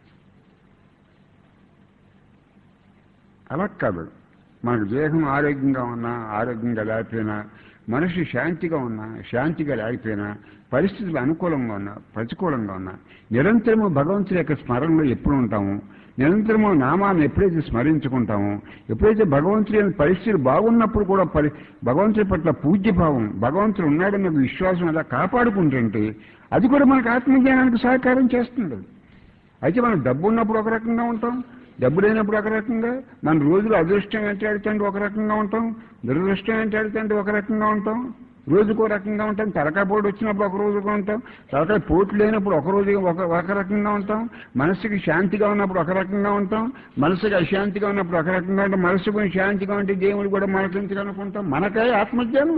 అలా కాదు, మనకు దేహం ఆరోగ్యంగా ఉన్నా ఆరోగ్యంగా లేకపోయినా, మనసు శాంతిగా ఉన్నా శాంతిగా లేకపోయినా, పరిస్థితులు అనుకూలంగా ఉన్నా ప్రతికూలంగా ఉన్నా, నిరంతరము భగవంతుడి యొక్క స్మరణలో ఎప్పుడు ఉంటాము, నిరంతరము నామాన్ని ఎప్పుడైతే స్మరించుకుంటామో, ఎప్పుడైతే భగవంతుడి పరిస్థితులు బాగున్నప్పుడు కూడా పరి భగవంతుడి పట్ల పూజ్యభావం, భగవంతుడు ఉన్నాడన్న విశ్వాసం అలా కాపాడుకుంటుంటే అది కూడా మనకు ఆత్మజ్ఞానానికి సహకారం చేస్తుంది. అయితే మనం డబ్బు ఉన్నప్పుడు ఒక రకంగా ఉంటాం, డబ్బు లేనప్పుడు ఒక రకంగా, మన రోజులు అదృష్టం వెంటాడుతుంటే ఒక రకంగా ఉంటాం, దురదృష్టం వెంటాడుతుంటే ఒక రకంగా ఉంటాం, రోజుకో రకంగా ఉంటాం. తలకాయ పోటు వచ్చినప్పుడు ఒక రోజుగా ఉంటాం, తలకాయ పోటు లేనప్పుడు ఒక రోజు ఒక ఒక రకంగా ఉంటాం, మనసుకి శాంతిగా ఉన్నప్పుడు ఒక రకంగా ఉంటాం, మనసుకి అశాంతిగా ఉన్నప్పుడు ఒక రకంగా ఉంటాం. మనసుకు శాంతిగా ఉంటే దేవుడు కూడా మనకు ఎందుకు అనుకుంటాం. మనకే ఆత్మజ్ఞానం.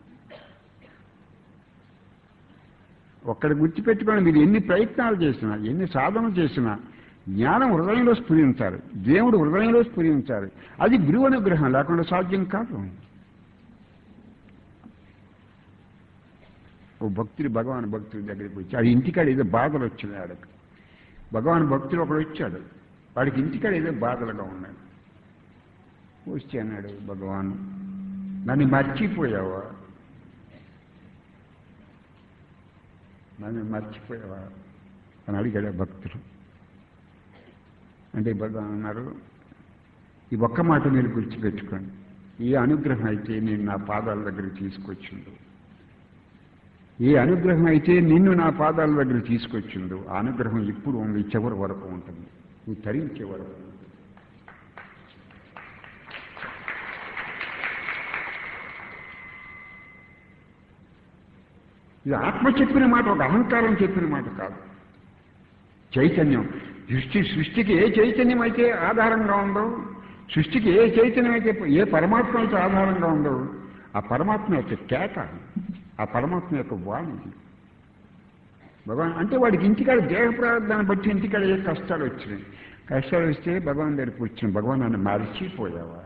ఒక్కడి గుర్తుపెట్టుకోండి, మీరు ఎన్ని ప్రయత్నాలు చేసినా, ఎన్ని సాధనలు చేసినా జ్ఞానం హృదయంలో స్ఫురించాలి, దేవుడు హృదయంలో స్ఫురించాలి. అది గురువు అనుగ్రహం లేకుండా సాధ్యం కాదు. ఓ భక్తుడు భగవాన్ భక్తుడి దగ్గరికి వచ్చాడు. ఇంటికాడ ఏదో బాధలు వచ్చినాయి ఆడకు. భగవాన్ భక్తుడు ఒకడు వచ్చాడు, వాడికి ఇంటికాడ ఏదో బాధలుగా ఉన్నాడు. వచ్చి అన్నాడు, భగవాన్ నన్ను మర్చిపోయావా, నన్ను మర్చిపోయావా అని అడిగాడు భక్తుడు. అంటే భగవాన్ అన్నారు, ఈ ఒక్క మాట మీరు గుర్తుపెట్టుకోండి, ఈ అనుగ్రహం అయితే నేను నా పాదాల దగ్గరికి తీసుకొచ్చిండు, ఏ అనుగ్రహం అయితే నిన్ను నా పాదాల దగ్గర తీసుకొచ్చిందో ఆ అనుగ్రహం ఇప్పుడు ఉంది, చివరి వరకు ఉంటుంది, నువ్వు తరించే వరకు. ఇది ఆత్మ చెప్పిన మాట, ఒక అహంకారం చెప్పిన మాట కాదు. చైతన్యం సృష్టి సృష్టికి ఏ చైతన్యం అయితే ఆధారంగా ఉందో, సృష్టికి ఏ చైతన్యం అయితే ఏ పరమాత్మ అయితే ఆధారంగా ఉందో ఆ పరమాత్మ యొక్క కేక, ఆ పరమాత్మ యొక్క వాణి. భగవాన్ అంటే వాడికి ఇంటికాడ దేహ ప్రారంభాన్ని బట్టి ఇంటికాడ ఏ కష్టాలు వచ్చినాయి, కష్టాలు వస్తే భగవాన్ దగ్గరికి వచ్చిన, భగవాన్ నన్ను మర్చిపోయావా.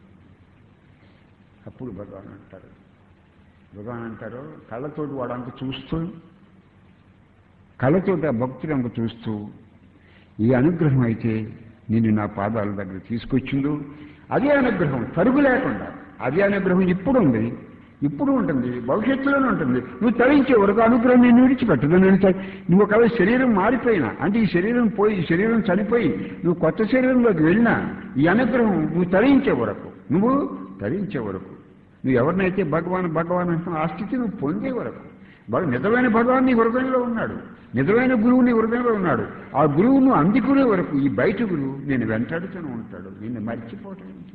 అప్పుడు భగవాన్ అంటారు, భగవాన్ అంటారు కళ్ళతోటి వాడు అంత చూస్తూ, కళ్ళతోటి ఆ భక్తుడు అంత చూస్తూ, ఈ అనుగ్రహం అయితే నిన్ను నా పాదాల దగ్గర తీసుకొచ్చిందో అదే అనుగ్రహం తరుగు లేకుండా, అదే అనుగ్రహం ఇప్పుడు ఉంది, ఇప్పుడు ఉంటుంది, భవిష్యత్తులోనే ఉంటుంది. నువ్వు తరించే వరకు అనుగ్రహం నేను విడిచిపెట్టదు. నేను నువ్వు ఒకవేళ శరీరం మారిపోయినా, అంటే ఈ శరీరం పోయి ఈ శరీరం చనిపోయి నువ్వు కొత్త శరీరంలోకి వెళ్ళినా ఈ అనుగ్రహం నువ్వు తరించే వరకు, నువ్వు తరించే వరకు, నువ్వు ఎవరినైతే భగవాన్ భగవాన్ అంటున్నావు ఆ స్థితి నువ్వు పొందే వరకు, బాగా నిజమైన భగవాన్ నీ హృదయంలో ఉన్నాడు, నిజమైన గురువు నీ హృదయంలో ఉన్నాడు. ఆ గురువు నువ్వు అందుకునే వరకు ఈ బయట గురువు నేను వెంటాడుతూనే ఉంటాడు, నిన్ను మర్చిపోవటం ఏంటి?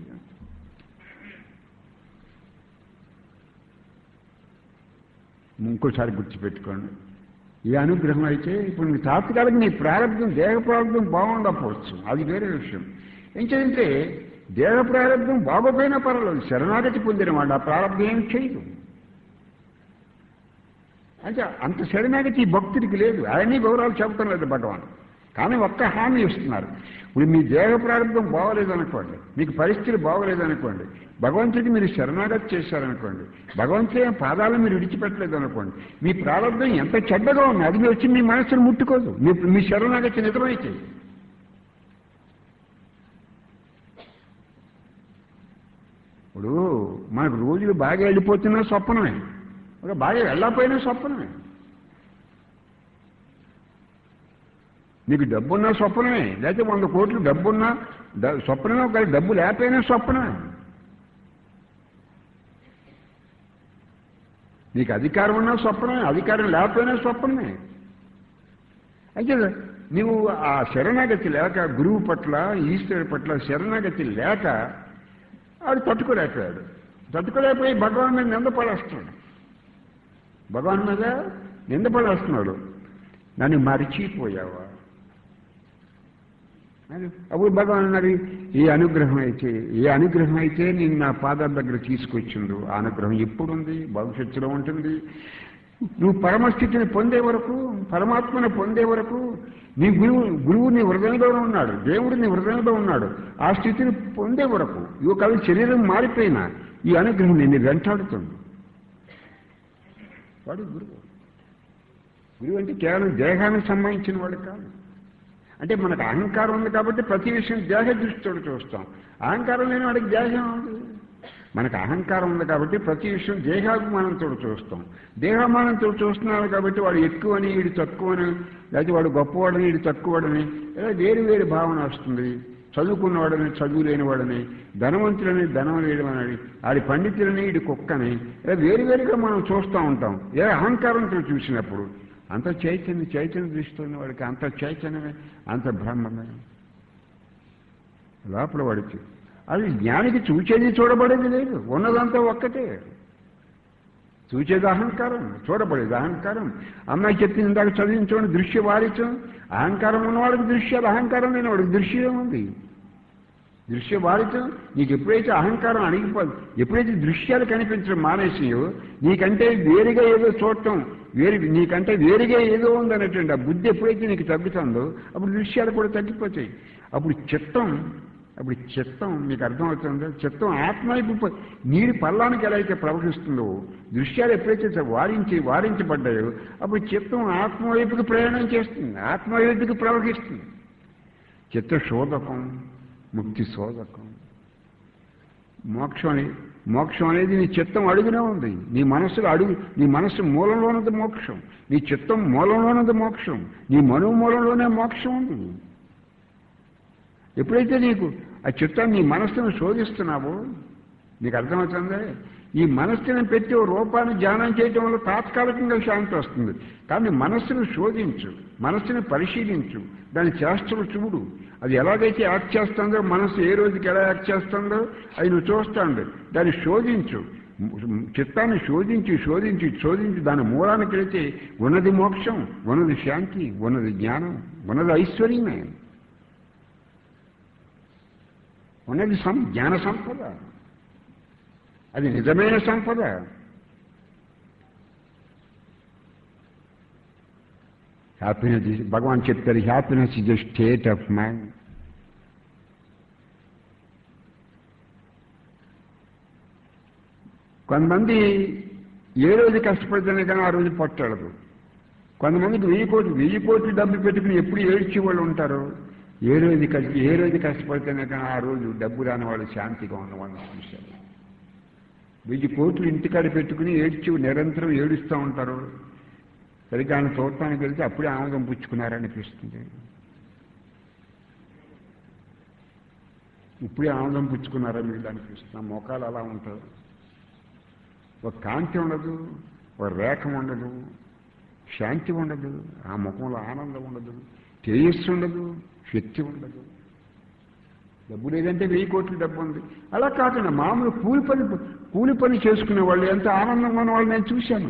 ఇంకోసారి గుర్తుపెట్టుకోండి, ఈ అనుగ్రహం అయితే ఇప్పుడు నీ తాత్కాలిక నీ ప్రారంభం దేహ ప్రారంభం బాగుండకపోవచ్చు, అది వేరే విషయం. ఏంటంటే దేహ ప్రారంభం బాగోపోయినా పర్వాలేదు, శరణాగతి పొందిన వాడు ఆ ప్రారంభం ఏం చేయదు. అంటే అంత శరణాగతి ఈ భక్తుడికి లేదు. ఆయన్ని వివరాలు చెప్పడం లేదు భగవాన్, కానీ ఒక్క హామీ ఇస్తున్నారు. ఇప్పుడు మీ దేహ ప్రారంభం బాగోలేదనుకోండి, మీకు పరిస్థితులు బాగోలేదనుకోండి, భగవంతుడికి మీరు శరణాగతి చేశారనుకోండి, భగవంతుడి పాదాలను మీరు విడిచిపెట్టలేదు అనుకోండి, మీ ప్రారంభం ఎంత చెడ్డగా ఉన్నా అది మీరు వచ్చి మీ మనసును ముట్టుకోదు, మీ మీ శరణాగతి నిజమైతే. ఇప్పుడు మనకు రోజులు బాగా వెళ్ళిపోతున్నా స్వప్నమే, ఒక బాగా వెళ్ళకపోయినా స్వప్నమే. నీకు డబ్బున్నా స్వప్నమే, లేకపోతే వంద కోట్లు డబ్బున్నా స్వప్నమే, ఒక డబ్బు లేకపోయినా స్వప్నమే. నీకు అధికారం ఉన్నా స్వప్నమే, అధికారం లేకపోయినా స్వప్నమే. అయితే నీవు ఆ శరణాగతి లేక, గురువు పట్ల ఈశ్వరుడి పట్ల శరణాగతి లేక ఆడు తట్టుకోలేకపోయాడు. తట్టుకోలేకపోయి భగవాన్ మీద నిందపడేస్తున్నాడు, భగవాన్ మీద నిందపడేస్తున్నాడు. నన్ను మరిచిపోయావా? అప్పుడు భగవాన్ అన్నాడు, ఈ అనుగ్రహం అయితే ఏ అనుగ్రహం అయితే నేను నా పాదాల దగ్గర తీసుకొచ్చిండు, ఆ అనుగ్రహం ఎప్పుడుంది, భవిష్యత్తులో ఉంటుంది. నువ్వు పరమస్థితిని పొందే వరకు, పరమాత్మను పొందే వరకు నీ గురువు గురువు నీ హృదయంలో ఉన్నాడు, దేవుడు నీ హృదయంలో ఉన్నాడు. ఆ స్థితిని పొందే వరకు ఇవి కాదు, శరీరం మారిపోయినా ఈ అనుగ్రహం నిన్ను వెంటాడుతుంది. వాడు గురువు. గురువు అంటే కేవలం దేహానికి సంబంధించిన వాడు కాదు. అంటే మనకు అహంకారం ఉంది కాబట్టి ప్రతి విషయం దేహ దృష్టితో చూస్తాం. అహంకారం లేని వాడికి దేహం ఉంది. మనకు అహంకారం ఉంది కాబట్టి ప్రతి విషయం దేహాభిమానంతో చూస్తాం. దేహాభిమానంతో చూస్తున్నాడు కాబట్టి వాడు ఎక్కువని వీడు తక్కువని, లేకపోతే వాడు గొప్పవాడని వీడు తక్కువవాడని, లేదా వేరు వేరు భావన వస్తుంది. చదువుకున్నవాడని చదువు లేనివాడని, ధనవంతులని ధనం లేనివాడని, ఆడి పండితులని వీడి కుక్కని, ఇలా వేరువేరుగా మనం చూస్తూ ఉంటాం. ఏ అహంకారంతో చూసినప్పుడు అంత చైతన్య చైతన్య దృష్టితో వాడికి అంత చైతన్యమే, అంత బ్రహ్మమే లోపల వాడికి. అది జ్ఞానికి చూచేది చూడబడేది లేదు, ఉన్నదంతా ఒక్కటే. చూచేది అహంకారం, చూడబడేది అహంకారం. అమ్మాయి చెప్పింది ఇందాక చదివించుకోండి, దృశ్య వారిచం. అహంకారం ఉన్నవాడికి దృశ్యాలు, అహంకారం లేని వాడికి దృశ్యం ఉంది. దృశ్య వారిచం. నీకు ఎప్పుడైతే అహంకారం అణిగిపోదు, ఎప్పుడైతే దృశ్యాలు కనిపించడం మానేసియో, నీకంటే వేరుగా ఏదో చూడటం, వేరు నీకంటే వేరుగా ఏదో ఉందనేటువంటి ఆ బుద్ధి ఎప్పుడైతే నీకు తగ్గుతుందో అప్పుడు దృశ్యాలు కూడా తగ్గిపోతాయి. అప్పుడు చిత్తం అప్పుడు చిత్తం మీకు అర్థమవుతుందో, చిత్తం ఆత్మవైపు నీరు పల్లానికి ఎలా అయితే ప్రవహిస్తుందో, దృశ్యాలు ఎప్పుడైతే వారించి వారించబడ్డాయో అప్పుడు చిత్తం ఆత్మవైపుకి ప్రయాణం చేస్తుంది, ఆత్మవైపుకి ప్రవహిస్తుంది. చిత్త శోధకం, ముక్తి శోధకం. మోక్షం అనే మోక్షం అనేది నీ చిత్తం అడుగునే ఉంది. నీ మనస్సులో అడుగు, నీ మనస్సు మూలంలోనది మోక్షం, నీ చిత్తం మూలంలోనది మోక్షం, నీ మనో మూలంలోనే మోక్షం ఉంది. ఎప్పుడైతే నీకు ఆ చిత్తాన్ని నీ మనస్సును శోధిస్తున్నావో, నీకు అర్థమవుతుందే, ఈ మనస్సుని పెట్టి ఓ రూపాన్ని ధ్యానం చేయటం వల్ల తాత్కాలికంగా శాంతి వస్తుంది. కానీ మనస్సును శోధించు, మనస్సుని పరిశీలించు, దాని చేష్టలు చూడు. అది ఎలాగైతే యాక్ట్ చేస్తుందో, మనస్సు ఏ రోజుకి ఎలా యాక్ట్ చేస్తుందో అది నువ్వు చూస్తాండు. దాన్ని శోధించు, చిత్తాన్ని శోధించి శోధించి శోధించి దాని మూలానికి వెళితే ఉన్నది మోక్షం, ఉన్నది శాంతి, ఉన్నది జ్ఞానం, ఉన్నది ఐశ్వర్యమే, ఉన్నది సం జ్ఞాన సంపద. అది నిజమైన సంపద. హ్యాపీనెస్ భగవాన్ చెప్తారు, happiness is a state of mind. కొంతమంది ఏ రోజు కష్టపడితేనే కానీ ఆ రోజు పొట్టడదు. కొంతమందికి వెయ్యి కోట్లు వెయ్యి కోట్లు డబ్బు పెట్టుకుని ఎప్పుడు ఏడ్చే వాళ్ళు ఉంటారు. ఏ రోజు కష్ట ఏ రోజు కష్టపడితేనే కానీ ఆ రోజు డబ్బు రాని వాళ్ళు శాంతిగా ఉన్న వాళ్ళు చూశారు. వెయ్యి కోట్లు ఇంటికాడ పెట్టుకుని ఏడ్చి నిరంతరం ఏడుస్తూ ఉంటారు. సరిగ్గా ఆయన చూడటానికి వెళ్తే అప్పుడే ఆనందం పుచ్చుకున్నారనిపిస్తుంది. ఇప్పుడే ఆనందం పుచ్చుకున్నారా మీరు అనిపిస్తున్నా మొఖాలు అలా ఉంటారు. ఒక కాంతి ఉండదు, ఒక రేఖం ఉండదు, శాంతి ఉండదు, ఆ ముఖంలో ఆనందం ఉండదు, తేజస్సు ఉండదు, శక్తి ఉండదు. డబ్బు లేదంటే వెయ్యి కోట్ల డబ్బు ఉంది. అలా కాకుండా మామూలు కూలి పని కూలి పని చేసుకునే వాళ్ళు ఎంత ఆనందంగా ఉన్న వాళ్ళు నేను చూశాను.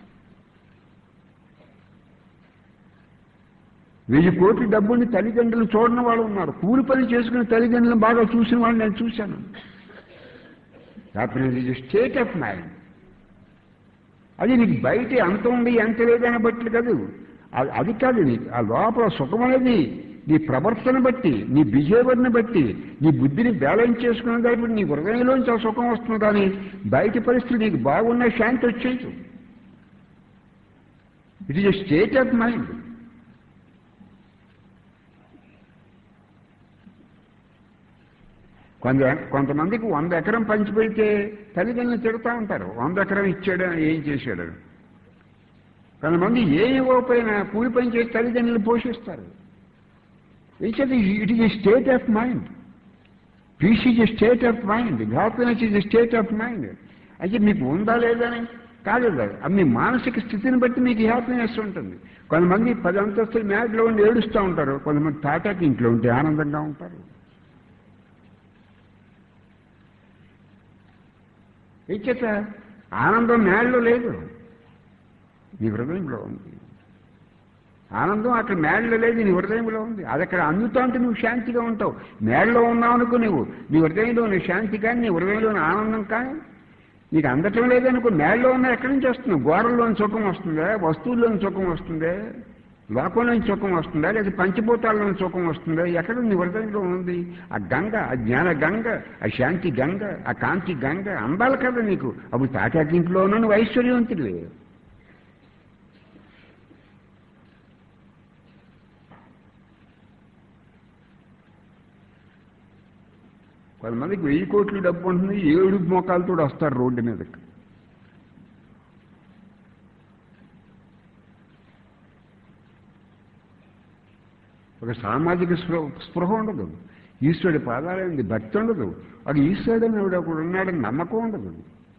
వెయ్యి కోట్ల డబ్బుని తల్లిదండ్రులు చూడని వాళ్ళు ఉన్నారు. కూలి పని చేసుకునే తల్లిదండ్రులను బాగా చూసిన వాళ్ళు నేను చూశాను. Happiness is state of mind. అది నీకు బయట ఎంత ఉంది ఎంత లేదని బట్టి కాదు, అది కాదు. నీకు ఆ లోపల సుఖం అనేది నీ ప్రవర్తన బట్టి, నీ బిహేవియర్ని బట్టి, నీ బుద్ధిని బ్యాలెన్స్ చేసుకునే దాన్ని బట్టి నీ హృదయంలోంచి ఆ సుఖం వస్తుంది. కానీ బయట పరిస్థితి నీకు బాగున్న శాంతి వచ్చేది. It is a state of mind. కొంత కొంతమందికి వంద ఎకరం పంచిపెడితే తల్లిదండ్రులు తిడుతూ ఉంటారు, వంద ఎకరం ఇచ్చాడు ఏం చేశాడు. కొంతమంది ఏ ఇవ్వకపోయినా కూలి పని చేసి తల్లిదండ్రులు పోషిస్తారు. It is a state of mind. Peace is a state of mind. Happiness is a state of mind. అయితే మీకు ఉందా లేదని కాదు, అది మీ మానసిక స్థితిని బట్టి మీకు హ్యాపీనెస్ ఉంటుంది. కొంతమంది పది అంతస్తుల మ్యాట్లో ఉండి ఏడుస్తూ ఉంటారు, కొంతమంది తాటాకి ఇంట్లో ఉంటే ఆనందంగా ఉంటారు. ఇచ్చేత ఆనందం మేడలో లేదు, నీ హృదయంలో ఉంది. ఆనందం అక్కడ మేడలో లేదు, నీ హృదయంలో ఉంది. అది అక్కడ అందుతా ఉంటే నువ్వు శాంతిగా ఉంటావు. మేడలో ఉన్నావు అనుకో, నువ్వు నీ హృదయంలో నీ శాంతి కానీ నీ హృదయంలోని ఆనందం కానీ నీకు అందటం లేదనుకో. మేడలో ఉన్నా ఎక్కడి నుంచి వస్తున్నావు? గోడల్లోని సుఖం వస్తుందా, వస్తువుల్లోని సుఖం వస్తుందే, లోకంలోని సుఖం వస్తుందా, లేదా పంచభూతాల్లోని సుఖం వస్తుందా? ఎక్కడ నీ హృదయంలో ఉంది? ఆ గంగ, ఆ జ్ఞాన గంగ, ఆ శాంతి గంగ, ఆ కాంతి గంగ అందాలి కదా నీకు. అప్పుడు తాటాకింట్లో నువ్వు ఐశ్వర్యవంతుడివే. కొంతమందికి వెయ్యి కోట్లు డబ్బు ఉంటుంది, ఏడు మోకాలతో వస్తారు రోడ్డు మీదకి. ఒక సామాజిక స్పృహ స్పృహ ఉండదు, ఈశ్వరుడి పాదాలైంది భక్తి ఉండదు, ఒక ఈశ్వరుడు అని ఒకడు ఉన్నాడని నమ్మకం ఉండదు.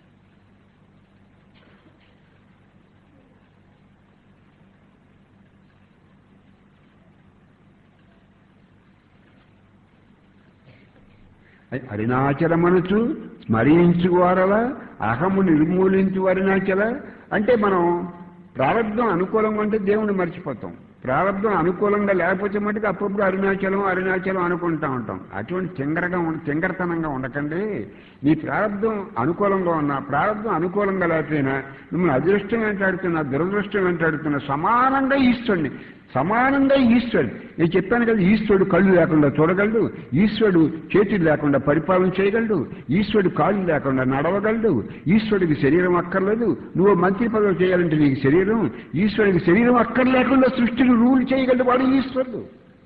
అరుణాచలమనుచు స్మరించు వారల అహము నిర్మూలించు అరుణాచల. అంటే మనం ప్రారంభం అనుకూలంగా ఉంటే దేవుణ్ణి మర్చిపోతాం, ప్రారంభం అనుకూలంగా లేకపోతే మటుకు అప్పుడప్పుడు అరుణాచలం అరుణాచలం అనుకుంటా ఉంటాం. అటువంటి తింగరగా తింగరతనంగా ఉండకండి. నీ ప్రారంభం అనుకూలంగా ఉన్నా, ప్రారంభం అనుకూలంగా లేకపోయినా, మిమ్మల్ని అదృష్టం వెంటాడుతున్నా దురదృష్టం వెంటాడుతున్నా సమానంగా ఈశ్వరుని, సమానంగా ఈశ్వరుడు. నేను చెప్పాను కదా, ఈశ్వరుడు కళ్ళు లేకుండా చూడగలడు, ఈశ్వరుడు చేతులు లేకుండా పరిపాలన చేయగలడు, ఈశ్వరుడు కాళ్ళు లేకుండా నడవగలడు, ఈశ్వరుడికి శరీరం అక్కర్లేదు. నువ్వు మంత్రి పదవి చేయాలంటే నీకు శరీరం, ఈశ్వరుడికి శరీరం అక్కర్లేకుండా సృష్టిని రూల్ చేయగలడు వాడు ఈశ్వరుడు.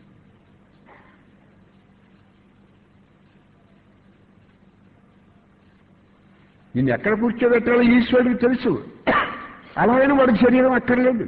నిన్ను ఎక్కడ కూర్చోబెట్టాలో ఈశ్వరుడికి తెలుసు, అలాగైనా వాడికి శరీరం అక్కర్లేదు.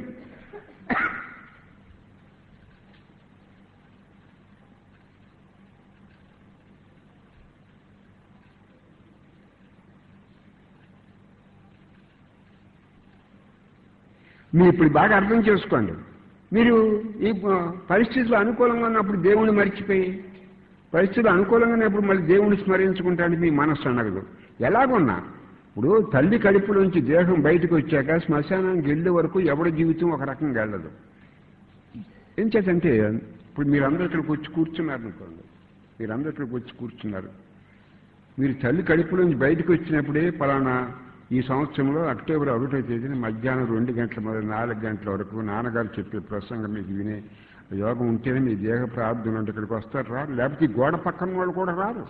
మీరు ఇప్పుడు బాగా అర్థం చేసుకోండి. మీరు ఈ పరిస్థితులు అనుకూలంగా ఉన్నప్పుడు దేవుణ్ణి మర్చిపోయి, పరిస్థితులు అనుకూలంగా ఉన్నప్పుడు మళ్ళీ దేవుణ్ణి స్మరించుకుంటానికి మీ మనస్సు అనగదు. ఎలాగున్నా ఇప్పుడు తల్లి కడుపులోంచి దేహం బయటకు వచ్చాక శ్మశానానికి వెళ్ళే వరకు ఎవరి జీవితం ఒక రకంగా వెళ్ళదు. ఏం చేతంటే ఇప్పుడు మీరందరూ ఇక్కడికి వచ్చి కూర్చున్నారు అనుకోండి, మీరందరూ ఇక్కడికి వచ్చి కూర్చున్నారు. మీరు తల్లి కడుపులోంచి బయటకు వచ్చినప్పుడే పలానా ఈ సంవత్సరంలో అక్టోబర్ ఒకటో తేదీన మధ్యాహ్నం రెండు గంటల మొదలు నాలుగు గంటల వరకు నాన్నగారు చెప్పే ప్రసంగం మీకు వినే యోగం ఉంటేనే మీ దేహ ప్రార్థన అంటే ఇక్కడికి వస్తారు, రారు. లేకపోతే ఈ గోడ పక్కన వాళ్ళు కూడా రారు.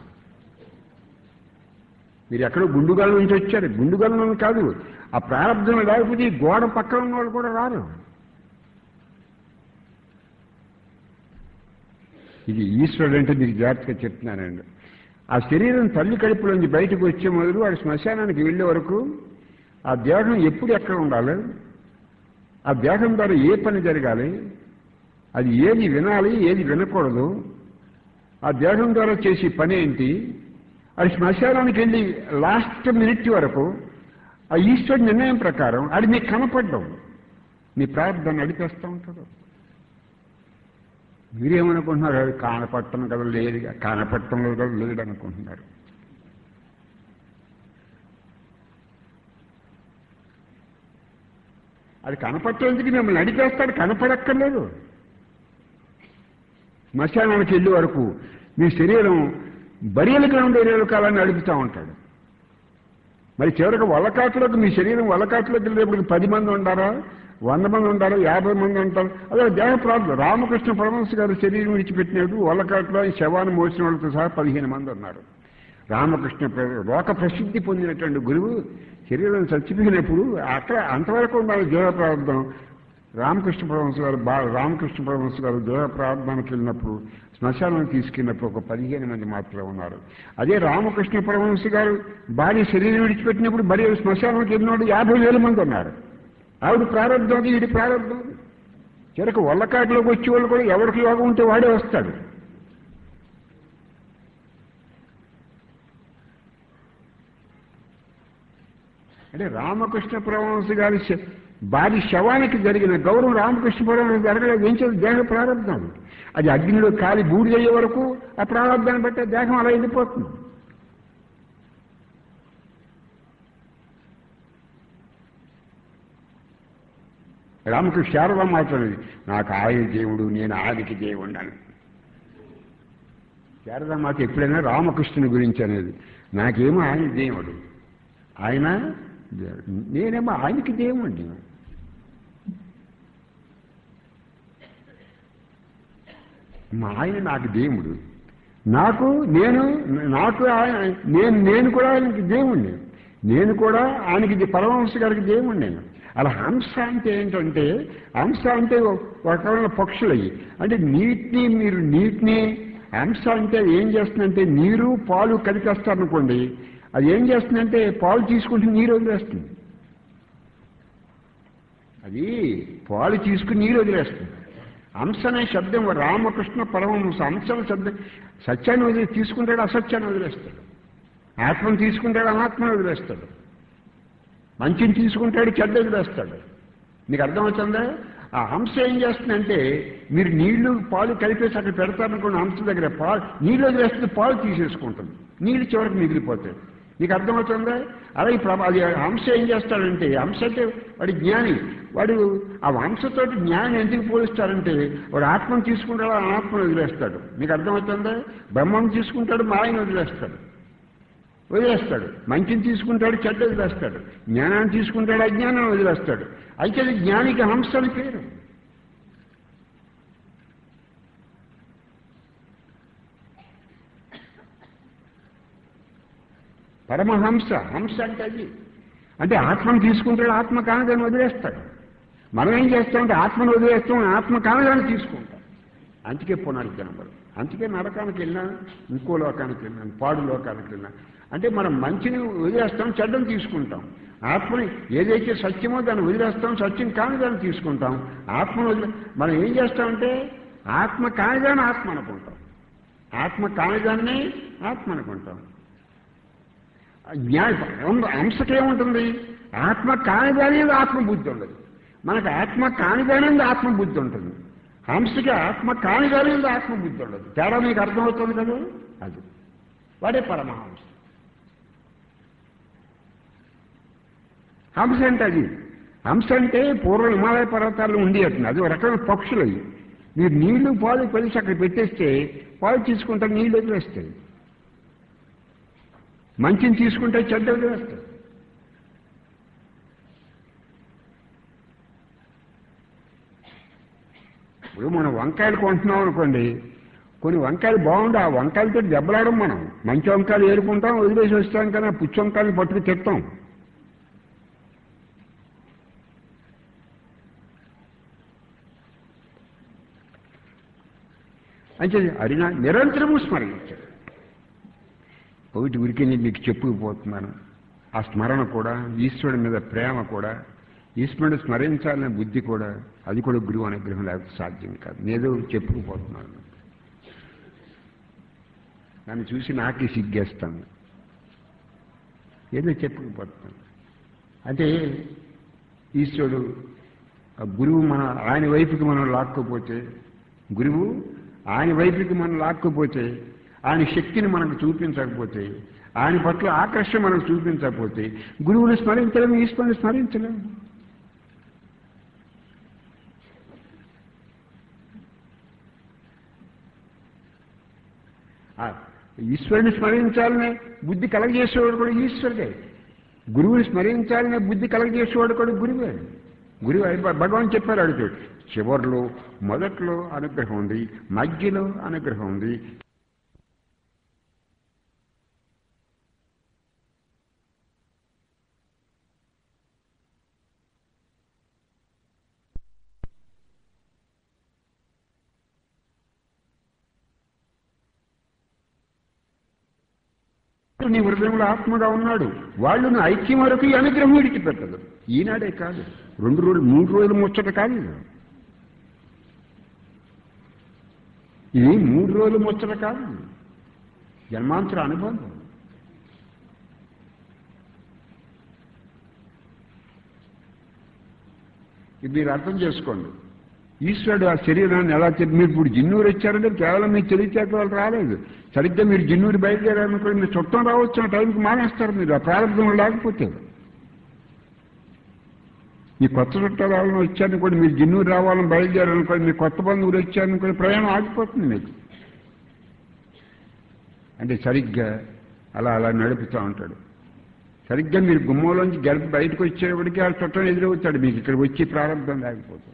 మీరు ఎక్కడో గుండుగాల నుంచి వచ్చారు, గుండుగాల కాదు, ఆ ప్రారంభం లేకపోతే ఈ గోడ పక్కన ఉన్న వాళ్ళు కూడా రారు. ఇది ఈశ్వరుడు అంటే మీకు జాగ్రత్తగా చెప్తున్నానండి. ఆ శరీరం తల్లి కడుపులోంచి బయటకు వచ్చే మొదలు వాడి శ్మశానానికి వెళ్ళే వరకు ఆ దేహం ఎప్పుడు ఎక్కడ ఉండాలి, ఆ దేహం ద్వారా ఏ పని జరగాలి, అది ఏది వినాలి ఏది వినకూడదు, ఆ దేహం ద్వారా చేసే పని ఏంటి? అది శ్మశానానికి వెళ్ళి లాస్ట్ మినిట్ వరకు ఆ ఈశ్వరుడి నిర్ణయం ప్రకారం అది మీకు కనపడ్డం, మీ ప్రార్థన నడిపేస్తూ ఉంటాడు. మీరేమనుకుంటున్నారు? అది కానపట్టం కదా లేదు, కానపట్టం కదా లేడు అనుకుంటున్నారు. అది కనపట్టేందుకు మిమ్మల్ని నడిపేస్తాడు, కనపడక్కర్లేదు. శ్మశానానికి వెళ్ళే వరకు మీ శరీరం బరియలు గ్రౌండ్ ఏరియాలో కాలాన్ని నడుపుతూ ఉంటాడు. మరి చివరికి వల్లకాట్లోకి మీ శరీరం వల్లకాట్లోకి వెళ్ళేప్పటికి పది మంది ఉండారా, వంద మంది ఉంటారు, యాభై మంది ఉంటారు. అదే దేహ ప్రార్థన. రామకృష్ణ పరమహంస గారు శరీరం విడిచిపెట్టినప్పుడు వల్లకాట్లో ఈ శవాన్ని మోసిన వాళ్ళతో సహా పదిహేను మంది ఉన్నారు. రామకృష్ణ లోక ప్రసిద్ధి పొందినటువంటి గురువు శరీరం చచ్చిపోయినప్పుడు అక్కడ అంతవరకు ఉండాలి దేహ ప్రార్థన. రామకృష్ణ పరమహంస గారు బా రామకృష్ణ పరమహంస గారు దేహ ప్రార్థనకి వెళ్ళినప్పుడు శ్మశానానికి తీసుకెళ్ళినప్పుడు ఒక పదిహేను మంది మాత్రమే ఉన్నారు. అదే రామకృష్ణ పరమహంస గారు భార్య శరీరం విడిచిపెట్టినప్పుడు భార్య శ్మశానానికి వెళ్ళినప్పుడు యాభై వేల మంది ఉన్నారు. ఆవిడ ప్రారంభం, వీడి ప్రారంభం. చివరికి వల్లకాటిలోకి వచ్చే వాళ్ళు కూడా ఎవరికి యోగం ఉంటే వాడే వస్తాడు. అంటే రామకృష్ణ పరమహంస గారి భార్య శవానికి జరిగిన గౌరవం రామకృష్ణ పరమహంస జరగలేదు. ఏం చేయాలి? దేహ ప్రారంభం. అది అగ్నిలో కాలి బూడిదయ్యే వరకు ఆ ప్రారంభాన్ని బట్టి దేహం అలా వెళ్ళిపోతుంది. రామకృష్ణ శారద మాట్లాడేది, నాకు ఆయన దేవుడు, నేను ఆయనకి దేవుడు అని. శారదా మాత ఎప్పుడైనా రామకృష్ణుని గురించి అనేది, నాకేమో ఆయన దేవుడు, ఆయన నేనేమో ఆయనకి దేవుండి. మా ఆయన నాకు దేవుడు, నాకు నేను నాకు ఆయన నేను నేను కూడా ఆయనకి దేవుణ్ణి, నేను కూడా ఆయనకి పరమహంస గారికి దేవుణ్ణి. నేను అలా హంస అంటే ఏంటంటే, హంస అంటే ఒక రకమైన పక్షులు అయ్యి, అంటే నీటిని మీరు నీటిని హంస అంటే ఏం చేస్తుందంటే నీరు పాలు కలిపేస్తారనుకోండి, అది ఏం చేస్తుందంటే పాలు తీసుకుంటే నీరు వదిలేస్తుంది. అది పాలు తీసుకుని నీరు వదిలేస్తుంది. హంస అనే శబ్దం రామకృష్ణ పరమహంస హంస అనే శబ్దం సత్యాన్ని వదిలి తీసుకుంటాడు, అసత్యాన్ని వదిలేస్తాడు. ఆత్మను తీసుకుంటాడు, అనాత్మను వదిలేస్తాడు. మంచిని తీసుకుంటాడు, చెడ్డ వదిలేస్తాడు. మీకు అర్థమవుతుందా? ఆ హంస ఏం చేస్తుందంటే మీరు నీళ్లు పాలు కలిపేసి అక్కడ పెడతారనుకోండి, హంస దగ్గర పాలు నీళ్ళు వదిలేస్తుంది, పాలు తీసేసుకుంటుంది, నీళ్ళు చివరికి మిగిలిపోతాయి. మీకు అర్థమవుతుందా? అలా ఈ ప్రభా అది హంస ఏం చేస్తాడంటే, హంస అంటే వాడి జ్ఞాని, వాడు ఆ హంసతోటి జ్ఞానం ఎందుకు పోలిస్తాడంటే వాడు ఆత్మను తీసుకుంటాడు, అనాత్మను వదిలేస్తాడు. మీకు అర్థమవుతుందా? బ్రహ్మను తీసుకుంటాడు, మాయను వదిలేస్తాడు వదిలేస్తాడు మంచిని తీసుకుంటాడు, చెడ్డ వదిలేస్తాడు. జ్ఞానాన్ని తీసుకుంటాడు, అజ్ఞానాన్ని వదిలేస్తాడు. అయితే జ్ఞానికి హంస అని పేరు. పరమహంస హంస అంటే అది. అంటే ఆత్మను తీసుకుంటాడు, ఆత్మ కానిదాన్ని వదిలేస్తాడు. మనం ఏం చేస్తామంటే ఆత్మను వదిలేస్తాం, ఆత్మ కానిదాన్ని తీసుకుంటాం. అందుకే పునర్జన్మలు, అందుకే నరకానికి వెళ్ళినా, ఇంకో లోకానికి వెళ్ళినా, పాడు లోకానికి వెళ్ళినా, అంటే మనం మంచిని వదిలేస్తాం, చెడ్డను తీసుకుంటాం. ఆత్మని ఏదైతే సత్యమో దాన్ని వదిలేస్తాం, సత్యం కానిదాన్ని తీసుకుంటాం. ఆత్మను వదిలే మనం ఏం చేస్తామంటే ఆత్మ కానిదాన్ని ఆత్మ అనుకుంటాం, ఆత్మ కానిదాన్ని ఆత్మ అనుకుంటాం. జ్ఞానం అంశకేముంటుంది? ఆత్మ కానిదాని ఆత్మబుద్ధి ఉండదు. మనకు ఆత్మ కానిదాని ఆత్మబుద్ధి ఉంటుంది, హంసకి ఆత్మ కానిదాని ఆత్మబుద్ధి ఉండదు. తేడా మీకు అర్థమవుతుంది కదా? అది వాడే పరమహంస. హంస అంటే అది. హంస అంటే పూర్వం హిమాలయ పర్వతాల్లో ఉండి అట్టుంది, అది ఒక రకమైన పక్షులు అవి. మీరు నీళ్లు పాలు కలిసి అక్కడ పెట్టేస్తే పాలు తీసుకుంటే నీళ్ళు వదిలేస్తాయి, మంచిని తీసుకుంటే చెడ్డ వదిలేస్తాయి. ఇప్పుడు మనం వంకాయలు కొంటున్నాం అనుకోండి, కొన్ని వంకాయలు బాగుండే ఆ వంకాయలతో దెబ్బలాడడం. మనం మంచి వంకాయలు ఏరుకుంటాం, వదిలేసి వస్తాం, కానీ పుచ్చి వంకాయలు పట్టుకు తిట్టాం. అంటే అడినా నిరంతరము స్మరించాడు. ఒకటి ఉరికి మీకు చెప్పుకుపోతున్నాను. ఆ స్మరణ కూడా, ఈశ్వరుడి మీద ప్రేమ కూడా, ఈశ్వరుడు స్మరించాలనే బుద్ధి కూడా, అది కూడా గురువు అనుగ్రహం లేకపోతే సాధ్యం కాదు. నేదో చెప్పుకుపోతున్నాను. నన్ను చూసి నాకే సిగ్గేస్తాను, ఏదో చెప్పుకుపోతాను. అంటే ఈశ్వరుడు గురువు మన ఆయన వైపుకి మనం లాక్కపోతే, గురువు ఆయన వైపుకి మనం లాక్కపోతే, ఆయన శక్తిని మనకు చూపించకపోతే, ఆయన పట్ల ఆకర్షణ మనకు చూపించకపోతే గురువుని స్మరించలేము, ఈశ్వరుని స్మరించలేము. ఈశ్వరుని స్మరించాలనే బుద్ధి కలగజేసేవాడు కూడా ఈశ్వరుడే. గురువుని స్మరించాలనే బుద్ధి కలగజేసేవాడు కూడా గురువే. గురువు భగవాన్ చెప్పారు అడుగుతాడు, చివరిలో మొదట్లో అనుగ్రహం ఉంది, మధ్యలో అనుగ్రహం ఉంది, నీ హృదయంలో ఆత్మగా ఉన్నాడు. వాళ్ళు నా ఐక్యం వరకు ఈ అనుగ్రహం విడిచిపెట్టదు. ఈనాడే కాదు, రెండు రోజులు మూడు రోజులు ముచ్చట కాదు, ఇది మూడు రోజులు ముచ్చట కాదు, జన్మాంతర అనుభవం. ఇది మీరు అర్థం చేసుకోండి. ఈశ్వరుడు ఆ శరీరాన్ని ఎలా చెప్పి, మీరు ఇప్పుడు జిన్నూరు వచ్చారంటే కేవలం మీ తెలివితేటల వాళ్ళు రాలేదు. సరిగ్గా మీరు జిన్నూరు బయలుదేరారనుకోండి, మీరు చుట్టం రావచ్చు, ఆ టైంకి మానేస్తారు. మీరు ఆ ప్రారంభం లేకపోతే మీ కొత్త చుట్టాలు రావాలని వచ్చారనుకోండి, మీరు జిన్నూరు రావాలని బయలుదేరారనుకోండి, మీ కొత్త బంధువులు వచ్చారనుకోండి, ప్రయాణం ఆగిపోతుంది మీకు. అంటే సరిగ్గా అలా అలా నడుపుతూ ఉంటాడు. సరిగ్గా మీరు గుమ్మంలోంచి గడిపి బయటకు వచ్చేవాడికి ఆ చుట్టం ఎదురవుతాడు, మీకు ఇక్కడ వచ్చి ప్రారంభం లేకపోతే.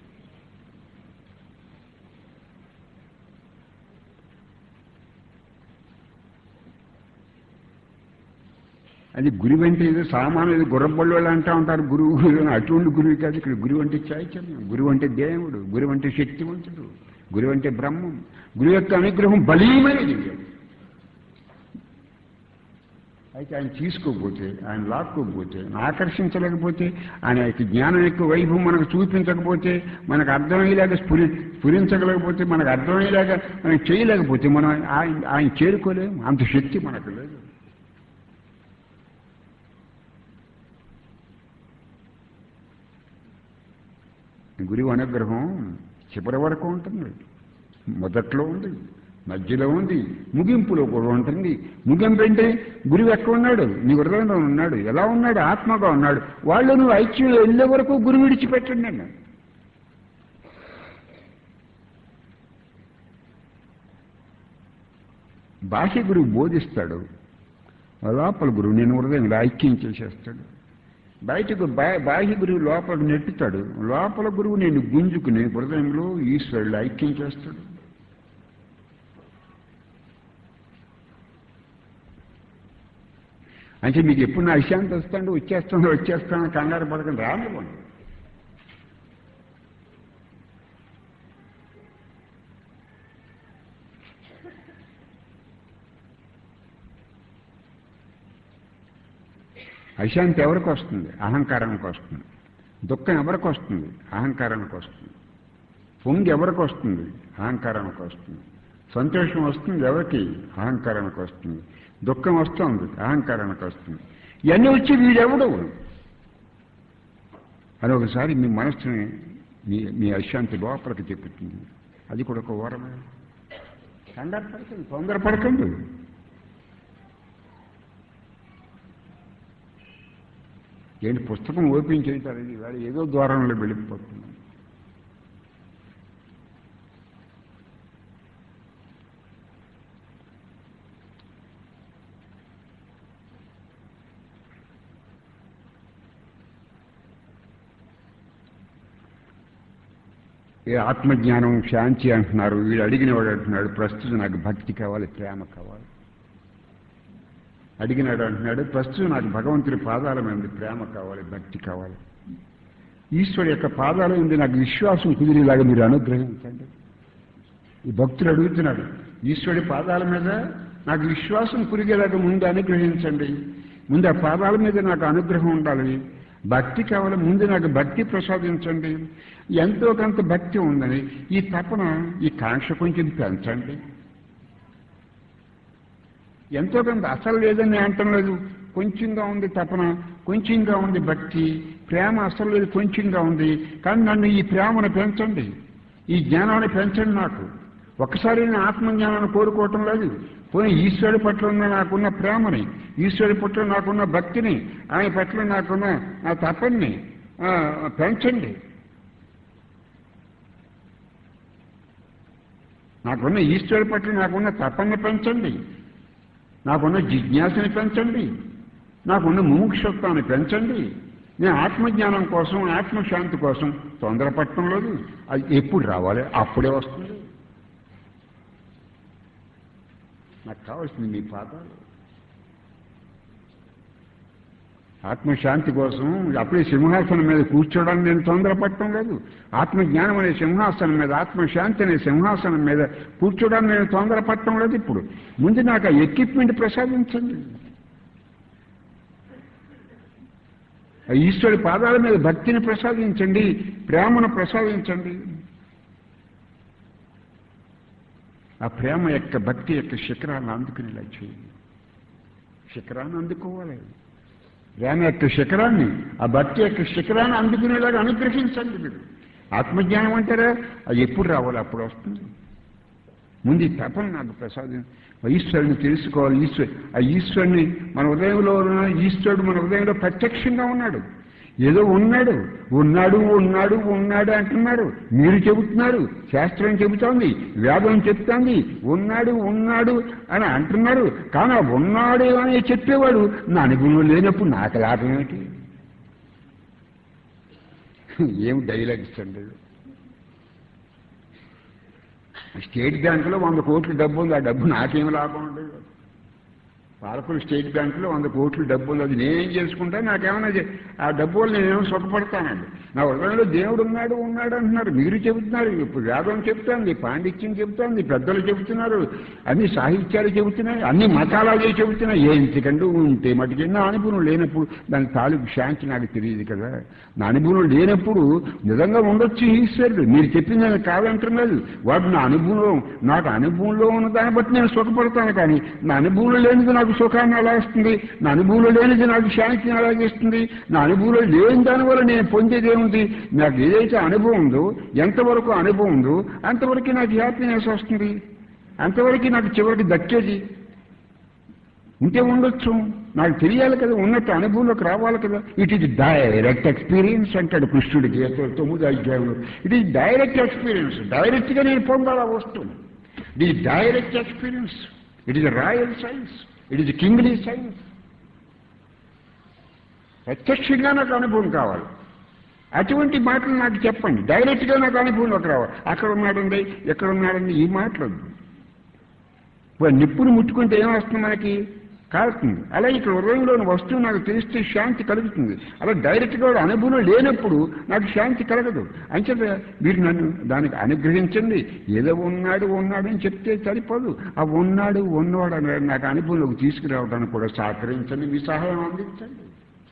అది గురువు అంటే ఏదో సామాన్య ఏదో గుర్రబళ్ళు వాళ్ళు అంటూ ఉంటారు గురువు. అటువంటి గురువు కాదు ఇక్కడ. గురువు అంటే చైతన్యం, గురువు అంటే దేవుడు, గురువు అంటే శక్తివంతుడు, గురువు అంటే బ్రహ్మం. గురువు యొక్క అనుగ్రహం బలీయమైనది. అయితే ఆయన తీసుకోకపోతే, ఆయన లాక్కోకపోతే, ఆకర్షించలేకపోతే, ఆయన యొక్క జ్ఞానం యొక్క వైభవం మనకు చూపించకపోతే, మనకు అర్థమయ్యేలాగా స్ఫురి స్ఫురించగలేకపోతే, మనకు అర్థమయ్యేలాగా మనం చేయలేకపోతే మనం ఆయన ఆయన చేరుకోలేము. అంత శక్తి మనకు లేదు. గురువు అనుగ్రహం చివరి వరకు ఉంటుంది. మొదట్లో ఉంది, మధ్యలో ఉంది, ముగింపులో కూడా ఉంటుంది. ముగింపు అంటే గురువు ఎక్కడ ఉన్నాడు? నీ హృదయంలో ఉన్నాడు. ఎలా ఉన్నాడు? ఆత్మగా ఉన్నాడు. వాళ్ళు నువ్వు ఐక్యంలో వెళ్ళే వరకు గురువు విడిచిపెట్టండి అన్న. బాహ్య గురువు బోధిస్తాడు, లోపల గురువు నేను హృదయంలో ఐక్యం చేసేస్తాడు. బయటకు బాహ్య గురువు లోపలికి నెట్టుతాడు, లోపల గురువు నేను గుంజుకుని హృదయంలో ఈశ్వరుడు ఐక్యం చేస్తాడు. అంటే మీకు ఎప్పుడు నా అశాంతి వస్తాండి, వచ్చేస్తాను వచ్చేస్తాను కంగారు పడకండి, రానివ్వండి. అశాంతి ఎవరికి వస్తుంది? అహంకారానికి వస్తుంది. దుఃఖం ఎవరికి వస్తుంది? అహంకారానికి వస్తుంది. పొంగి ఎవరికి వస్తుంది? అహంకారానికి వస్తుంది. సంతోషం వస్తుంది ఎవరికి? అహంకారానికి వస్తుంది. దుఃఖం వస్తుంది అహంకారానికి వస్తుంది. ఇవన్నీ వచ్చి వీడెవడు అని ఒకసారి మీ మనస్సుని మీ మీ అశాంతి లోపలికి చెప్పుతుంది. అది కూడా ఒక వరమే. కంగారు పడకండి, తొందరపడకండి. ఏంటి పుస్తకం ఓపెన్ చేశారు, ఇది వాడు ఏదో ద్వారంలో వెళ్ళిపోతుంది. ఏ ఆత్మజ్ఞానం శాంతి అంటున్నారు, వీడు అడిగినవాడు అంటున్నాడు ప్రస్తుతం నాకు భక్తి కావాలి, ప్రేమ కావాలి. అడిగినాడు అంటున్నాడు ప్రస్తుతం నాకు భగవంతుడి పాదాల మీద ప్రేమ కావాలి, భక్తి కావాలి. ఈశ్వరు యొక్క పాదాల మీద నాకు విశ్వాసం కుదిరేలాగా మీరు అనుగ్రహించండి. ఈ భక్తుడు అడుగుతున్నాడు, ఈశ్వరుడి పాదాల మీద నాకు విశ్వాసం కురిగేలాగా ముందు అనుగ్రహించండి. ముందు ఆ పాదాల మీద నాకు అనుగ్రహం ఉండాలి. భక్తి కావాలి, ముందు నాకు భక్తి ప్రసాదించండి. ఎంతో కొంత భక్తి ఉందని ఈ తపన, ఈ కాంక్ష కొంచెం పెంచండి. ఎంతో కొంత అసలు లేదని అంటం లేదు, కొంచెంగా ఉంది తపన, కొంచెంగా ఉంది భక్తి, ప్రేమ అసలు లేదు, కొంచెంగా ఉంది. కానీ నన్ను ఈ ప్రేమను పెంచండి, ఈ జ్ఞానాన్ని పెంచండి. నాకు ఒక్కసారి నేను ఆత్మజ్ఞానాన్ని కోరుకోవటం లేదు. పోనీ ఈశ్వరుడి పట్ల ఉన్న నాకున్న ప్రేమని, ఈశ్వరుడి పట్ల నాకున్న భక్తిని, ఆయన పట్ల నాకున్న నా తపన్ని పెంచండి. నాకున్న ఈశ్వరుడి పట్ల నాకున్న తపన్ని పెంచండి, నాకున్న జిజ్ఞాసని పెంచండి, నాకున్న ముముక్షత్వాన్ని పెంచండి. నేను ఆత్మజ్ఞానం కోసం, ఆత్మశాంతి కోసం తొందరపడటం లేదు. అది ఎప్పుడు రావాలి అప్పుడే వస్తుంది. నాకు కావాల్సింది మీ పాదాలు. ఆత్మశాంతి కోసం అప్పుడే సింహాసనం మీద కూర్చోడానికి నేను తొందరపడటం లేదు. ఆత్మజ్ఞానం అనే సింహాసనం మీద, ఆత్మశాంతి అనే సింహాసనం మీద కూర్చోడానికి నేను తొందరపడటం లేదు. ఇప్పుడు ముందు నాకు ఆ ఎక్విప్మెంట్ ప్రసాదించండి. ఈశ్వరుడి పాదాల మీద భక్తిని ప్రసాదించండి, ప్రేమను ప్రసాదించండి. ఆ ప్రేమ యొక్క భక్తి యొక్క శిఖరాన్ని అందుకునేలా చేయండి. శిఖరాన్ని అందుకోవాలి. ప్రేమ యొక్క శిఖరాన్ని, ఆ భక్తి యొక్క శిఖరాన్ని అందుకునేలాగా అనుగ్రహించండి. మీరు ఆత్మజ్ఞానం అంటారా, అది ఎప్పుడు రావాలి అప్పుడు వస్తుంది. ముందు ఈ తపన నాకు ప్రసాదం. ఈశ్వరుని తెలుసుకోవాలి. ఈశ్వరు ఆ ఈశ్వరుని మన హృదయంలో ఉన్న ఈశ్వరుడు మన హృదయంలో ప్రత్యక్షంగా ఉన్నాడు. ఏదో ఉన్నాడు ఉన్నాడు ఉన్నాడు ఉన్నాడు అంటున్నారు. మీరు చెబుతున్నారు, శాస్త్రం చెబుతోంది, వేదం చెప్తోంది ఉన్నాడు ఉన్నాడు అని అంటున్నారు. కానీ ఆ ఉన్నాడు అని చెప్పేవాడు నా అనుభవం లేనప్పుడు నాకు లాభం ఏమిటి? ఏం డైలాగ్స్ అండి. స్టేట్ బ్యాంకులో వంద కోట్ల డబ్బు ఉంది, ఆ డబ్బు నాకేం లాభం ఉండదు. పాలకులు స్టేట్ బ్యాంకులో వంద కోట్ల డబ్బు ఉంది, అది నేనేం చేసుకుంటా, నాకేమన్నా ఆ డబ్బు వల్ల నేనేమో సుఖపడతానండి. నా హృదయంలో దేవుడు ఉన్నాడు ఉన్నాడు అంటున్నారు. మీరు చెబుతున్నారు, ఇప్పుడు వేదం చెబుతోంది, పాండిత్యం చెబుతోంది, పెద్దలు చెబుతున్నారు, అన్ని సాహిత్యాలు చెబుతున్నాయి, అన్ని మతాలే చెబుతున్నాయి. ఎందుకంటే ఉంటే మటుకి నా అనుభవం లేనప్పుడు దాని తాలూకు శాంతి నాకు తెలియదు కదా. నా అనుభవం లేనప్పుడు నిజంగా ఉండొచ్చు ఈశ్వరుడు, మీరు చెప్పింది నేను కాదంటున్నది. వాడు నా అనుభవం, నాకు అనుభవంలో ఉన్న దాన్ని బట్టి నేను సుఖపడతాను. కానీ నా అనుభవంలో లేనిది నాకు సుఖాన్ని ఎలా ఇస్తుంది? నా అనుభవంలో లేనిది నాకు శాంతిని ఎలాగిస్తుంది? నా అనుభవంలో లేని దానివల్ల నేను పొందేది ఏముంది? నాకు ఏదైతే అనుభవం ఉందో, ఎంతవరకు అనుభవం ఉందో అంతవరకు నాకు హ్యాపీనెస్ వస్తుంది, అంతవరకు నాకు చివరికి దక్కేది. ఉంటే ఉండొచ్చు, నాకు తెలియాలి కదా, ఉన్నట్టు అనుభవంలోకి రావాలి కదా. ఇట్ ఈజ్ డైరెక్ట్ ఎక్స్పీరియన్స్ అంటాడు కృష్ణుడికి తొమ్మిది అధ్యాయంలో. ఇట్ ఈజ్ డైరెక్ట్ ఎక్స్పీరియన్స్, డైరెక్ట్గా నేను పొందాలా వస్తుంది. It is direct experience, it is royal science, it is kingly science. ప్రత్యక్షంగా నాకు అనుభవం కావాలి. అటువంటి మాటలు నాకు చెప్పండి, డైరెక్ట్గా నాకు అనుభవంలోకి రావాలి. అక్కడ ఉన్నాడండి, ఎక్కడ ఉన్నాడండి ఈ మాటలు. నిప్పుని ముట్టుకుంటే ఏమొస్తుంది? మనకి కాలుతుంది. అలా ఇక్కడ హృదయంలోని వస్తువు నాకు తెలిస్తే శాంతి కలుగుతుంది. అలా డైరెక్ట్గా అనుభవం లేనప్పుడు నాకు శాంతి కలగదు. అంచేత మీరు నన్ను దానికి అనుగ్రహించండి. ఏదో ఉన్నాడు ఉన్నాడు అని చెప్తే సరిపోదు, ఆ ఉన్నాడు ఉన్నవాడు అని నాకు అనుభవంలోకి తీసుకురావడానికి కూడా సహకరించండి, మీ సహాయం అందించండి.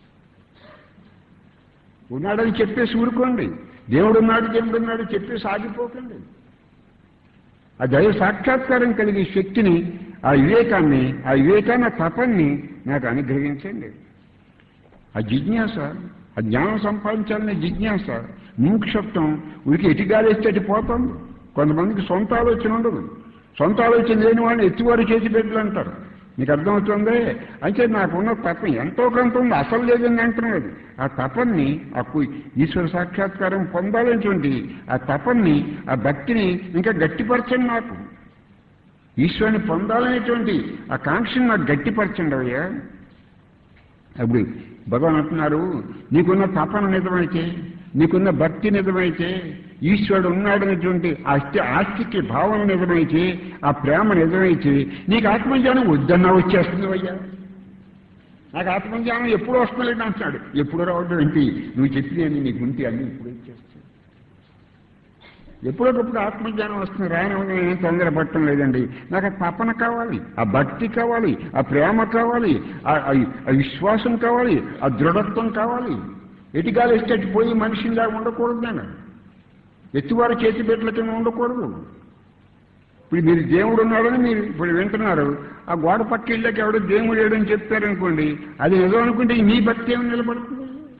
ఉన్నాడని చెప్పేసి ఊరుకోండి, దేవుడు ఉన్నాడు దేవుడు ఉన్నాడు చెప్పేసి ఆగిపోకండి. ఆ దైవ సాక్షాత్కారం కలిగే శక్తిని, ఆ వివేకాన్ని, ఆ వివేకాన్ని తపన్ని నాకు అనుగ్రహించండి. ఆ జిజ్ఞాస, ఆ జ్ఞానం సంపాదించాలనే జిజ్ఞాస, ముముక్షత్వం ఉరికి ఎటిగాలేస్తే అటు పోతుంది. కొంతమందికి సొంత ఆలోచన ఉండదు. సొంత ఆలోచన లేని వాళ్ళని ఎత్తివారు చేసి బిడ్డలు అంటారు. మీకు అర్థమవుతుంది? అయితే నాకున్న తపం ఎంతో కొంత ఉంది, అసలు లేదని అంటున్నది. ఆ తపన్ని, ఆ ఈశ్వర సాక్షాత్కారం పొందాలనేటువంటి ఆ తపన్ని, ఆ భక్తిని ఇంకా గట్టిపరచండి. నాకు ఈశ్వరుని పొందాలనేటువంటి ఆ కాంక్షను నాకు గట్టిపరచండి అయ్యా. అప్పుడు భగవాన్ అంటున్నారు, నీకున్న తపన నిజమైతే, నీకున్న భక్తి నిజమైతే, ఈశ్వరుడు ఉన్నాడనేటువంటి ఆస్తి ఆస్తికి భావన నిజమైతే, ఆ ప్రేమ నిజమైతే, నీకు ఆత్మజ్ఞానం వద్దన్నా వచ్చేస్తుంది అయ్యా. నాకు ఆత్మజ్ఞానం ఎప్పుడు వస్తలేదు అంటున్నాడు. ఎప్పుడు రావడం ఏంటి? నువ్వు చెప్పినవి నీకు ఉంటే అన్నీ ఇప్పుడు వచ్చేస్తాయి. ఎప్పుడొకప్పుడు ఆత్మజ్ఞానం వస్తుంది, రాయడం ఏం తొందరపడటం లేదండి. నాకు ఆ తపన కావాలి, ఆ భక్తి కావాలి, ఆ ప్రేమ కావాలి, ఆ విశ్వాసం కావాలి, ఆ దృఢత్వం కావాలి. ఎటికాలు ఎస్టేట్ పోయి మనిషిలాగా ఉండకూడదు. నేను ఎత్తివారి చేతి బిడ్డల కింద ఉండకూడదు. ఇప్పుడు మీరు దేవుడు ఉన్నాడని మీరు ఇప్పుడు వింటున్నారు, ఆ గోడ పక్క వెళ్ళాక ఎవడో దేవుడు లేడని చెప్తారనుకోండి, అది నిజం అనుకుంటే మీ భక్తి ఏమి నిలబడుతుంది?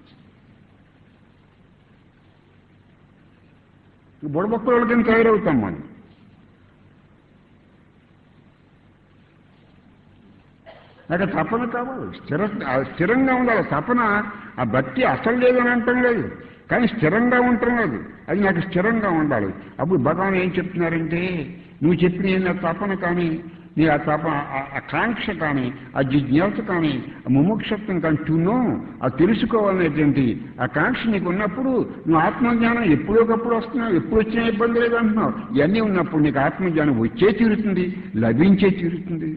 బుడబొక్కల వాళ్ళకి తయారవుతాం మనం. నాకు తపన కావాలి, స్థిర స్థిరంగా ఉండాలి తపన. ఆ భక్తి అసలు లేదని అంటాం లేదు, కానీ స్థిరంగా ఉండటం లేదు, అది నాకు స్థిరంగా ఉండాలి. అప్పుడు భగవాన్ ఏం చెప్తున్నారంటే, నువ్వు చెప్పిన ఏదైనా తపన కానీ, నీ ఆ తప ఆ కాంక్ష కానీ, ఆ జిజ్ఞాస కానీ, ఆ ముముక్షత్వం కానీ టునో, అది తెలుసుకోవాలనేటువంటి ఆ కాంక్ష నీకు ఉన్నప్పుడు నువ్వు ఆత్మజ్ఞానం ఎప్పుడోకప్పుడు వస్తున్నావు, ఎప్పుడు వచ్చినా ఇబ్బంది లేదు అంటున్నావు. ఇవన్నీ ఉన్నప్పుడు నీకు ఆత్మజ్ఞానం వచ్చే తీరుతుంది, లభించే తీరుతుంది.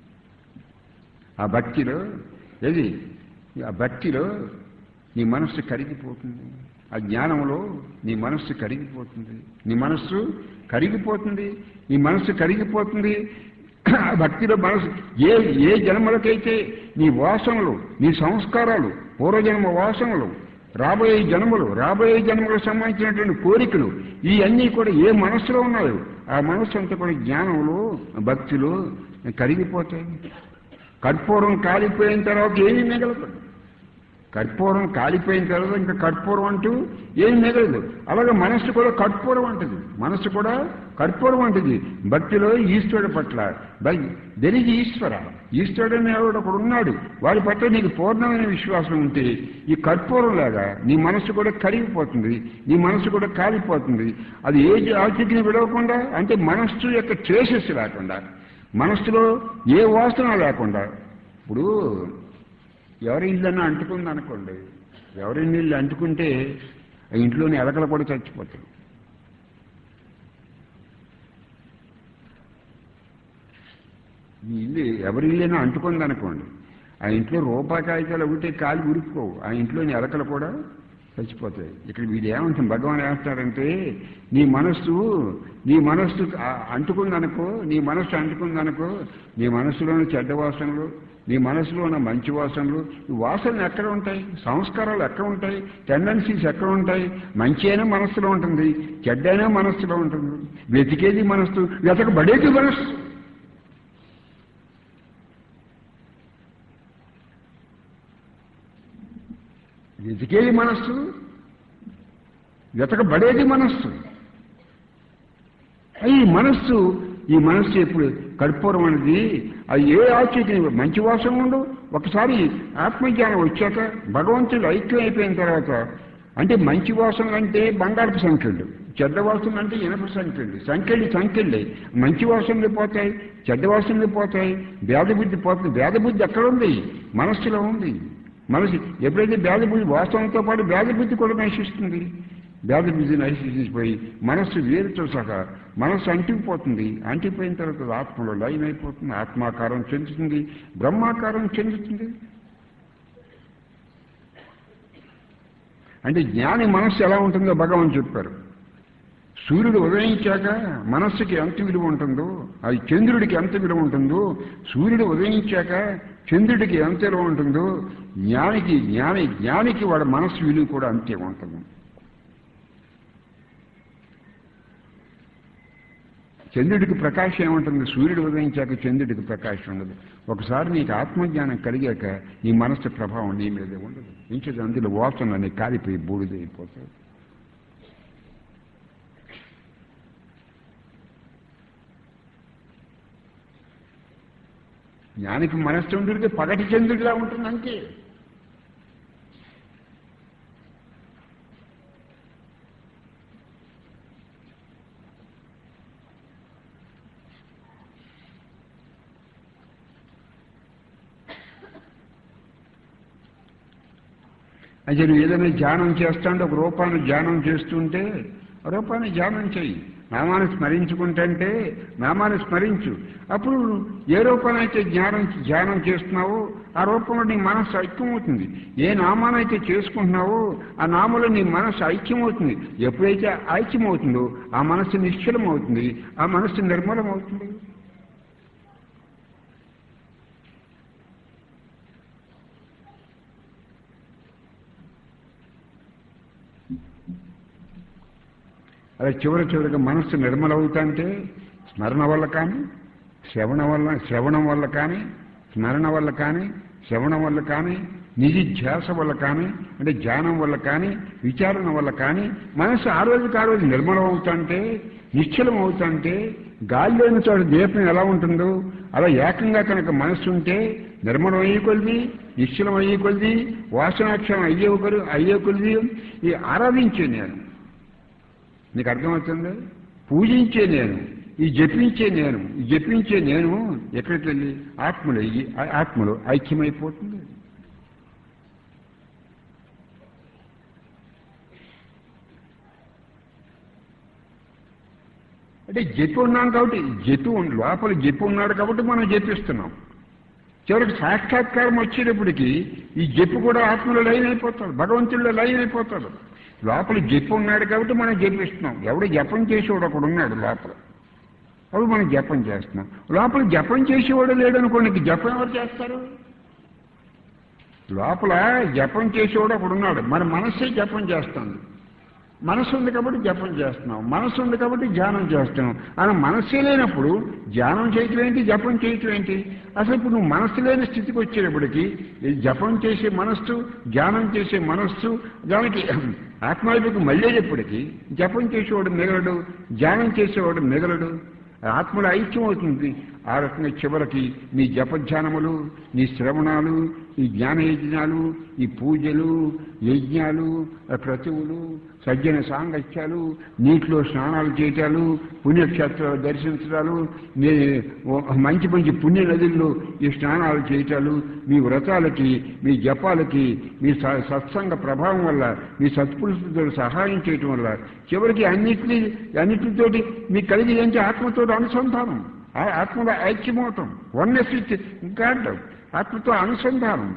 ఆ భక్తిలో ఏది ఆ భక్తిలో నీ మనస్సు కరిగిపోతుంది, ఆ జ్ఞానంలో నీ మనస్సు కరిగిపోతుంది, నీ మనస్సు కరిగిపోతుంది, నీ మనస్సు కరిగిపోతుంది. ఆ భక్తిలో మనసు ఏ ఏ జన్మలకైతే నీ వాసనలు, నీ సంస్కారాలు, పూర్వజన్మ వాసనలు, రాబోయే జన్మలు, రాబోయే జన్మలకు సంబంధించినటువంటి కోరికలు, ఇవన్నీ కూడా ఏ మనస్సులో ఉన్నాయో ఆ మనస్సు అంతా కూడా జ్ఞానంలో, భక్తిలో కరిగిపోతాయి. కర్పూరం కాలిపోయిన తర్వాత ఏమీ మిగలదు. కర్పూరం కాలిపోయిన తర్వాత ఇంకా కర్పూరం అంటూ ఏమి మిగలదు. అలాగే మనస్సు కూడా కర్పూరం అంటది, మనస్సు కూడా కర్పూరం అంటది. భక్తిలో ఈశ్వరుడు పట్ల దెరిగి ఈశ్వర, ఈశ్వరుడు అనేవాడు ఒకడు ఉన్నాడు, వాడి పట్ల నీకు పూర్ణమైన విశ్వాసం ఉంటే ఈ కర్పూరం లాగా నీ మనస్సు కూడా కరిగిపోతుంది, నీ మనస్సు కూడా కాలిపోతుంది. అది ఏ ఆచరిని విడవకుండా, అంటే మనస్సు యొక్క ట్రేసెస్ లేకుండా, మనస్సులో ఏ వాసన లేకుండా. ఇప్పుడు ఎవరి ఇళ్ళన్నా అంటుకుంది అనుకోండి, ఎవరి నీళ్ళు అంటుకుంటే ఆ ఇంట్లోని ఎలకలు కూడా చచ్చిపోతాయి. ఈ ఇల్లు ఎవరి ఇల్లైనా అంటుకుంది అనుకోండి, ఆ ఇంట్లో రూపాయి కాగితాలు ఒకటి కాలు ఉరుపుకోవు, ఆ ఇంట్లోని ఎలకలు కూడా చచ్చిపోతాయి. ఇక్కడ వీడు ఏమంటుంది, భగవాన్ ఏమంటారంటే, నీ మనస్సు నీ మనస్సు అంటుకుందనుకో, నీ మనస్సు అంటుకుందనుకో, నీ మనస్సులోని చెడ్డ వాసనలు, నీ మనసులో ఉన్న మంచి వాసనలు, ఈ వాసనలు ఎక్కడ ఉంటాయి, సంస్కారాలు ఎక్కడ ఉంటాయి, టెండెన్సీస్ ఎక్కడ ఉంటాయి? మంచి అయినా మనస్సులో ఉంటుంది, చెడ్డ అయినా మనస్సులో ఉంటుంది. వెతికేది మనస్సు, వెతకబడేది మనస్సు. వెతికేది మనస్సు, వెతకబడేది మనస్సు. ఈ మనస్సు ఈ మనస్సు ఎప్పుడు కర్పూరం అనేది, అది ఏ ఆచూకి మంచి వాసన ఉండు. ఒకసారి ఆత్మజ్ఞానం వచ్చాక, భగవంతుడు ఐక్యం అయిపోయిన తర్వాత, అంటే మంచి వాసన అంటే బంగారపు సంఖ్యలు, చెడ్డ వాసన అంటే ఇనప సంఖ్యలు, సంఖ్యలు సంఖ్యలే. మంచి వాసనలు పోతాయి, చెడ్డ వాసనలు పోతాయి, భేదబుద్ధి పోతుంది. భేదబుద్ధి ఎక్కడ ఉంది? మనస్సులో ఉంది. మనసు ఎప్పుడైతే భేదబుద్ధి, వాస్తవంతో పాటు భేదబుద్ధి కూడా నశిస్తుంది. భేదబుద్ధి నశించిపోయి మనస్సు వేరుతో సహా మనస్సు అంటికిపోతుంది. అంటిపోయిన తర్వాత ఆత్మలో లయం అయిపోతుంది, ఆత్మాకారం చెందుతుంది, బ్రహ్మాకారం చెందుతుంది. అంటే జ్ఞాని మనస్సు ఎలా ఉంటుందో భగవాన్ చెప్పారు. సూర్యుడు ఉదయించాక మనస్సుకి ఎంత విలువ ఉంటుందో, అది చంద్రుడికి ఎంత విలువ ఉంటుందో, సూర్యుడు ఉదయించాక చంద్రుడికి ఎంత విలువ ఉంటుందో, జ్ఞానికి జ్ఞాని జ్ఞానికి వాడి మనస్సు విలువ కూడా అంతే ఉంటుంది. చంద్రుడికి ప్రకాశం ఏముంటుంది? సూర్యుడు ఉదయించాక చంద్రుడికి ప్రకాశం ఉండదు. ఒకసారి నీకు ఆత్మజ్ఞానం కలిగాక నీ మనస్సు ప్రభావం నీ మీదే ఉండదు. ఇంకేది అందులో వాసనని కాలిపోయి బూడిదైపోతుంది. జ్ఞానికి మనశ్చంద్రుడికి పగటి చంద్రుడిలా ఉంటుంది అంతే. అయితే నువ్వు ఏదైనా ధ్యానం చేస్తాంటే ఒక రూపాన్ని ధ్యానం చేస్తుంటే ఆ రూపాన్ని ధ్యానం చెయ్యి. నామాన్ని స్మరించుకుంటే నామాన్ని స్మరించు. అప్పుడు ఏ రూపానైతే జ్ఞానం ధ్యానం చేస్తున్నావో ఆ రూపంలో నీ మనస్సు ఐక్యమవుతుంది. ఏ నామానైతే చేసుకుంటున్నావో ఆ నామంలో నీ మనస్సు ఐక్యమవుతుంది. ఎప్పుడైతే ఐక్యమవుతుందో ఆ మనస్సు నిశ్చలమవుతుంది, ఆ మనస్సు నిర్మలమవుతుంది. అలా చివరి చివరిగా మనస్సు నిర్మలవుతుంటే స్మరణ వల్ల కానీ శ్రవణ వల్ల శ్రవణం వల్ల కానీ స్మరణ వల్ల కానీ శ్రవణం వల్ల కానీ నిధిధ్యాస వల్ల కానీ అంటే ధ్యానం వల్ల కానీ విచారణ వల్ల కానీ మనసు ఆ రోజుకి ఆ రోజు నిర్మలం అవుతుంటే నిశ్చలం అవుతుంటే గాలి లేని చోట దీపం ఎలా ఉంటుందో అలా ఏకంగా కనుక మనస్సు ఉంటే నిర్మలం అయ్యే కొలిది నిశ్చలం అయ్యే కొలిది వాసనాక్షరం అయ్యే ఒకరు అయ్యే కొలిది ఈ ఆరాధించే నేను నీకు అర్థమవుతుంది పూజించే నేను ఈ జపించే నేను ఈ జపించే నేను ఎక్కడికి వెళ్ళి ఆత్మలో ఆత్మలో ఐక్యమైపోతుంది. అంటే జపి ఉన్నాం కాబట్టి జపి లోపల జపి ఉన్నాడు కాబట్టి మనం జపిస్తున్నాం. చివరికి సాక్షాత్కారం వచ్చేటప్పటికి ఈ జపి కూడా ఆత్మలో లైన్ అయిపోతాడు, భగవంతుడిలో లైన్ అయిపోతాడు. లోపల జపి ఉన్నాడు కాబట్టి మనం జపిస్తున్నాం. ఎవడు జపం చేసేవాడు ఒకడు ఉన్నాడు లోపల, అప్పుడు మనం జపం చేస్తున్నాం. లోపల జపం చేసేవాడు లేడనుకోండి, జపం ఎవరు చేస్తారు? లోపల జపం చేసేవాడు ఒకడున్నాడు, మన మనస్సే జపం చేస్తుంది. మనసు ఉంది కాబట్టి జపం చేస్తున్నాం, మనసు ఉంది కాబట్టి ధ్యానం చేస్తున్నాం. అలా మనస్సే లేనప్పుడు ధ్యానం చేయటం ఏంటి, జపం చేయటం ఏంటి? అసలు ఇప్పుడు నువ్వు మనస్సు లేని స్థితికి వచ్చేటప్పటికి జపం చేసే మనస్సు, ధ్యానం చేసే మనస్సు, దానికి ఆత్మవైపుకి మళ్ళేటప్పటికీ జపం చేసేవాడు మిగలడు, ధ్యానం చేసేవాడు మిగలడు. ఆత్మలో ఐక్యం అవుతుంది. ఆ రకంగా చివరికి నీ జపధ్యానములు, నీ శ్రవణాలు, ఈ జ్ఞాన యజ్ఞాలు, ఈ పూజలు, యజ్ఞాలు, క్రతువులు, సజ్జన సాంగత్యాలు, నీటిలో స్నానాలు చేయటాలు, పుణ్యక్షేత్రాలు దర్శించడాలు, మీ మంచి మంచి పుణ్య నదుల్లో ఈ స్నానాలు చేయటాలు, మీ వ్రతాలకి, మీ జపాలకి, మీ సత్సంగ ప్రభావం వల్ల, మీ సత్పురుషులతో సహాయం చేయటం వల్ల చివరికి అన్నిటినీ అన్నిటితోటి మీకు కలిగి ఏంటి ఆత్మతో అనుసంధానం, ఆత్మలో ఐక్యమవటం, వన్నెస్ విత్ గాడ్, ఆత్మతో అనుసంధానం.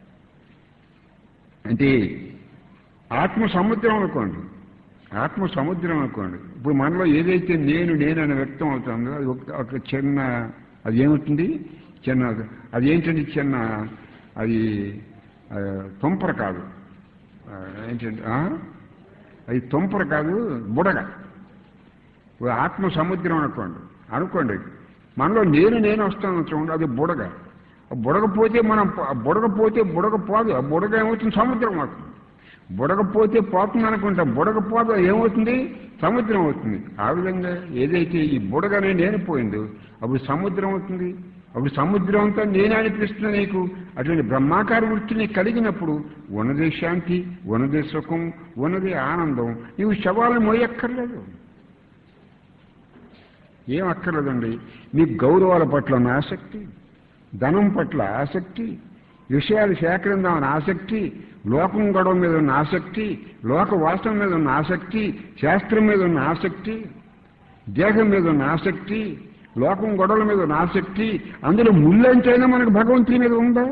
అంటే ఆత్మ సముద్రం అనుకోండి, ఆత్మ సముద్రం అనుకోండి. ఇప్పుడు మనలో ఏదైతే నేను నేను అని వ్యక్తం అవుతుందో అది ఒక చిన్న, అది ఏమవుతుంది, చిన్న, అది ఏంటంటే చిన్న, అది తుంపర కాదు, ఏంటంటే అది తుంపర కాదు, బుడగ. ఆత్మ సముద్రం అనుకోండి అనుకోండి మనలో నేను నేను వస్తాను చూడండి, అది బుడగ. బుడగపోతే మనం బుడగపోతే బుడగ పోదు, ఆ బుడగ ఏమవుతుంది, సముద్రం అవుతుంది. బుడగపోతే పోతుంది అనుకుంటాం, బుడగపోదు ఏమవుతుంది, సముద్రం అవుతుంది. ఆ విధంగా ఏదైతే ఈ బుడగనే నేను పోయిందో అప్పుడు సముద్రం అవుతుంది. అప్పుడు సముద్రం అంతా నేనే అనిపిస్తున్నా నీకు. అటువంటి బ్రహ్మాకార వృత్తిని కలిగినప్పుడు ఉన్నదే శాంతి, ఉన్నదే సుఖం, ఉన్నదే ఆనందం. నీవు శవాలను మోయక్కర్లేదు, ఏం అక్కర్లేదండి. నీకు గౌరవాల పట్ల ఉన్న ఆసక్తి, ధనం పట్ల ఆసక్తి, విషయాలు సేకరిందామని ఆసక్తి, లోకం గొడవ మీద ఉన్న ఆసక్తి, లోక వాసన మీద ఉన్న ఆసక్తి, శాస్త్రం మీద ఉన్న ఆసక్తి, దేహం మీద ఉన్న ఆసక్తి, లోకం గొడవల మీద ఉన్న ఆసక్తి, అందులో ముళ్ళంచైనా మనకు భగవంతుని మీద ఉందా?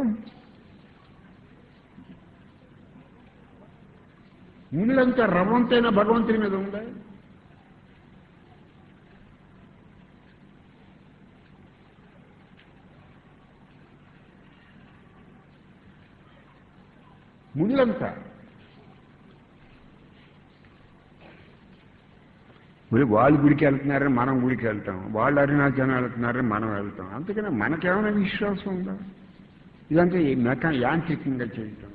ముళ్ళంతా రవ్వంతైనా భగవంతుని మీద ఉందా? ముళ్ళంతా. మరి వాళ్ళు గుడికి వెళ్తున్నారని మనం గుడికి వెళ్తాం, వాళ్ళు అరుణాచలం వెళ్తున్నారని మనం వెళ్తాం. అందుకని మనకేమైనా విశ్వాసం ఉందా? ఇదంతా మెకా యాంత్రికంగా చేయటం.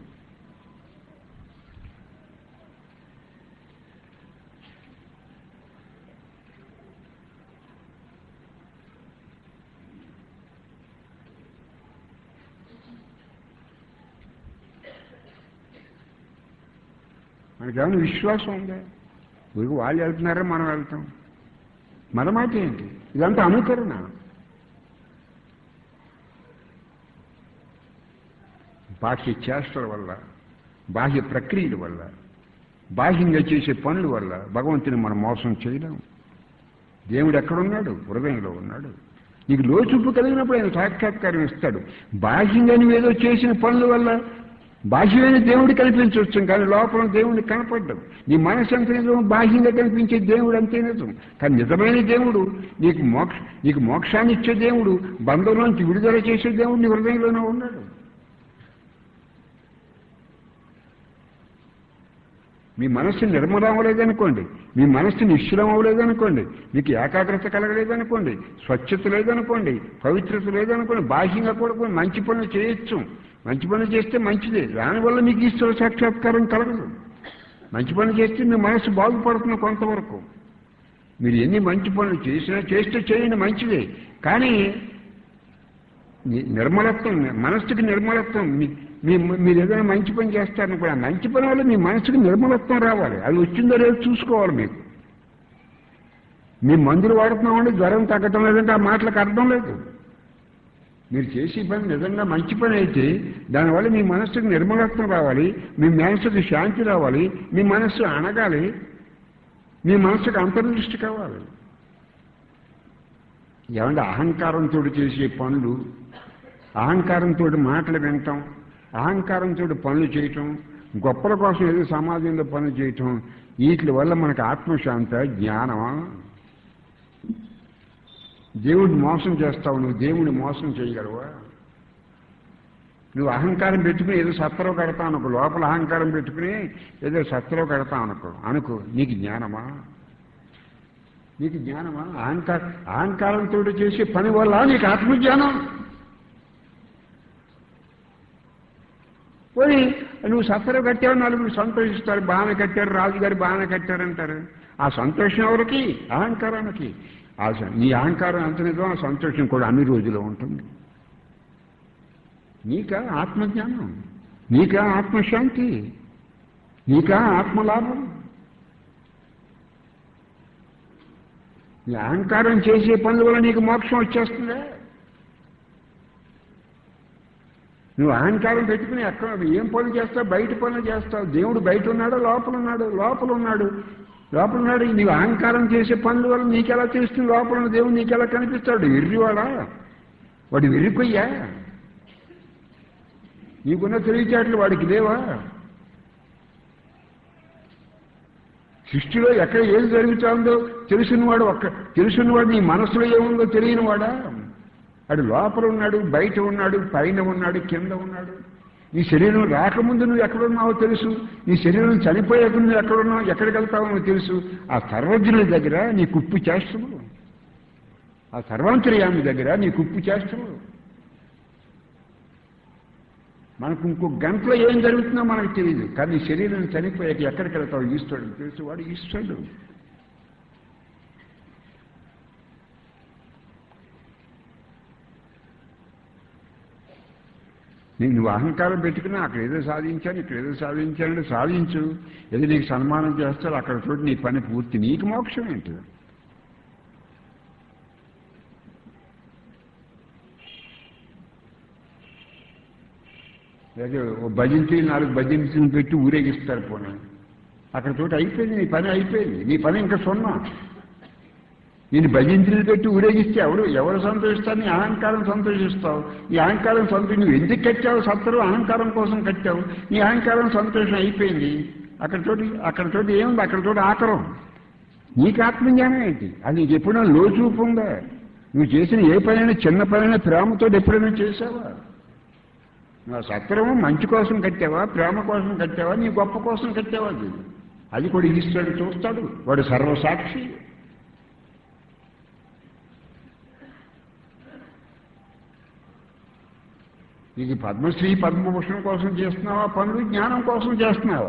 మనకేమైనా విశ్వాసం ఉందా? ఊరికి వాళ్ళు వెళ్తున్నారా మనం వెళ్తాం, మన మాట ఏంటి? ఇదంతా అనుకరణ. బాహ్య చేష్టల వల్ల, బాహ్య ప్రక్రియల వల్ల, బాహ్యంగా చేసే పనుల వల్ల భగవంతుని మనం మోసం చేయలేం. దేవుడు ఎక్కడున్నాడు? హృదయంలో ఉన్నాడు. నీకు లోచూపు కలిగినప్పుడు ఆయన సాక్షాత్కారం ఇస్తాడు. బాహ్యంగా నువ్వేదో చేసిన పనుల వల్ల బాహ్యమైన దేవుడు కనిపించవచ్చు, కానీ లోపల దేవుడిని కనపడ్డం. నీ మనసు అంత నిజం, బాహ్యంగా కనిపించే దేవుడు అంతే నిజం. కానీ నిజమైన దేవుడు, నీకు మోక్ష నీకు మోక్షాన్ని ఇచ్చే దేవుడు, బంధంలోంచి విడుదల చేసే దేవుడు నీ హృదయంలోనే ఉన్నాడు. మీ మనస్సు నిర్మలం అవ్వలేదనుకోండి, మీ మనస్సు నిశ్చలం అవ్వలేదనుకోండి, మీకు ఏకాగ్రత కలగలేదనుకోండి, స్వచ్ఛత లేదనుకోండి, పవిత్రత లేదనుకోండి, బాహ్యంగా కూడా మంచి పనులు చేయొచ్చు. మంచి పనులు చేస్తే మంచిదే, దానివల్ల మీకు ఈశ్వర సాక్షాత్కారం కలగదు. మంచి పనులు చేస్తే మీ మనస్సు బాగుపడుతుంది కొంతవరకు. మీరు ఎన్ని మంచి పనులు చేసినా చేస్తే చేయండి మంచిదే, కానీ నిర్మలత్వం, మనస్సుకి నిర్మలత్వం. మీ మీరు ఏదైనా మంచి పని చేస్తారని కూడా మంచి పని వల్ల మీ మనసుకి నిర్మలత్వం రావాలి. అది వచ్చిందో లేదో చూసుకోవాలి. మీకు మీ మందులు వాడుతున్నామంటే జ్వరం తగ్గటం లేదంటే ఆ మాటలకు అర్థం లేదు. మీరు చేసే పని నిజంగా మంచి పని అయితే దానివల్ల మీ మనస్సుకి నిర్మలత్వం రావాలి, మీ మనస్సుకి శాంతి రావాలి, మీ మనస్సు అనగాలి, మీ మనస్సుకి అంతర్దృష్టి కావాలి. ఏమంటే అహంకారంతో చేసే పనులు, అహంకారంతో మాటలు వినటం, అహంకారంతో పనులు చేయటం, గొప్పల కోసం ఏదో సమాజంలో పనులు చేయటం, వీటి వల్ల మనకు ఆత్మశాంత జ్ఞానమా? దేవుడిని మోసం చేస్తావు, నువ్వు దేవుడిని మోసం చేయగలవా? నువ్వు అహంకారం పెట్టుకుని ఏదో సత్తలో కడతావు అనుకో, లోపల అహంకారం పెట్టుకుని ఏదో సత్తలో కడతావు అనుకో అనుకో నీకు జ్ఞానమా? నీకు జ్ఞానమా? అహంకార అహంకారంతో చేసే పని వల్ల నీకు ఆత్మజ్ఞానం. పోనీ నువ్వు సత్తలో కట్టావు, నలుగురు సంతోషిస్తారు, బాగానే కట్టారు, రాజుగారు బాగానే కట్టారంటారు. ఆ సంతోషం ఎవరికి? అహంకారానికి. ఆ నీ అహంకారం ఎంత నిజం, ఆ సంతోషం కూడా అన్ని రోజులు ఉంటుంది. నీకా ఆత్మజ్ఞానం, నీకా ఆత్మశాంతి, నీకా ఆత్మలాభం. నీ అహంకారం చేసే పనుల వల్ల నీకు మోక్షం వచ్చేస్తుందా? నువ్వు అహంకారం పెట్టుకుని ఎక్కడ ఏం పనులు చేస్తావు? బయట పనులు చేస్తావు. దేవుడు బయట ఉన్నాడు, లోపల ఉన్నాడు, లోపల ఉన్నాడు లోపల ఉన్నాడు నీవు అహంకారం చేసే పనుల వల్ల నీకెలా తెలుస్తుంది లోపల ఉన్న దేవుడు నీకెలా కనిపిస్తాడు? వెర్రివాడా? వాడు వెర్రిపోయ్యా? నీకున్న తెలివితేటలు వాడికి లేవా? సృష్టిలో ఎక్కడ ఏది జరుగుతుందో తెలుసున్నవాడు ఒక్క తెలుసున్నవాడు నీ మనసులో ఏముందో తెలియనివాడా? వాడు లోపల ఉన్నాడు, బయట ఉన్నాడు, పైన ఉన్నాడు, కింద ఉన్నాడు. నీ శరీరం రాకముందు నువ్వు ఎక్కడున్నావో తెలుసు, నీ శరీరం చనిపోయాక నువ్వు ఎక్కడున్నావు, ఎక్కడికి వెళ్తావో నువ్వు తెలుసు. ఆ సర్వజ్ఞుల దగ్గర నీ కుప్పు చేష్టములు, ఆ సర్వాంతర్యామి దగ్గర నీ కుప్పు చేష్టములు. మనకు ఇంకో గంటలో ఏం జరుగుతుందో మనకు తెలియదు, కానీ నీ శరీరం చనిపోయాక ఎక్కడికి వెళ్తావు ఈశ్వరుడు తెలుసు. వాడు ఈశ్వరుడు. నువ్వు అహంకారం పెట్టుకుని అక్కడ ఏదో సాధించాను, ఇక్కడ ఏదో సాధించానంటే సాధించు. ఏదో నీకు సన్మానం చేస్తాడు, అక్కడ చోటు నీ పని పూర్తి. నీకు మోక్షం ఏంటి? లేదా ఓ భజించి నాలుగు భజించుని పెట్టి ఊరేగిస్తారు పోనీ, అక్కడ చోటు అయిపోయింది, నీ పని అయిపోయింది. నీ పని ఇంకా సున్నా. నేను భజించులు పెట్టి ఊరేగిస్తే ఎవరు ఎవరు సంతోషిస్తారు? నీ అహంకారం సంతోషిస్తావు. నీ అహంకారం సంతోషి నువ్వు ఎందుకు కట్టావు? సత్తరు అహంకారం కోసం కట్టావు. నీ అహంకారం సంతోషం అయిపోయింది. అక్కడ చోటు అక్కడ చోటు ఏముంది? అక్కడ చోటు ఆకరం. నీకు ఆత్మజ్ఞానం ఏంటి? అది నీకు ఎప్పుడైనా లోచూపు ఉందా? నువ్వు చేసిన ఏ పనైనా చిన్న పనైనా ప్రేమతో ఎప్పుడైనా చేసావా? నా సత్రము మంచి కోసం కట్టావా, ప్రేమ కోసం కట్టావా, నీ గొప్ప కోసం కట్టావా? అది అది కూడా ఈశ్వరుడు చూస్తాడు. వాడు సర్వసాక్షి. నీకు పద్మశ్రీ పద్మభూషణం కోసం చేస్తున్నావా పనులు, జ్ఞానం కోసం చేస్తున్నావా?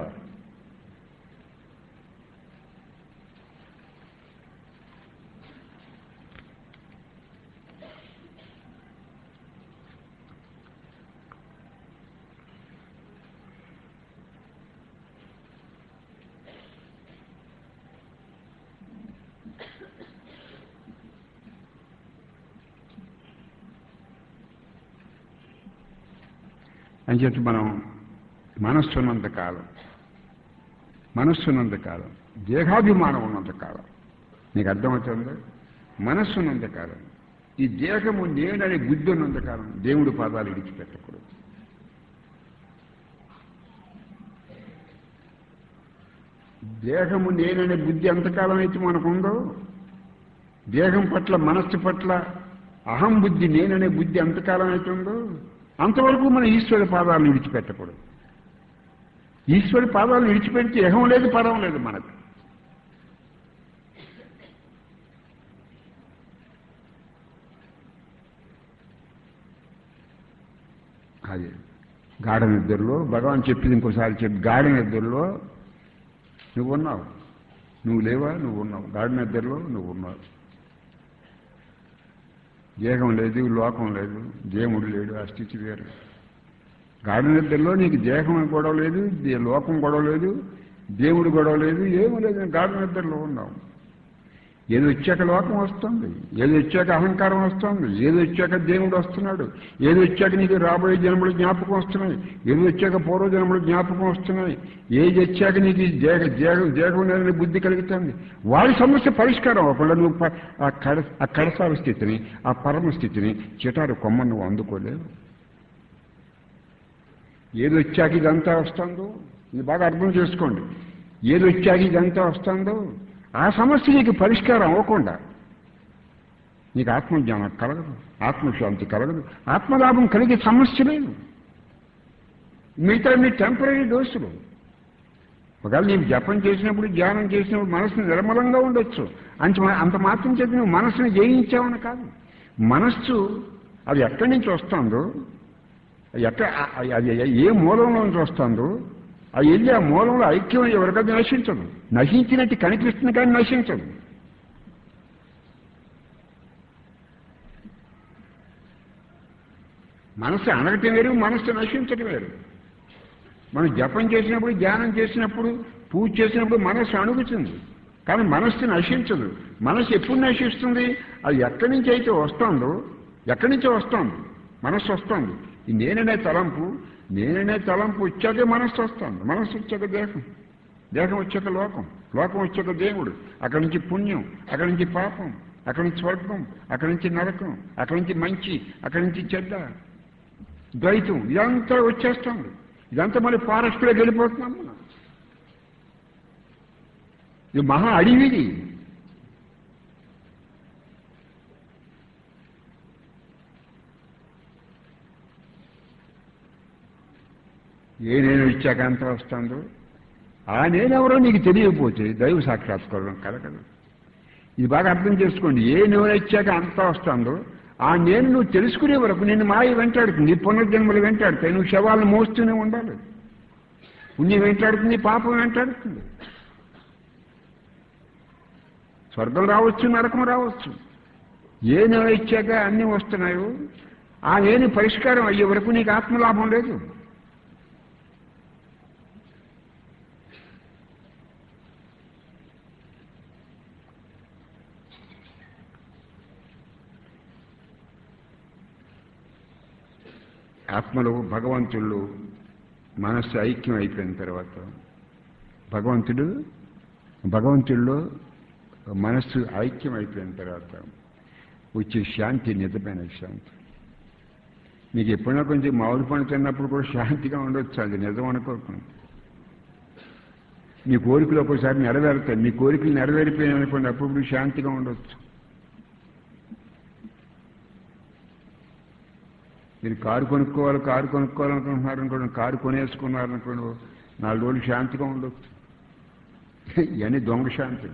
అని చెప్పి మనం మనస్సున్నంతకాలం మనస్సున్నంతకాలం దేహాభిమానం ఉన్నంతకాలం, నీకు అర్థమవుతుందో? మనస్సున్నంతకాలం, ఈ దేహము నేననే బుద్ధి ఉన్నంతకాలం దేవుడి పాదాలు విడిచిపెట్టకూడదు. దేహము నేననే బుద్ధి ఎంతకాలం అయితే మనకుందో, దేహం పట్ల మనస్సు పట్ల అహం బుద్ధి నేననే బుద్ధి ఎంతకాలం అయితే ఉందో అంతవరకు మన ఈశ్వర పాదాలను విడిచిపెట్టకూడదు. ఈశ్వరి పాదాలను విడిచిపెడితే ఎహం లేదు పరం లేదు మనకు. అది గాఢ నిద్రలో భగవాన్ చెప్పింది ఇంకోసారి చెప్పి, గాఢ నిద్రలో నువ్వు ఉన్నావు, నువ్వు లేవా, నువ్వు ఉన్నావు, గాఢ నిద్రలో నువ్వు ఉన్నావు. దేహం లేదు, లోకం లేదు, దేవుడు లేడు, ఆ స్థితి వేరు. గాఢ నిద్రలో నీకు దేహం గొడవ లేదు, లోకం గొడవ లేదు, దేవుడు గొడవ లేదు, ఏమీ లేదు, గాఢ నిద్రలో ఉన్నావు. ఏది వచ్చాక లోకం వస్తుంది, ఏది వచ్చాక అహంకారం వస్తుంది, ఏది వచ్చాక దేవుడు వస్తున్నాడు, ఏది వచ్చాక నీకు రాబోయే జన్మలు జ్ఞాపకం వస్తున్నాయి, ఏది వచ్చాక పూర్వజన్మలు జ్ఞాపకం వస్తున్నాయి, ఏది వచ్చాక నీకు దేహ దేహం దేహం లేని బుద్ధి కలుగుతుంది. వాడి సమస్య పరిష్కారం అవ్వకుండా నువ్వు ఆ కడ ఆ కడసాల స్థితిని, ఆ పరమ స్థితిని, చిటారు కొమ్మ నువ్వు అందుకోలేవు. ఏది వచ్చాక ఇదంతా వస్తుందో ఇది బాగా అర్థం చేసుకోండి. ఏది వచ్చాక ఇదంతా వస్తుందో ఆ సమస్య నీకు పరిష్కారం అవ్వకుండా నీకు ఆత్మజ్ఞానం కలగదు, ఆత్మశాంతి కలగదు, ఆత్మలాభం కలిగే సమస్య లేదు. మిగతా మీ టెంపరీ దోషులు. ఒకవేళ నీకు జపం చేసినప్పుడు ధ్యానం చేసినప్పుడు మనసుని నిర్మలంగా ఉండొచ్చు, అంత అంత మాత్రం చేతి నువ్వు మనసుని జయించావని కాదు. మనస్సు అది ఎక్కడి నుంచి వస్తుందో, ఎక్కడ అది ఏ మూలంలో నుంచి వస్తుందో అది వెళ్ళి ఆ మూలంలో ఐక్యం ఎవరికది నశించదు. నశించినట్టు కనిపిస్తుంది కానీ నశించదు. మనస్సు అనగటం వేరు, మనస్సు నశించటం వేరు. మనం జపం చేసినప్పుడు ధ్యానం చేసినప్పుడు పూజ చేసినప్పుడు మనస్సు అణుగుతుంది కానీ మనస్సు నశించదు. మనస్సు ఎప్పుడు నశిస్తుంది? అది ఎక్కడి నుంచి అయితే వస్తుందో, ఎక్కడి నుంచో వస్తుంది మనస్సు వస్తుంది. ఈ నేననే తలంపు నేననే తలంపు వచ్చాకే మనస్సు వస్తుంది, మనస్సు వచ్చాక దేహం, దేహం వచ్చాక లోకం, లోకం వచ్చాక దేవుడు, అక్కడి నుంచి పుణ్యం, అక్కడి నుంచి పాపం, అక్కడి నుంచి స్వర్గం, అక్కడి నుంచి నరకం, అక్కడి నుంచి మంచి, అక్కడి నుంచి చెడ్డ, ద్వైతం, ఇదంతా వచ్చేస్తుంది. ఇదంతా మళ్ళీ ఫారెస్ట్లోకి వెళ్ళిపోతున్నాం మనం. ఇది మహా అడివిది. ఏ నేను ఇచ్చాక అంత వస్తుందో ఆ నేనెవరో నీకు తెలియకపోతే దైవ సాక్షాత్కారం కలగదు. ఇది బాగా అర్థం చేసుకోండి. ఏ నేను ఇచ్చాక అంతా వస్తుందో ఆ నేను నువ్వు తెలుసుకునే వరకు నేను మాయ వెంటాడుతుంది, నీ పునర్జన్మలు వెంటాడుతాయి, నువ్వు శవాలను మోస్తూనే ఉండాలి. పుణ్యం వెంటాడుతుంది, పాపం వెంటాడుతుంది, స్వర్గం రావచ్చు, నరకం రావచ్చు. ఏ నేను ఇచ్చాక అన్నీ వస్తున్నాయో ఆ నేను పరిష్కారం అయ్యే వరకు నీకు ఆత్మలాభం లేదు. ఆత్మలో భగవంతుళ్ళు మనస్సు ఐక్యం అయిపోయిన తర్వాత భగవంతుడు భగవంతుల్లో మనస్సు ఐక్యం అయిపోయిన తర్వాత వచ్చే శాంతి నిజమైన శాంతి. మీకు ఎప్పుడైనా కొంచెం మామిడి పండు తిన్నప్పుడు కూడా శాంతిగా ఉండొచ్చు, అది నిజం అనుకోకుండా. మీ కోరికలు ఒక్కోసారి నెరవేరుతాయి, మీ కోరికలు నెరవేరిపోయినాయి అనుకోండి, అప్పుడు శాంతిగా ఉండొచ్చు. మీరు కారు కొనుక్కోవాలి కారు కొనుక్కోవాలనుకుంటున్నారు అనుకోండి, కారు కొనేసుకున్నారనుకోండి, నాలుగు రోజులు శాంతిగా ఉండొచ్చు. ఇవన్నీ దొంగ శాంతి.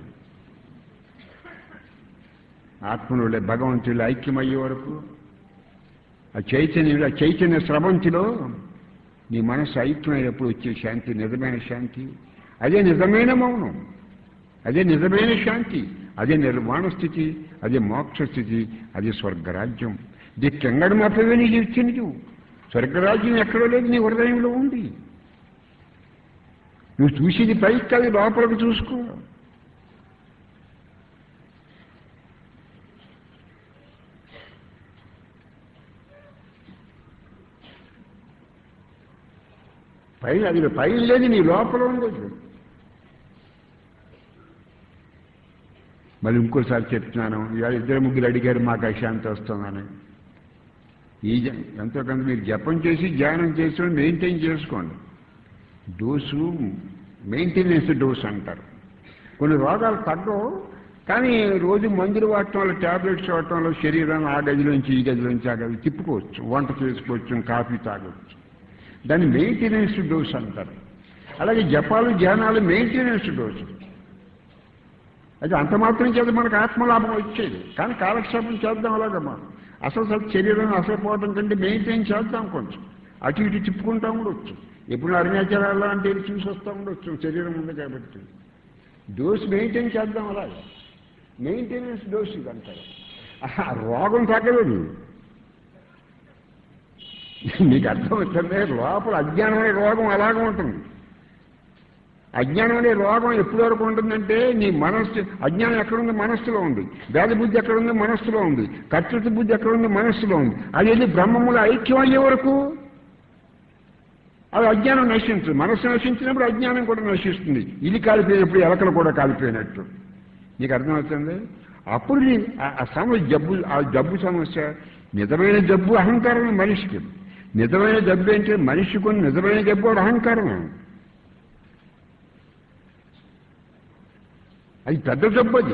ఆత్మలో భగవంతులు ఐక్యమయ్యే వరకు ఆ చైతన్యంలో ఆ చైతన్య స్రవంతిలో నీ మనస్సు ఐక్యమైనప్పుడు వచ్చే శాంతి నిజమైన శాంతి. అదే నిజమైన మౌనం, అదే నిజమైన శాంతి, అదే నిర్వాణ స్థితి, అదే మోక్ష స్థితి, అదే స్వర్గరాజ్యం. దిక్కెంగడు మాత్రమే నీకు ఇచ్చింది. నువ్వు స్వర్గరాజ్యం ఎక్కడో లేదు, నీ హృదయంలో ఉంది. నువ్వు చూసేది పైకి కాదు, లోపలికి చూసుకో. పై అది పైన లేదు, నీ లోపల ఉండదు. మళ్ళీ ఇంకోసారి చెప్తున్నాను, ఇవాళ ఇద్దరు ముగ్గురు అడిగారు మాకు అశాంతి వస్తుందని. ఈ ఎంతో కొంత మీరు జపం చేసి ధ్యానం చేసి మెయింటైన్ చేసుకోండి. డోసు మెయింటెనెన్స్ డోస్ అంటారు. కొన్ని రోగాలు తగ్గవు, కానీ రోజు మందులు వాడటం వల్ల, ట్యాబ్లెట్స్ వాడటం వల్ల శరీరాన్ని ఆ గదిలోంచి ఈ గదిలోంచి ఆ గది తిప్పుకోవచ్చు, వంట చేసుకోవచ్చు, కాఫీ తాగవచ్చు. దాన్ని మెయింటెనెన్స్ డోస్ అంటారు. అలాగే జపాలు ధ్యానాలు మెయింటెనెన్స్ డోసు. అయితే అంత మాత్రం చేత మనకు ఆత్మలాభం వచ్చేది. కానీ కాలక్షేపం చేద్దాం అలాగమ్మా. అసలు అసలు శరీరం అసలు పోవడం కంటే మెయింటైన్ చేద్దాం, కొంచెం అటు ఇటు తిప్పుకుంటా ఉండొచ్చు. ఎప్పుడు అరుణాచలాల్లో అంటే చూసి వస్తూ ఉండొచ్చు, శరీరం ఉంది కాబట్టి. డోస్ మెయింటైన్ చేద్దాం అలాగే. మెయింటెనెన్స్ డోస్ ఇది అంటారు. రోగం తగ్గదు. నీకు అర్థమవుతుంది, లోపల అజ్ఞానం అనే రోగం అలాగే ఉంటుంది. అజ్ఞానం అనే రోగం ఎప్పటి వరకు ఉంటుందంటే నీ మనస్సు, అజ్ఞానం ఎక్కడుంది? మనస్సులో ఉంది. భేద బుద్ధి ఎక్కడుంది? మనస్సులో ఉంది. కర్తృత్వ బుద్ధి ఎక్కడుంది? మనస్సులో ఉంది. అది బ్రహ్మముల ఐక్యం అయ్యే వరకు అది అజ్ఞానం నశించదు. మనస్సు నశించినప్పుడు అజ్ఞానం కూడా నశిస్తుంది. ఇది కాలిపోయినప్పుడు ఎలకలు కూడా కాలిపోయినట్టు. నీకు అర్థమవుతుంది? అప్పుడు నీ ఆ సమస్య జబ్బు, ఆ జబ్బు సమస్య నిజమైన జబ్బు అహంకారం. మనిషికి నిజమైన జబ్బు ఏంటి? మనిషి కొన్ని నిజమైన జబ్బు వాడు అహంకారం. అది పెద్ద జబ్బు. అది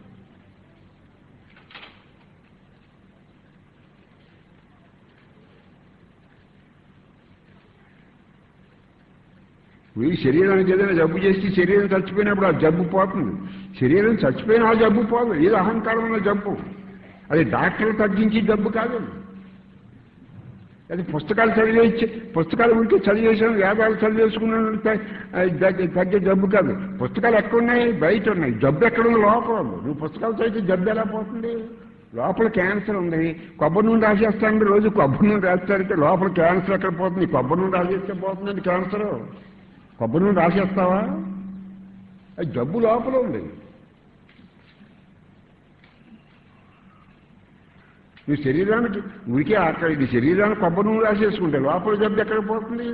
ఈ శరీరానికి ఏదైనా జబ్బు చేసి శరీరం చచ్చిపోయినప్పుడు ఆ జబ్బు పోతుంది. శరీరం చచ్చిపోయిన ఆ జబ్బు పోదు. ఏదో అహంకారం ఉన్న జబ్బు. అది డాక్టర్లు తగ్గించి జబ్బు కాదు. అది పుస్తకాలు చదివేసి, పుస్తకాలు ఉంటే చదివేసాను, వేదాలు చదివేసుకున్నాను తగ్గే జబ్బు కాదు. పుస్తకాలు ఎక్కడున్నాయి? బయట ఉన్నాయి. జబ్బు ఎక్కడుంది? లోపల. నువ్వు పుస్తకాలు చదివితే జబ్బు ఎలా పోతుంది? లోపల క్యాన్సర్ ఉంది. కొబ్బరి నూనె రాసేస్తానంటే రోజు కొబ్బరి నూనె రాస్తారంటే లోపల క్యాన్సర్ ఎక్కడ పోతుంది? కొబ్బరి నూనె రాసేస్తే పోతుందండి క్యాన్సర్. కొబ్బరి నూనె రాసేస్తావా? అది జబ్బు లోపల ఉంది. నువ్వు శరీరానికి ఉరికే అక్కడ ఇది శరీరానికి కొబ్బరి నూనె రాసేసుకుంటే లోపల జబ్బు ఎక్కడ పోతుంది?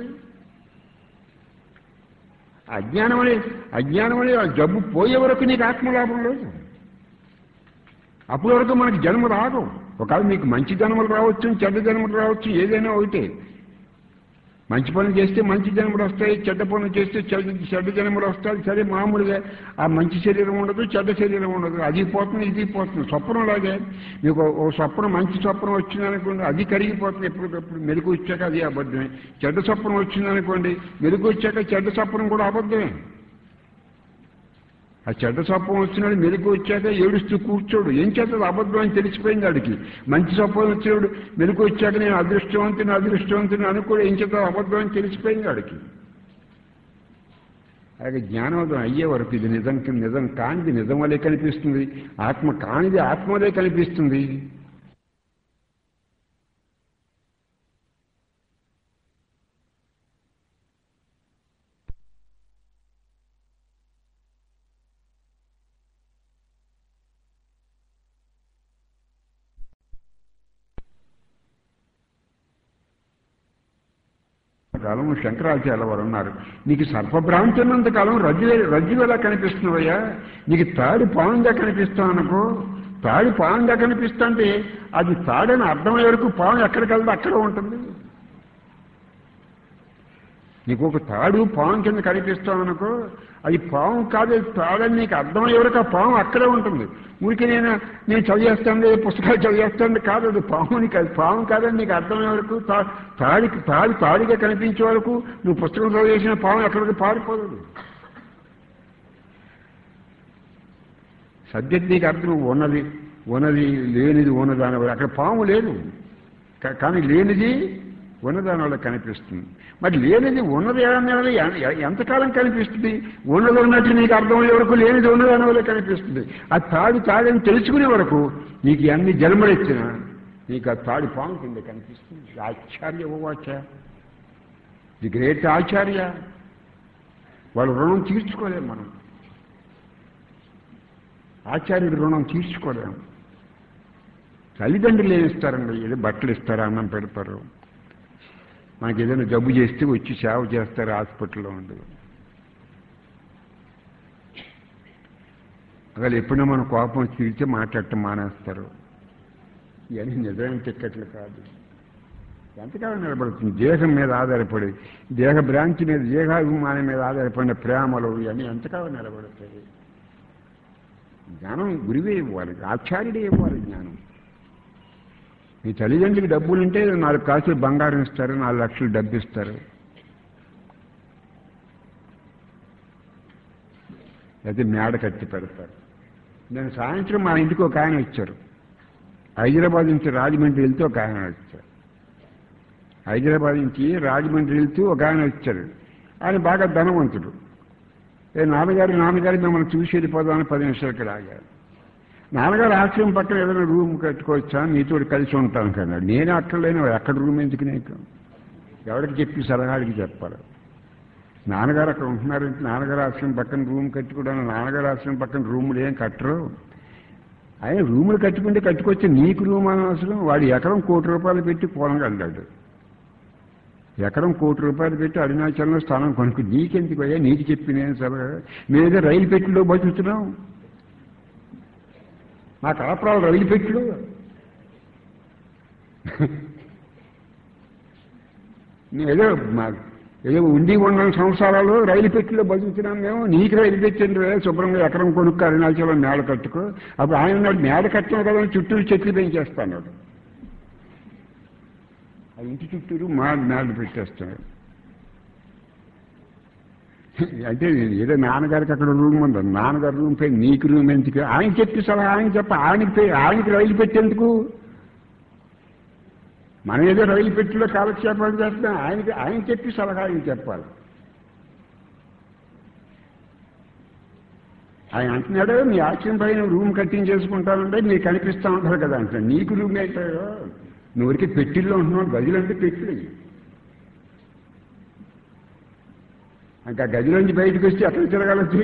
అజ్ఞానం అనే అజ్ఞానం అనే ఆ జబ్బు పోయే వరకు నీకు ఆత్మలాభం లేదు. అప్పటి వరకు మనకి జన్మ రాదు. ఒకవేళ మీకు మంచి జన్మలు రావచ్చు, చెడ్డ జన్మలు రావచ్చు, ఏదైనా ఒకటే. మంచి పనులు చేస్తే మంచి జన్మలు వస్తాయి, చెడ్డ పనులు చేస్తే చెడ్డ చెడ్డ జన్మలు వస్తాయి. సరే, మామూలుగా ఆ మంచి శరీరం ఉండదు, చెడ్డ శరీరం ఉండదు. అది పోతుంది, ఇది పోతుంది. స్వప్నం లాగే మీకు ఓ స్వప్నం, మంచి స్వప్నం వచ్చిందనుకోండి, అది కరిగిపోతుంది. ఎప్పటికప్పుడు మెరుగు వచ్చాక అది అబద్ధమే. చెడ్డ స్వప్నం వచ్చిందనుకోండి, మెరుగు వచ్చాక చెడ్డ స్వప్నం కూడా అబద్ధమే. ఆ చెడ్డ స్వప్నం వచ్చినాడు మెరుగు వచ్చాక ఏడుస్తూ కూర్చోడు. ఏం చేస్తుంది? అబద్ధం అని తెలిసిపోయింది వాడికి. మంచి స్వప్నం వచ్చినాడు మెరుగు వచ్చాక నేను అదృష్టవంతుని అదృష్టవంతుని అనుకోడు. ఏం చేద్దాం? అబద్ధం అని తెలిసిపోయింది వాడికి. అలాగే జ్ఞానోదయం అయ్యే వరకు ఇది నిజం నిజం కానిది నిజం వలే కనిపిస్తుంది, ఆత్మ కానిది ఆత్మ వలే కనిపిస్తుంది. కాలం శంకరాచార్య వారు ఉన్నారు, నీకు సర్పభ్రాంతి ఉన్నంత కాలం రజ్జు రజ్జు ఎలా కనిపిస్తున్నావయ్యా? నీకు తాడు పావుగా కనిపిస్తావు అనుకో. తాడు పావుగా కనిపిస్తుంటే అది తాడని అర్థమయ్యే వరకు పాము ఎక్కడికి వెళ్తే అక్కడ ఉంటుంది. నీకు ఒక తాడు పాము కింద కనిపిస్తావు అనుకో, అది పాము కాదు, తాడని నీకు అర్థమయ్యే వరకు ఆ పాము అక్కడే ఉంటుంది. ఊరికి నేను నేను చదివేస్తాను, పుస్తకాలు చదివేస్తాను కాదు, అది పాముని కాదు. పాము కాదని నీకు అర్థమయ్యే వరకు, తాడి తాడి తాడిగా కనిపించే వరకు నువ్వు పుస్తకం చదివేసిన పాము ఎక్కడికి పారిపోదు. సబ్జెక్ట్ నీకు అర్థం ఉన్నది ఉన్నది లేనిది ఉన్నదాని వల్ల అక్కడ పాము లేదు, కానీ లేనిది ఉన్నదాని వల్ల కనిపిస్తుంది. మరి లేనిది ఉన్నది అనేది ఎంతకాలం కనిపిస్తుంది? ఉన్నది ఉన్నట్టు నీకు అర్థమయ్యే వరకు లేనిది ఉన్నదాని వల్ల కనిపిస్తుంది. ఆ తాడు తాడని తెలుసుకునే వరకు నీకు అన్ని జన్మలెత్తినా నీకు ఆ తాడు పాము కింద కనిపిస్తుంది. ఆచార్య ఓవాచ, ది గ్రేట్ ఆచార్య. వాళ్ళు రుణం తీర్చుకోలేము మనం, ఆచార్యుడు రుణం తీర్చుకోలేము. తల్లిదండ్రులు ఏమి ఇస్తారండి? ఏదో బట్టలు ఇస్తారు, అన్నం పెడతారు, మనకి ఏదైనా జబ్బు చేస్తే వచ్చి సేవ చేస్తారు, హాస్పిటల్లో ఉండదు. అసలు ఎప్పుడైనా మన కోపం తీరితే మాట్లాడటం మానేస్తారు. ఇవన్నీ నిజమైన టిక్కెట్లు కాదు. ఎంతకాలం నిలబడుతుంది? దేహం మీద ఆధారపడి, దేహ భ్రాంతి మీద, దేహాభిమానం మీద ఆధారపడిన ప్రేమలు ఇవన్నీ ఎంతకాలం నిలబడుతుంది? జ్ఞానం గురువే ఇవ్వాలి, ఆచార్యుడే ఇవ్వాలి జ్ఞానం. మీ తల్లిదండ్రులకి డబ్బులు ఉంటే నాలుగు కాసులు బంగారం ఇస్తారు, నాలుగు లక్షలు డబ్బు ఇస్తారు. అయితే మేడ కట్టి పెడతారు. నేను సాయంత్రం మా ఇంటికి ఒక ఆయన వచ్చారు. హైదరాబాద్ నుంచి రాజమండ్రి వెళ్తూ ఒక ఆయన వచ్చారు. హైదరాబాద్ నుంచి రాజమండ్రి వెళ్తూ ఒక ఆయన వచ్చారు. ఆయన బాగా ధనవంతుడు. ఏ నాన్నగారు నాన్నగారు మిమ్మల్ని చూసి వెళ్ళిపోదామని పది నిమిషాలకి రాగారు. నాన్నగారు ఆశ్రమం పక్కన ఏదైనా రూమ్ కట్టుకోవచ్చా, మీతో కలిసి ఉంటాను కదా. నేను అక్కర్లేను, ఎక్కడ రూమ్ ఎందుకు నీకు, ఎవరికి చెప్పి సలహాడికి చెప్పాలి. నాన్నగారు అక్కడ ఉంటున్నారంటే నాన్నగారు ఆశ్రమం పక్కన రూమ్ కట్టుకోవడానికి, నాన్నగారు ఆశ్రమం పక్కన రూములు ఏం కట్టరు. ఆయన రూములు కట్టుకుంటే కట్టుకొచ్చి నీకు రూమ్ అనవసరం. వాడు ఎకరం కోటి రూపాయలు పెట్టి పొలం కట్టాడు. ఎకరం కోటి రూపాయలు పెట్టి అరుణాచలంలో స్థానం కొనుక్కు నీకెందుకు అయ్యా, నీకు చెప్పి నేను సలహా. మేమేదో రైలు పెట్టిలో బతుకుతున్నాం, మా కాపురాలు రైలు పెట్టులు. ఏదో మా ఏదో ఉండి ఉన్న సంవత్సరాలు రైలు పెట్టిలో బతుకుతున్నాం మేము. నీకు రైలు పెట్టండి, శుభ్రంగా ఎకరం కొనుక్కు అరుణాచలం మేడ కట్టుకో. అప్పుడు ఆయన ఉన్నాడు, మేడ కట్టడం కదా చుట్టూరు చెట్లు పెంచేస్తాడు. ఆ ఇంటి చుట్టూరు మా మేడలు పెట్టేస్తాడు. అంటే ఏదో నాన్నగారికి అక్కడ రూమ్ ఉంది, నాన్నగారి రూమ్ పై నీకు రూమ్ ఎందుకు, ఆయన చెప్పి సలహా ఆయన చెప్ప. ఆయనకి ఆయనకి రైలు పెట్టేందుకు, మనం ఏదో రైలు పెట్టిలో కాలక్షేపాలు చేస్తున్నాం. ఆయనకి ఆయన చెప్పి సలహా ఆయన చెప్పాలి. ఆయన అంటున్నాడు, మీ ఆశ్రమం పైన రూమ్ కట్టించేసుకుంటానంటే నీకు కనిపిస్తూ ఉంటారు కదా అంటున్నాడు. నీకు రూమ్ ఏంటాయో, నువ్వురికి పెట్టిల్లో ఉంటున్నావు. గదిలో అంటే పెట్టి ఇంకా గదిలోంచి బయటకు వచ్చి అక్కడ తిరగాలొచ్చి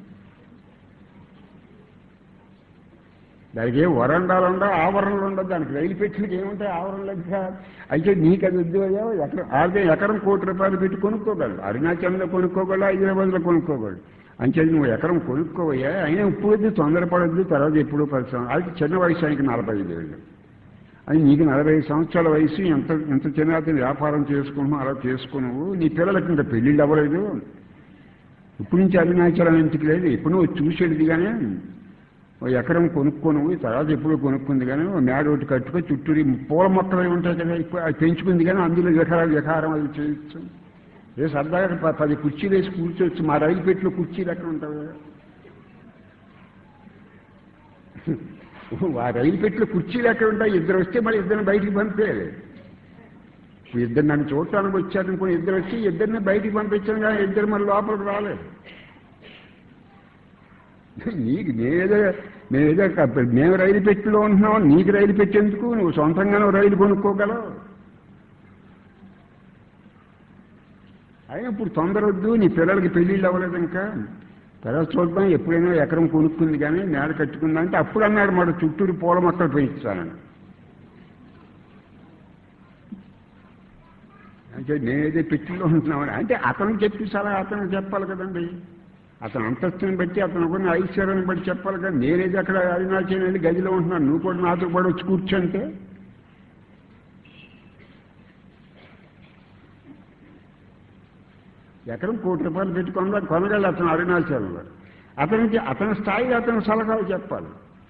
దానికి ఏ వరండాలు ఉండవు, ఆవరణలు ఉండవు. దానికి రైలు పెట్టినకి ఏముంటాయి ఆవరణలు. అయితే నీకు అది వద్దు అయ్యా, ఎకరం ఆడితే ఎకరం కోటి రూపాయలు పెట్టి కొనుక్కోగలడు. అరుణాచలంలో కొనుక్కోగలడు, హైదరాబాద్లో కొనుక్కోగలడు. అంచేది నువ్వు ఎకరం కొనుక్కోవయ్యా. అయినా ఇప్పుడు వద్దు, తొందరపడద్దు, తర్వాత ఎప్పుడూ పరిశ్రమ. అది చిన్న వయసు ఆయనకి నలభై ఐదు ఏళ్ళు. అది నీకు నలభై సంవత్సరాల వయసు, ఎంత ఎంత చిన్న వ్యాపారం చేసుకున్నావు అలా చేసుకున్నావు. నీ పిల్లలకి ఇంకా పెళ్ళిళ్ళు అవ్వలేదు. ఇప్పుడు నుంచి అరుణాచలం ఎందుకు లేదు, ఇప్పుడు నువ్వు చూసేది కానీ ఎకరం కొనుక్కోను, తర్వాత ఎప్పుడు కొనుక్కుంది కానీ మేడ ఒకటి కట్టుకో, చుట్టూరి పూల మొక్కలు ఉంటాయి కదా ఇప్పుడు అది పెంచుకుంది కానీ అందులో వికారం వికారం అది చేయొచ్చు. ఏ సరదాగా పది కుర్చీలు వేసి కూర్చోవచ్చు. మా రైలు పెట్టిలో కుర్చీలు ఎక్కడ ఉంటావు కదా, ఆ రైలు పెట్టిలో కుర్చీలు ఎక్కడ ఉంటాయి. ఇద్దరు వస్తే మరి ఇద్దరిని బయటికి పంపేయాలి. ఇద్దరు నన్ను చూడటానికి వచ్చారనుకో, ఇద్దరు వచ్చి ఇద్దరిని బయటికి పంపించాను కానీ ఇద్దరు మరి లోపలికి రాలేదు. నీకు నేనేదో మేమేదో మేము రైలు పెట్టిలో ఉంటున్నావు, నీకు రైలు పెట్టేందుకు, నువ్వు సొంతంగానూ రైలు కొనుక్కోగలవు. అయినా ఇప్పుడు తొందర వద్దు, నీ పిల్లలకి పెళ్ళిళ్ళు అవ్వలేదు ఇంకా, తర్వాత చూద్దాం ఎప్పుడైనా ఎకరం కొనుక్కుంది కానీ మేడ కట్టుకుందా అంటే అప్పుడు అన్నాడు మాట చుట్టూరు పూల మొక్కలు పెంచుతానని. అంటే నేనేదో పెట్టిలో ఉంటున్నామని అంటే అతనికి చెప్పి సలహా అతనికి చెప్పాలి కదండి. అతను అంతస్తుని బట్టి అతను కొన్ని ఐశ్వర్యాన్ని బట్టి చెప్పాలి కదా. నేనేది అక్కడ అరుణాచలం వెళ్ళి గదిలో ఉంటున్నాను, నువ్వు కూడా నాతో పాటు వచ్చి కూర్చుంటే ఎకరం కోటి రూపాయలు పెట్టుకున్నా కొనగలడు అతను అరుణాచలంలో. అతనికి అతని స్థాయిలో అతని సలహాలు చెప్పాలి.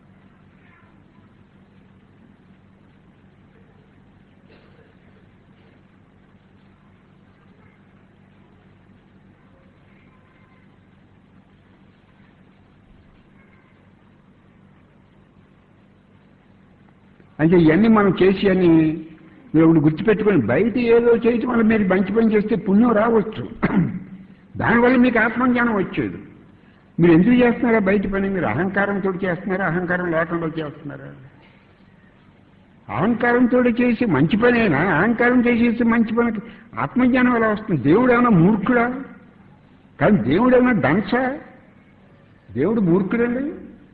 అంటే ఇవన్నీ మనం చేసి అని మీరు గుర్తుపెట్టుకొని బయట ఏదో చేయటం వల్ల మీరు మంచి పని చేస్తే పుణ్యం రావచ్చు, దానివల్ల మీకు ఆత్మజ్ఞానం వచ్చేది. మీరు ఎందుకు చేస్తున్నారా బయట పని? మీరు అహంకారంతో చేస్తున్నారా, అహంకారం లేకుండా చేస్తున్నారా? అహంకారంతో చేసి మంచి పని అయినా అహంకారం చేసేసి మంచి పని ఆత్మజ్ఞానం ఎలా వస్తుంది? దేవుడు ఏమైనా మూర్ఖుడా? కానీ దేవుడు ఏమైనా దంసా? దేవుడు మూర్ఖుడండి.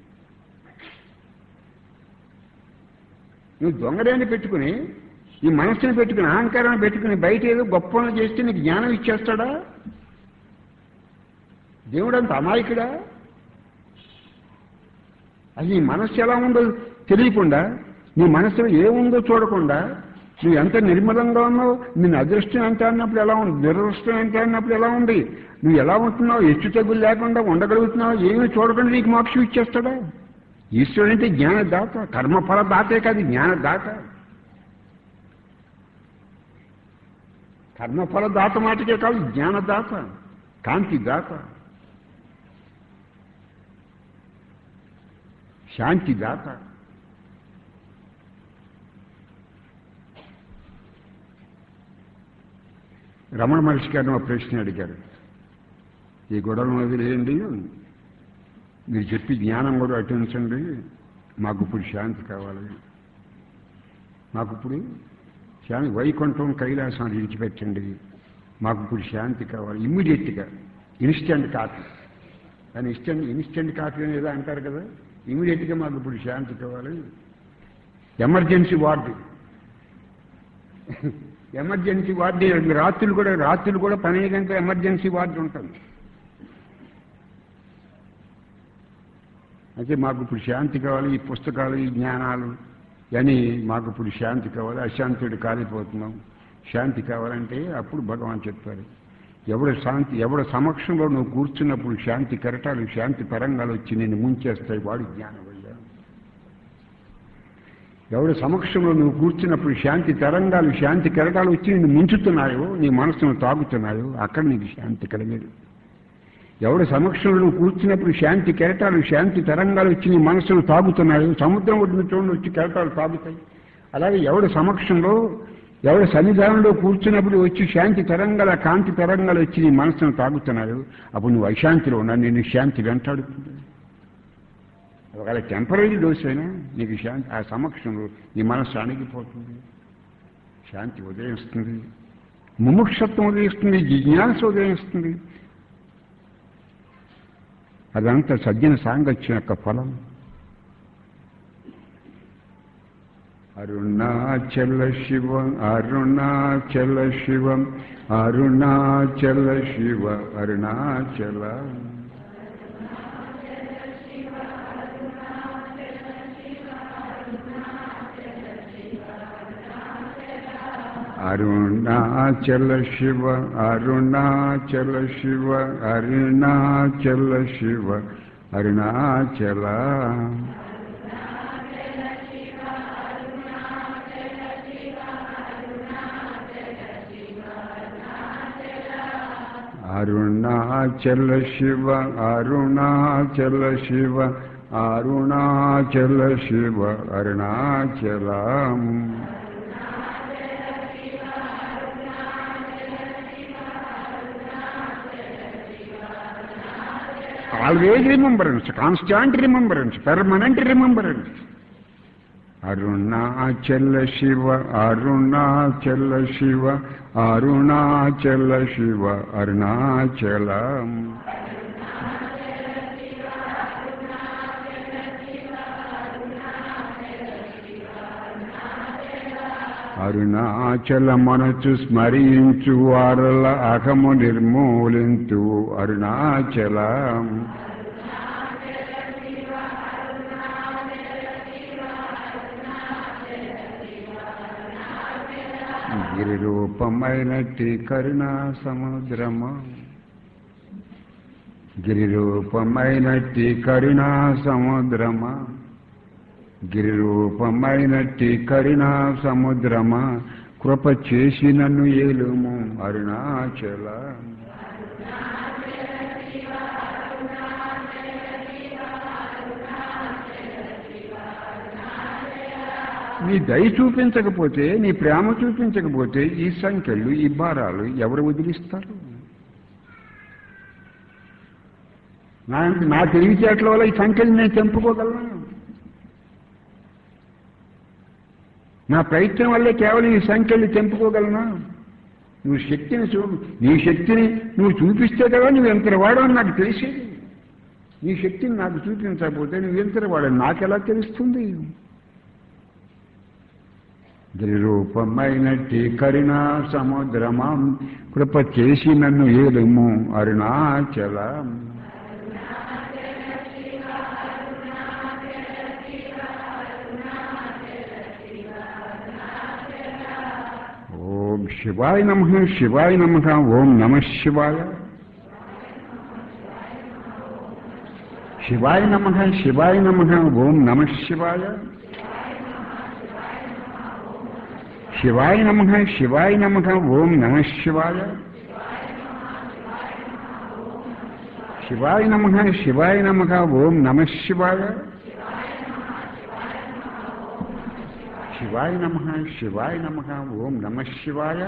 నువ్వు దొంగడాన్ని పెట్టుకుని ఈ మనస్సుని పెట్టుకుని అహంకారాన్ని పెట్టుకుని బయట ఏదో గొప్ప పనులు చేస్తే నీకు జ్ఞానం ఇచ్చేస్తాడా? దేవుడు అంత అమాయకుడా? అది నీ మనస్సు ఎలా ఉందో తెలియకుండా, నీ మనస్సులో ఏముందో చూడకుండా, నువ్వు ఎంత నిర్మలంగా ఉన్నావు, నేను అదృష్టం ఎంత అన్నప్పుడు ఎలా ఉంది, దురదృష్టం ఎంత అన్నప్పుడు ఎలా ఉంది, నువ్వు ఎలా ఉంటున్నావు, హెచ్చు తగ్గులు లేకుండా ఉండగలుగుతున్నావు, ఏమీ చూడకుండా నీకు మోక్షం ఇచ్చేస్తాడా? ఈశ్వరుడు అంటే జ్ఞానదాత, కర్మఫల దాతే కాదు జ్ఞానదాత. కర్మఫల దాత మాటకే కాదు జ్ఞానదాత, కాంతి దాత. శాంతి దాత. రమణ మహర్షి గారిని ఒక ప్రశ్న అడిగారు, ఈ గొడవలు వదిలేయండి, మీరు చెప్పి జ్ఞానం కూడా అటుంచండి, మాకు ఇప్పుడు శాంతి కావాలి, మాకు ఇప్పుడు శాంతి, వైకుంఠం కైలాసం అది విడిచిపెట్టండి, మాకు ఇప్పుడు శాంతి కావాలి ఇమ్మీడియట్గా, ఇన్స్టెంట్ కాఫీ అని, ఇన్స్టెంట్ ఇన్స్టెంట్ కాఫీ అనేది అంటారు కదా, ఇమ్మీడియట్గా మాకు ఇప్పుడు శాంతి కావాలి, ఎమర్జెన్సీ వార్డు, ఎమర్జెన్సీ వార్డు, రాత్రులు కూడా రాత్రులు కూడా పన్నెండు గంటల ఎమర్జెన్సీ వార్డు ఉంటుంది. అయితే మాకు ఇప్పుడు శాంతి కావాలి, ఈ పుస్తకాలు ఈ జ్ఞానాలు అని మాకు ఇప్పుడు శాంతి కావాలి, అశాంతుడు కాలిపోతున్నాం, శాంతి కావాలంటే అప్పుడు భగవాన్ చెప్పారు, ఎవడ శాంతి ఎవడ సమక్షంలో నువ్వు కూర్చున్నప్పుడు శాంతి కెరటాలు శాంతి తరంగాలు వచ్చి నేను ముంచేస్తాయి, వాడు జ్ఞానం అయ్యా. ఎవడ సమక్షంలో నువ్వు కూర్చున్నప్పుడు శాంతి తరంగాలు శాంతి కెరటాలు వచ్చి నిన్ను ముంచుతున్నాయో, నీ మనసును తాగుతున్నాయో, అక్కడ నీకు శాంతి కలిగేది. ఎవడ సమక్షంలో నువ్వు కూర్చున్నప్పుడు శాంతి కెరటాలు శాంతి తరంగాలు వచ్చి నీ మనసును తాగుతున్నాయో, సముద్రం ఒడ్డున చూడండి వచ్చి కెరటాలు తాగుతాయి, అలాగే ఎవడ సమక్షంలో ఎవడ సన్నిధానంలో కూర్చున్నప్పుడు వచ్చి శాంతి తరంగాల కాంతి తరంగాలు వచ్చి నీ మనసును తాగుతున్నాయో, అప్పుడు నువ్వు అశాంతిలో ఉన్నా నేను శాంతి వెంటాడుతుంది. ఒకవేళ టెంపరీ డోస్ అయినా నీకు శాంతి, ఆ సమక్షంలో నీ మనస్సు అణిగిపోతుంది, శాంతి ఉదయిస్తుంది, ముముక్షత్వం ఉదయిస్తుంది, జిజ్ఞాస ఉదయిస్తుంది. అదంతా సజ్జన సాంగత్యం యొక్క ఫలం. అరుణాచల శివం అరుణాచల శివం Arunachal Shiva Arunachal Arunachal Shiva Arunachal Shiva Arunachal Shiva Arunachal Arunachal Shiva Arunachal Shiva Arunachal Shiva Arunachalam. Always remembrance, constant remembrance, permanent remembrance. Arunachala Shiva, Arunachala Shiva, Arunachala Shiva, Arunachalam. Arunachal మనసు స్మరించు వారల అహము నిర్మూలించు అరుణాచలం. గిరి రూపమైనట్టి కరుణా సముద్రమా, గిరి రూపమైనట్టి కరుణా సముద్రమా, గిరి రూపమైనట్టి కరుణా సముద్రమా, కృప చేసి నన్ను ఏలుము అరుణాచల. నీ దయ చూపించకపోతే, నీ ప్రేమ చూపించకపోతే ఈ సంఖ్యలు ఈ భారాలు ఎవరు వదిలిస్తారు? నా నా తెలివితేటల వల్ల ఈ సంఖ్యలు నేను తెంపుకోగలను, నా ప్రయత్నం వల్లే కేవలం ఈ సంఖ్యలు తెంపుకోగలనా? నువ్వు శక్తిని చూ నీ శక్తిని నువ్వు చూపిస్తే కదా నువ్వు ఎంత వాడని నాకు తెలిసేది. నీ శక్తిని నాకు చూపించకపోతే నువ్వు ఎంత వాడని నాకెలా తెలుస్తుంది? గిరి రూపమైనట్టి కరుణా సముద్రమా, కృప చేసి నన్ను ఏలుము అరుణాచలం. ఓం శివాయ నమః, శివాయ నమః, ఓం నమః శివాయ. శివాయ నమః, శివాయ నమః, ఓం నమః శివాయ. శివాయ నమః, శివాయ నమః, ఓం నమః శివాయ. శివాయ నమః, శివాయ నమః, ఓం నమః శివాయ. శివాయ నమః శివాయ నమః ఓం నమః శివాయ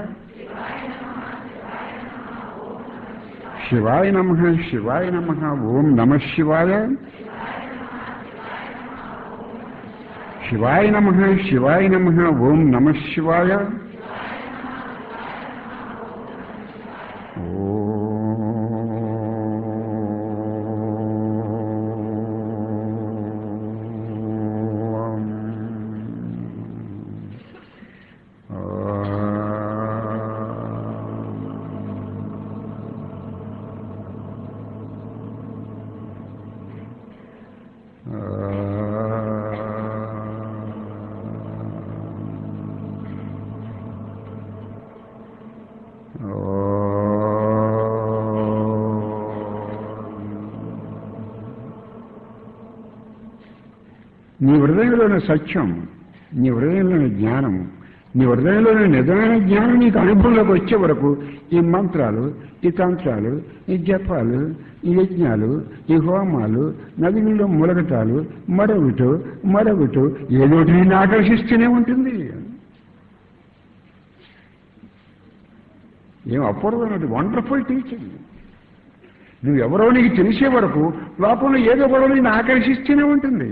శివాయ నమః శివాయ నమః ఓం నమః శివాయ శివాయ నమః శివాయ నమః ఓం నమః శివాయ నీ హృదయంలోని సత్యం, నీ హృదయంలోని జ్ఞానం, నీ హృదయంలోని నిజమైన జ్ఞానం నీకు అనుభవంలోకి వచ్చే వరకు ఈ మంత్రాలు, ఈ తంత్రాలు, ఈ జపాలు, ఈ యజ్ఞాలు, ఈ హోమాలు, నదులలో ములగటాలు, మరొకటి మరొకటి ఏదోటి నిన్ను ఆకర్షిస్తూనే ఉంటుంది. ఏం అపూర్వమైన వండర్ఫుల్ టీచింగ్. నువ్వెవరో నీకు తెలిసే వరకు లోపల ఏదో గొడవ నిన్ను ఆకర్షిస్తూనే ఉంటుంది.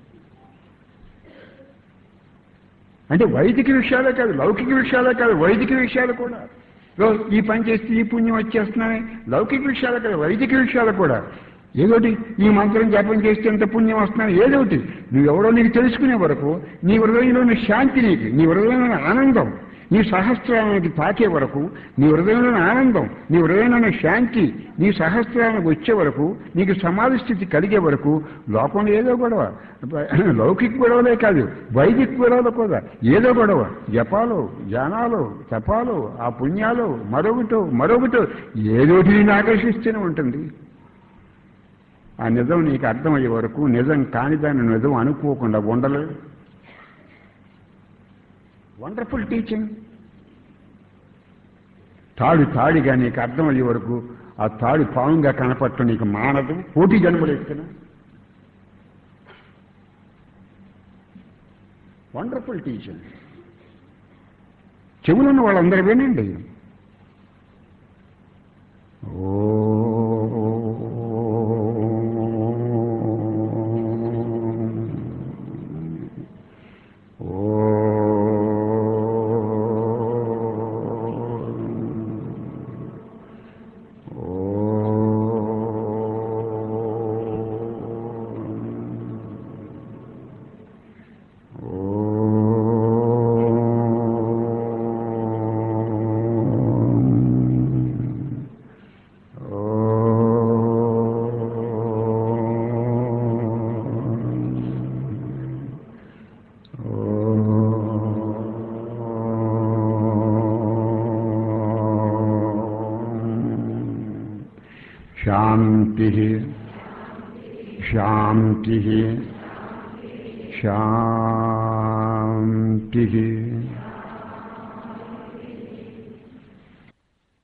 అంటే వైదిక విషయాలే కాదు, లౌకిక విషయాలే కాదు, వైదిక విషయాలు కూడా. ఈ పని చేస్తే ఈ పుణ్యం వచ్చేస్తున్నాయి, లౌకిక విషయాలు కాదు, వైదిక విషయాలు కూడా. ఏదోటి ఈ మంత్రం జపం చేస్తే ఎంత పుణ్యం వస్తున్నాయి, ఏదోటి నువ్వెవడో నీకు తెలుసుకునే వరకు నీ హృదయంలోని శాంతి, నీకు నీ హృదయంలోని ఆనందం, నీ సహస్రానికి తాకే వరకు నీ హృదయంలోని ఆనందం, నీ హృదయంలోని శాంతి నీ సహస్రానికి వచ్చే వరకు, నీకు సమాధి స్థితి కలిగే వరకు లోకంలో ఏదో గొడవ, లౌకిక గొడవలే కాదు, వైదిక గొడవలు కూడా ఏదో గొడవ, జపాలు, ధ్యానాలు, తపాలు, ఆ పుణ్యాలు, మరొకటో మరొకటో ఏదోటి నేను ఆకర్షిస్తూనే ఉంటుంది. ఆ నిజం నీకు అర్థమయ్యే వరకు నిజం కాని దాన్ని నిజం అనుకోకుండా ఉండలేదు. Wonderful teaching. తాడు తాడిగా నీకు అర్థమయ్యే వరకు ఆ తాడు పావుగా కనపడటం నీకు మానదు. కోటి జన్మలు ఎత్తున వండర్ఫుల్ టీచింగ్. చెవులున్న వాళ్ళందరూ వినండి. ఓ శాంతి శాంతి శాంతి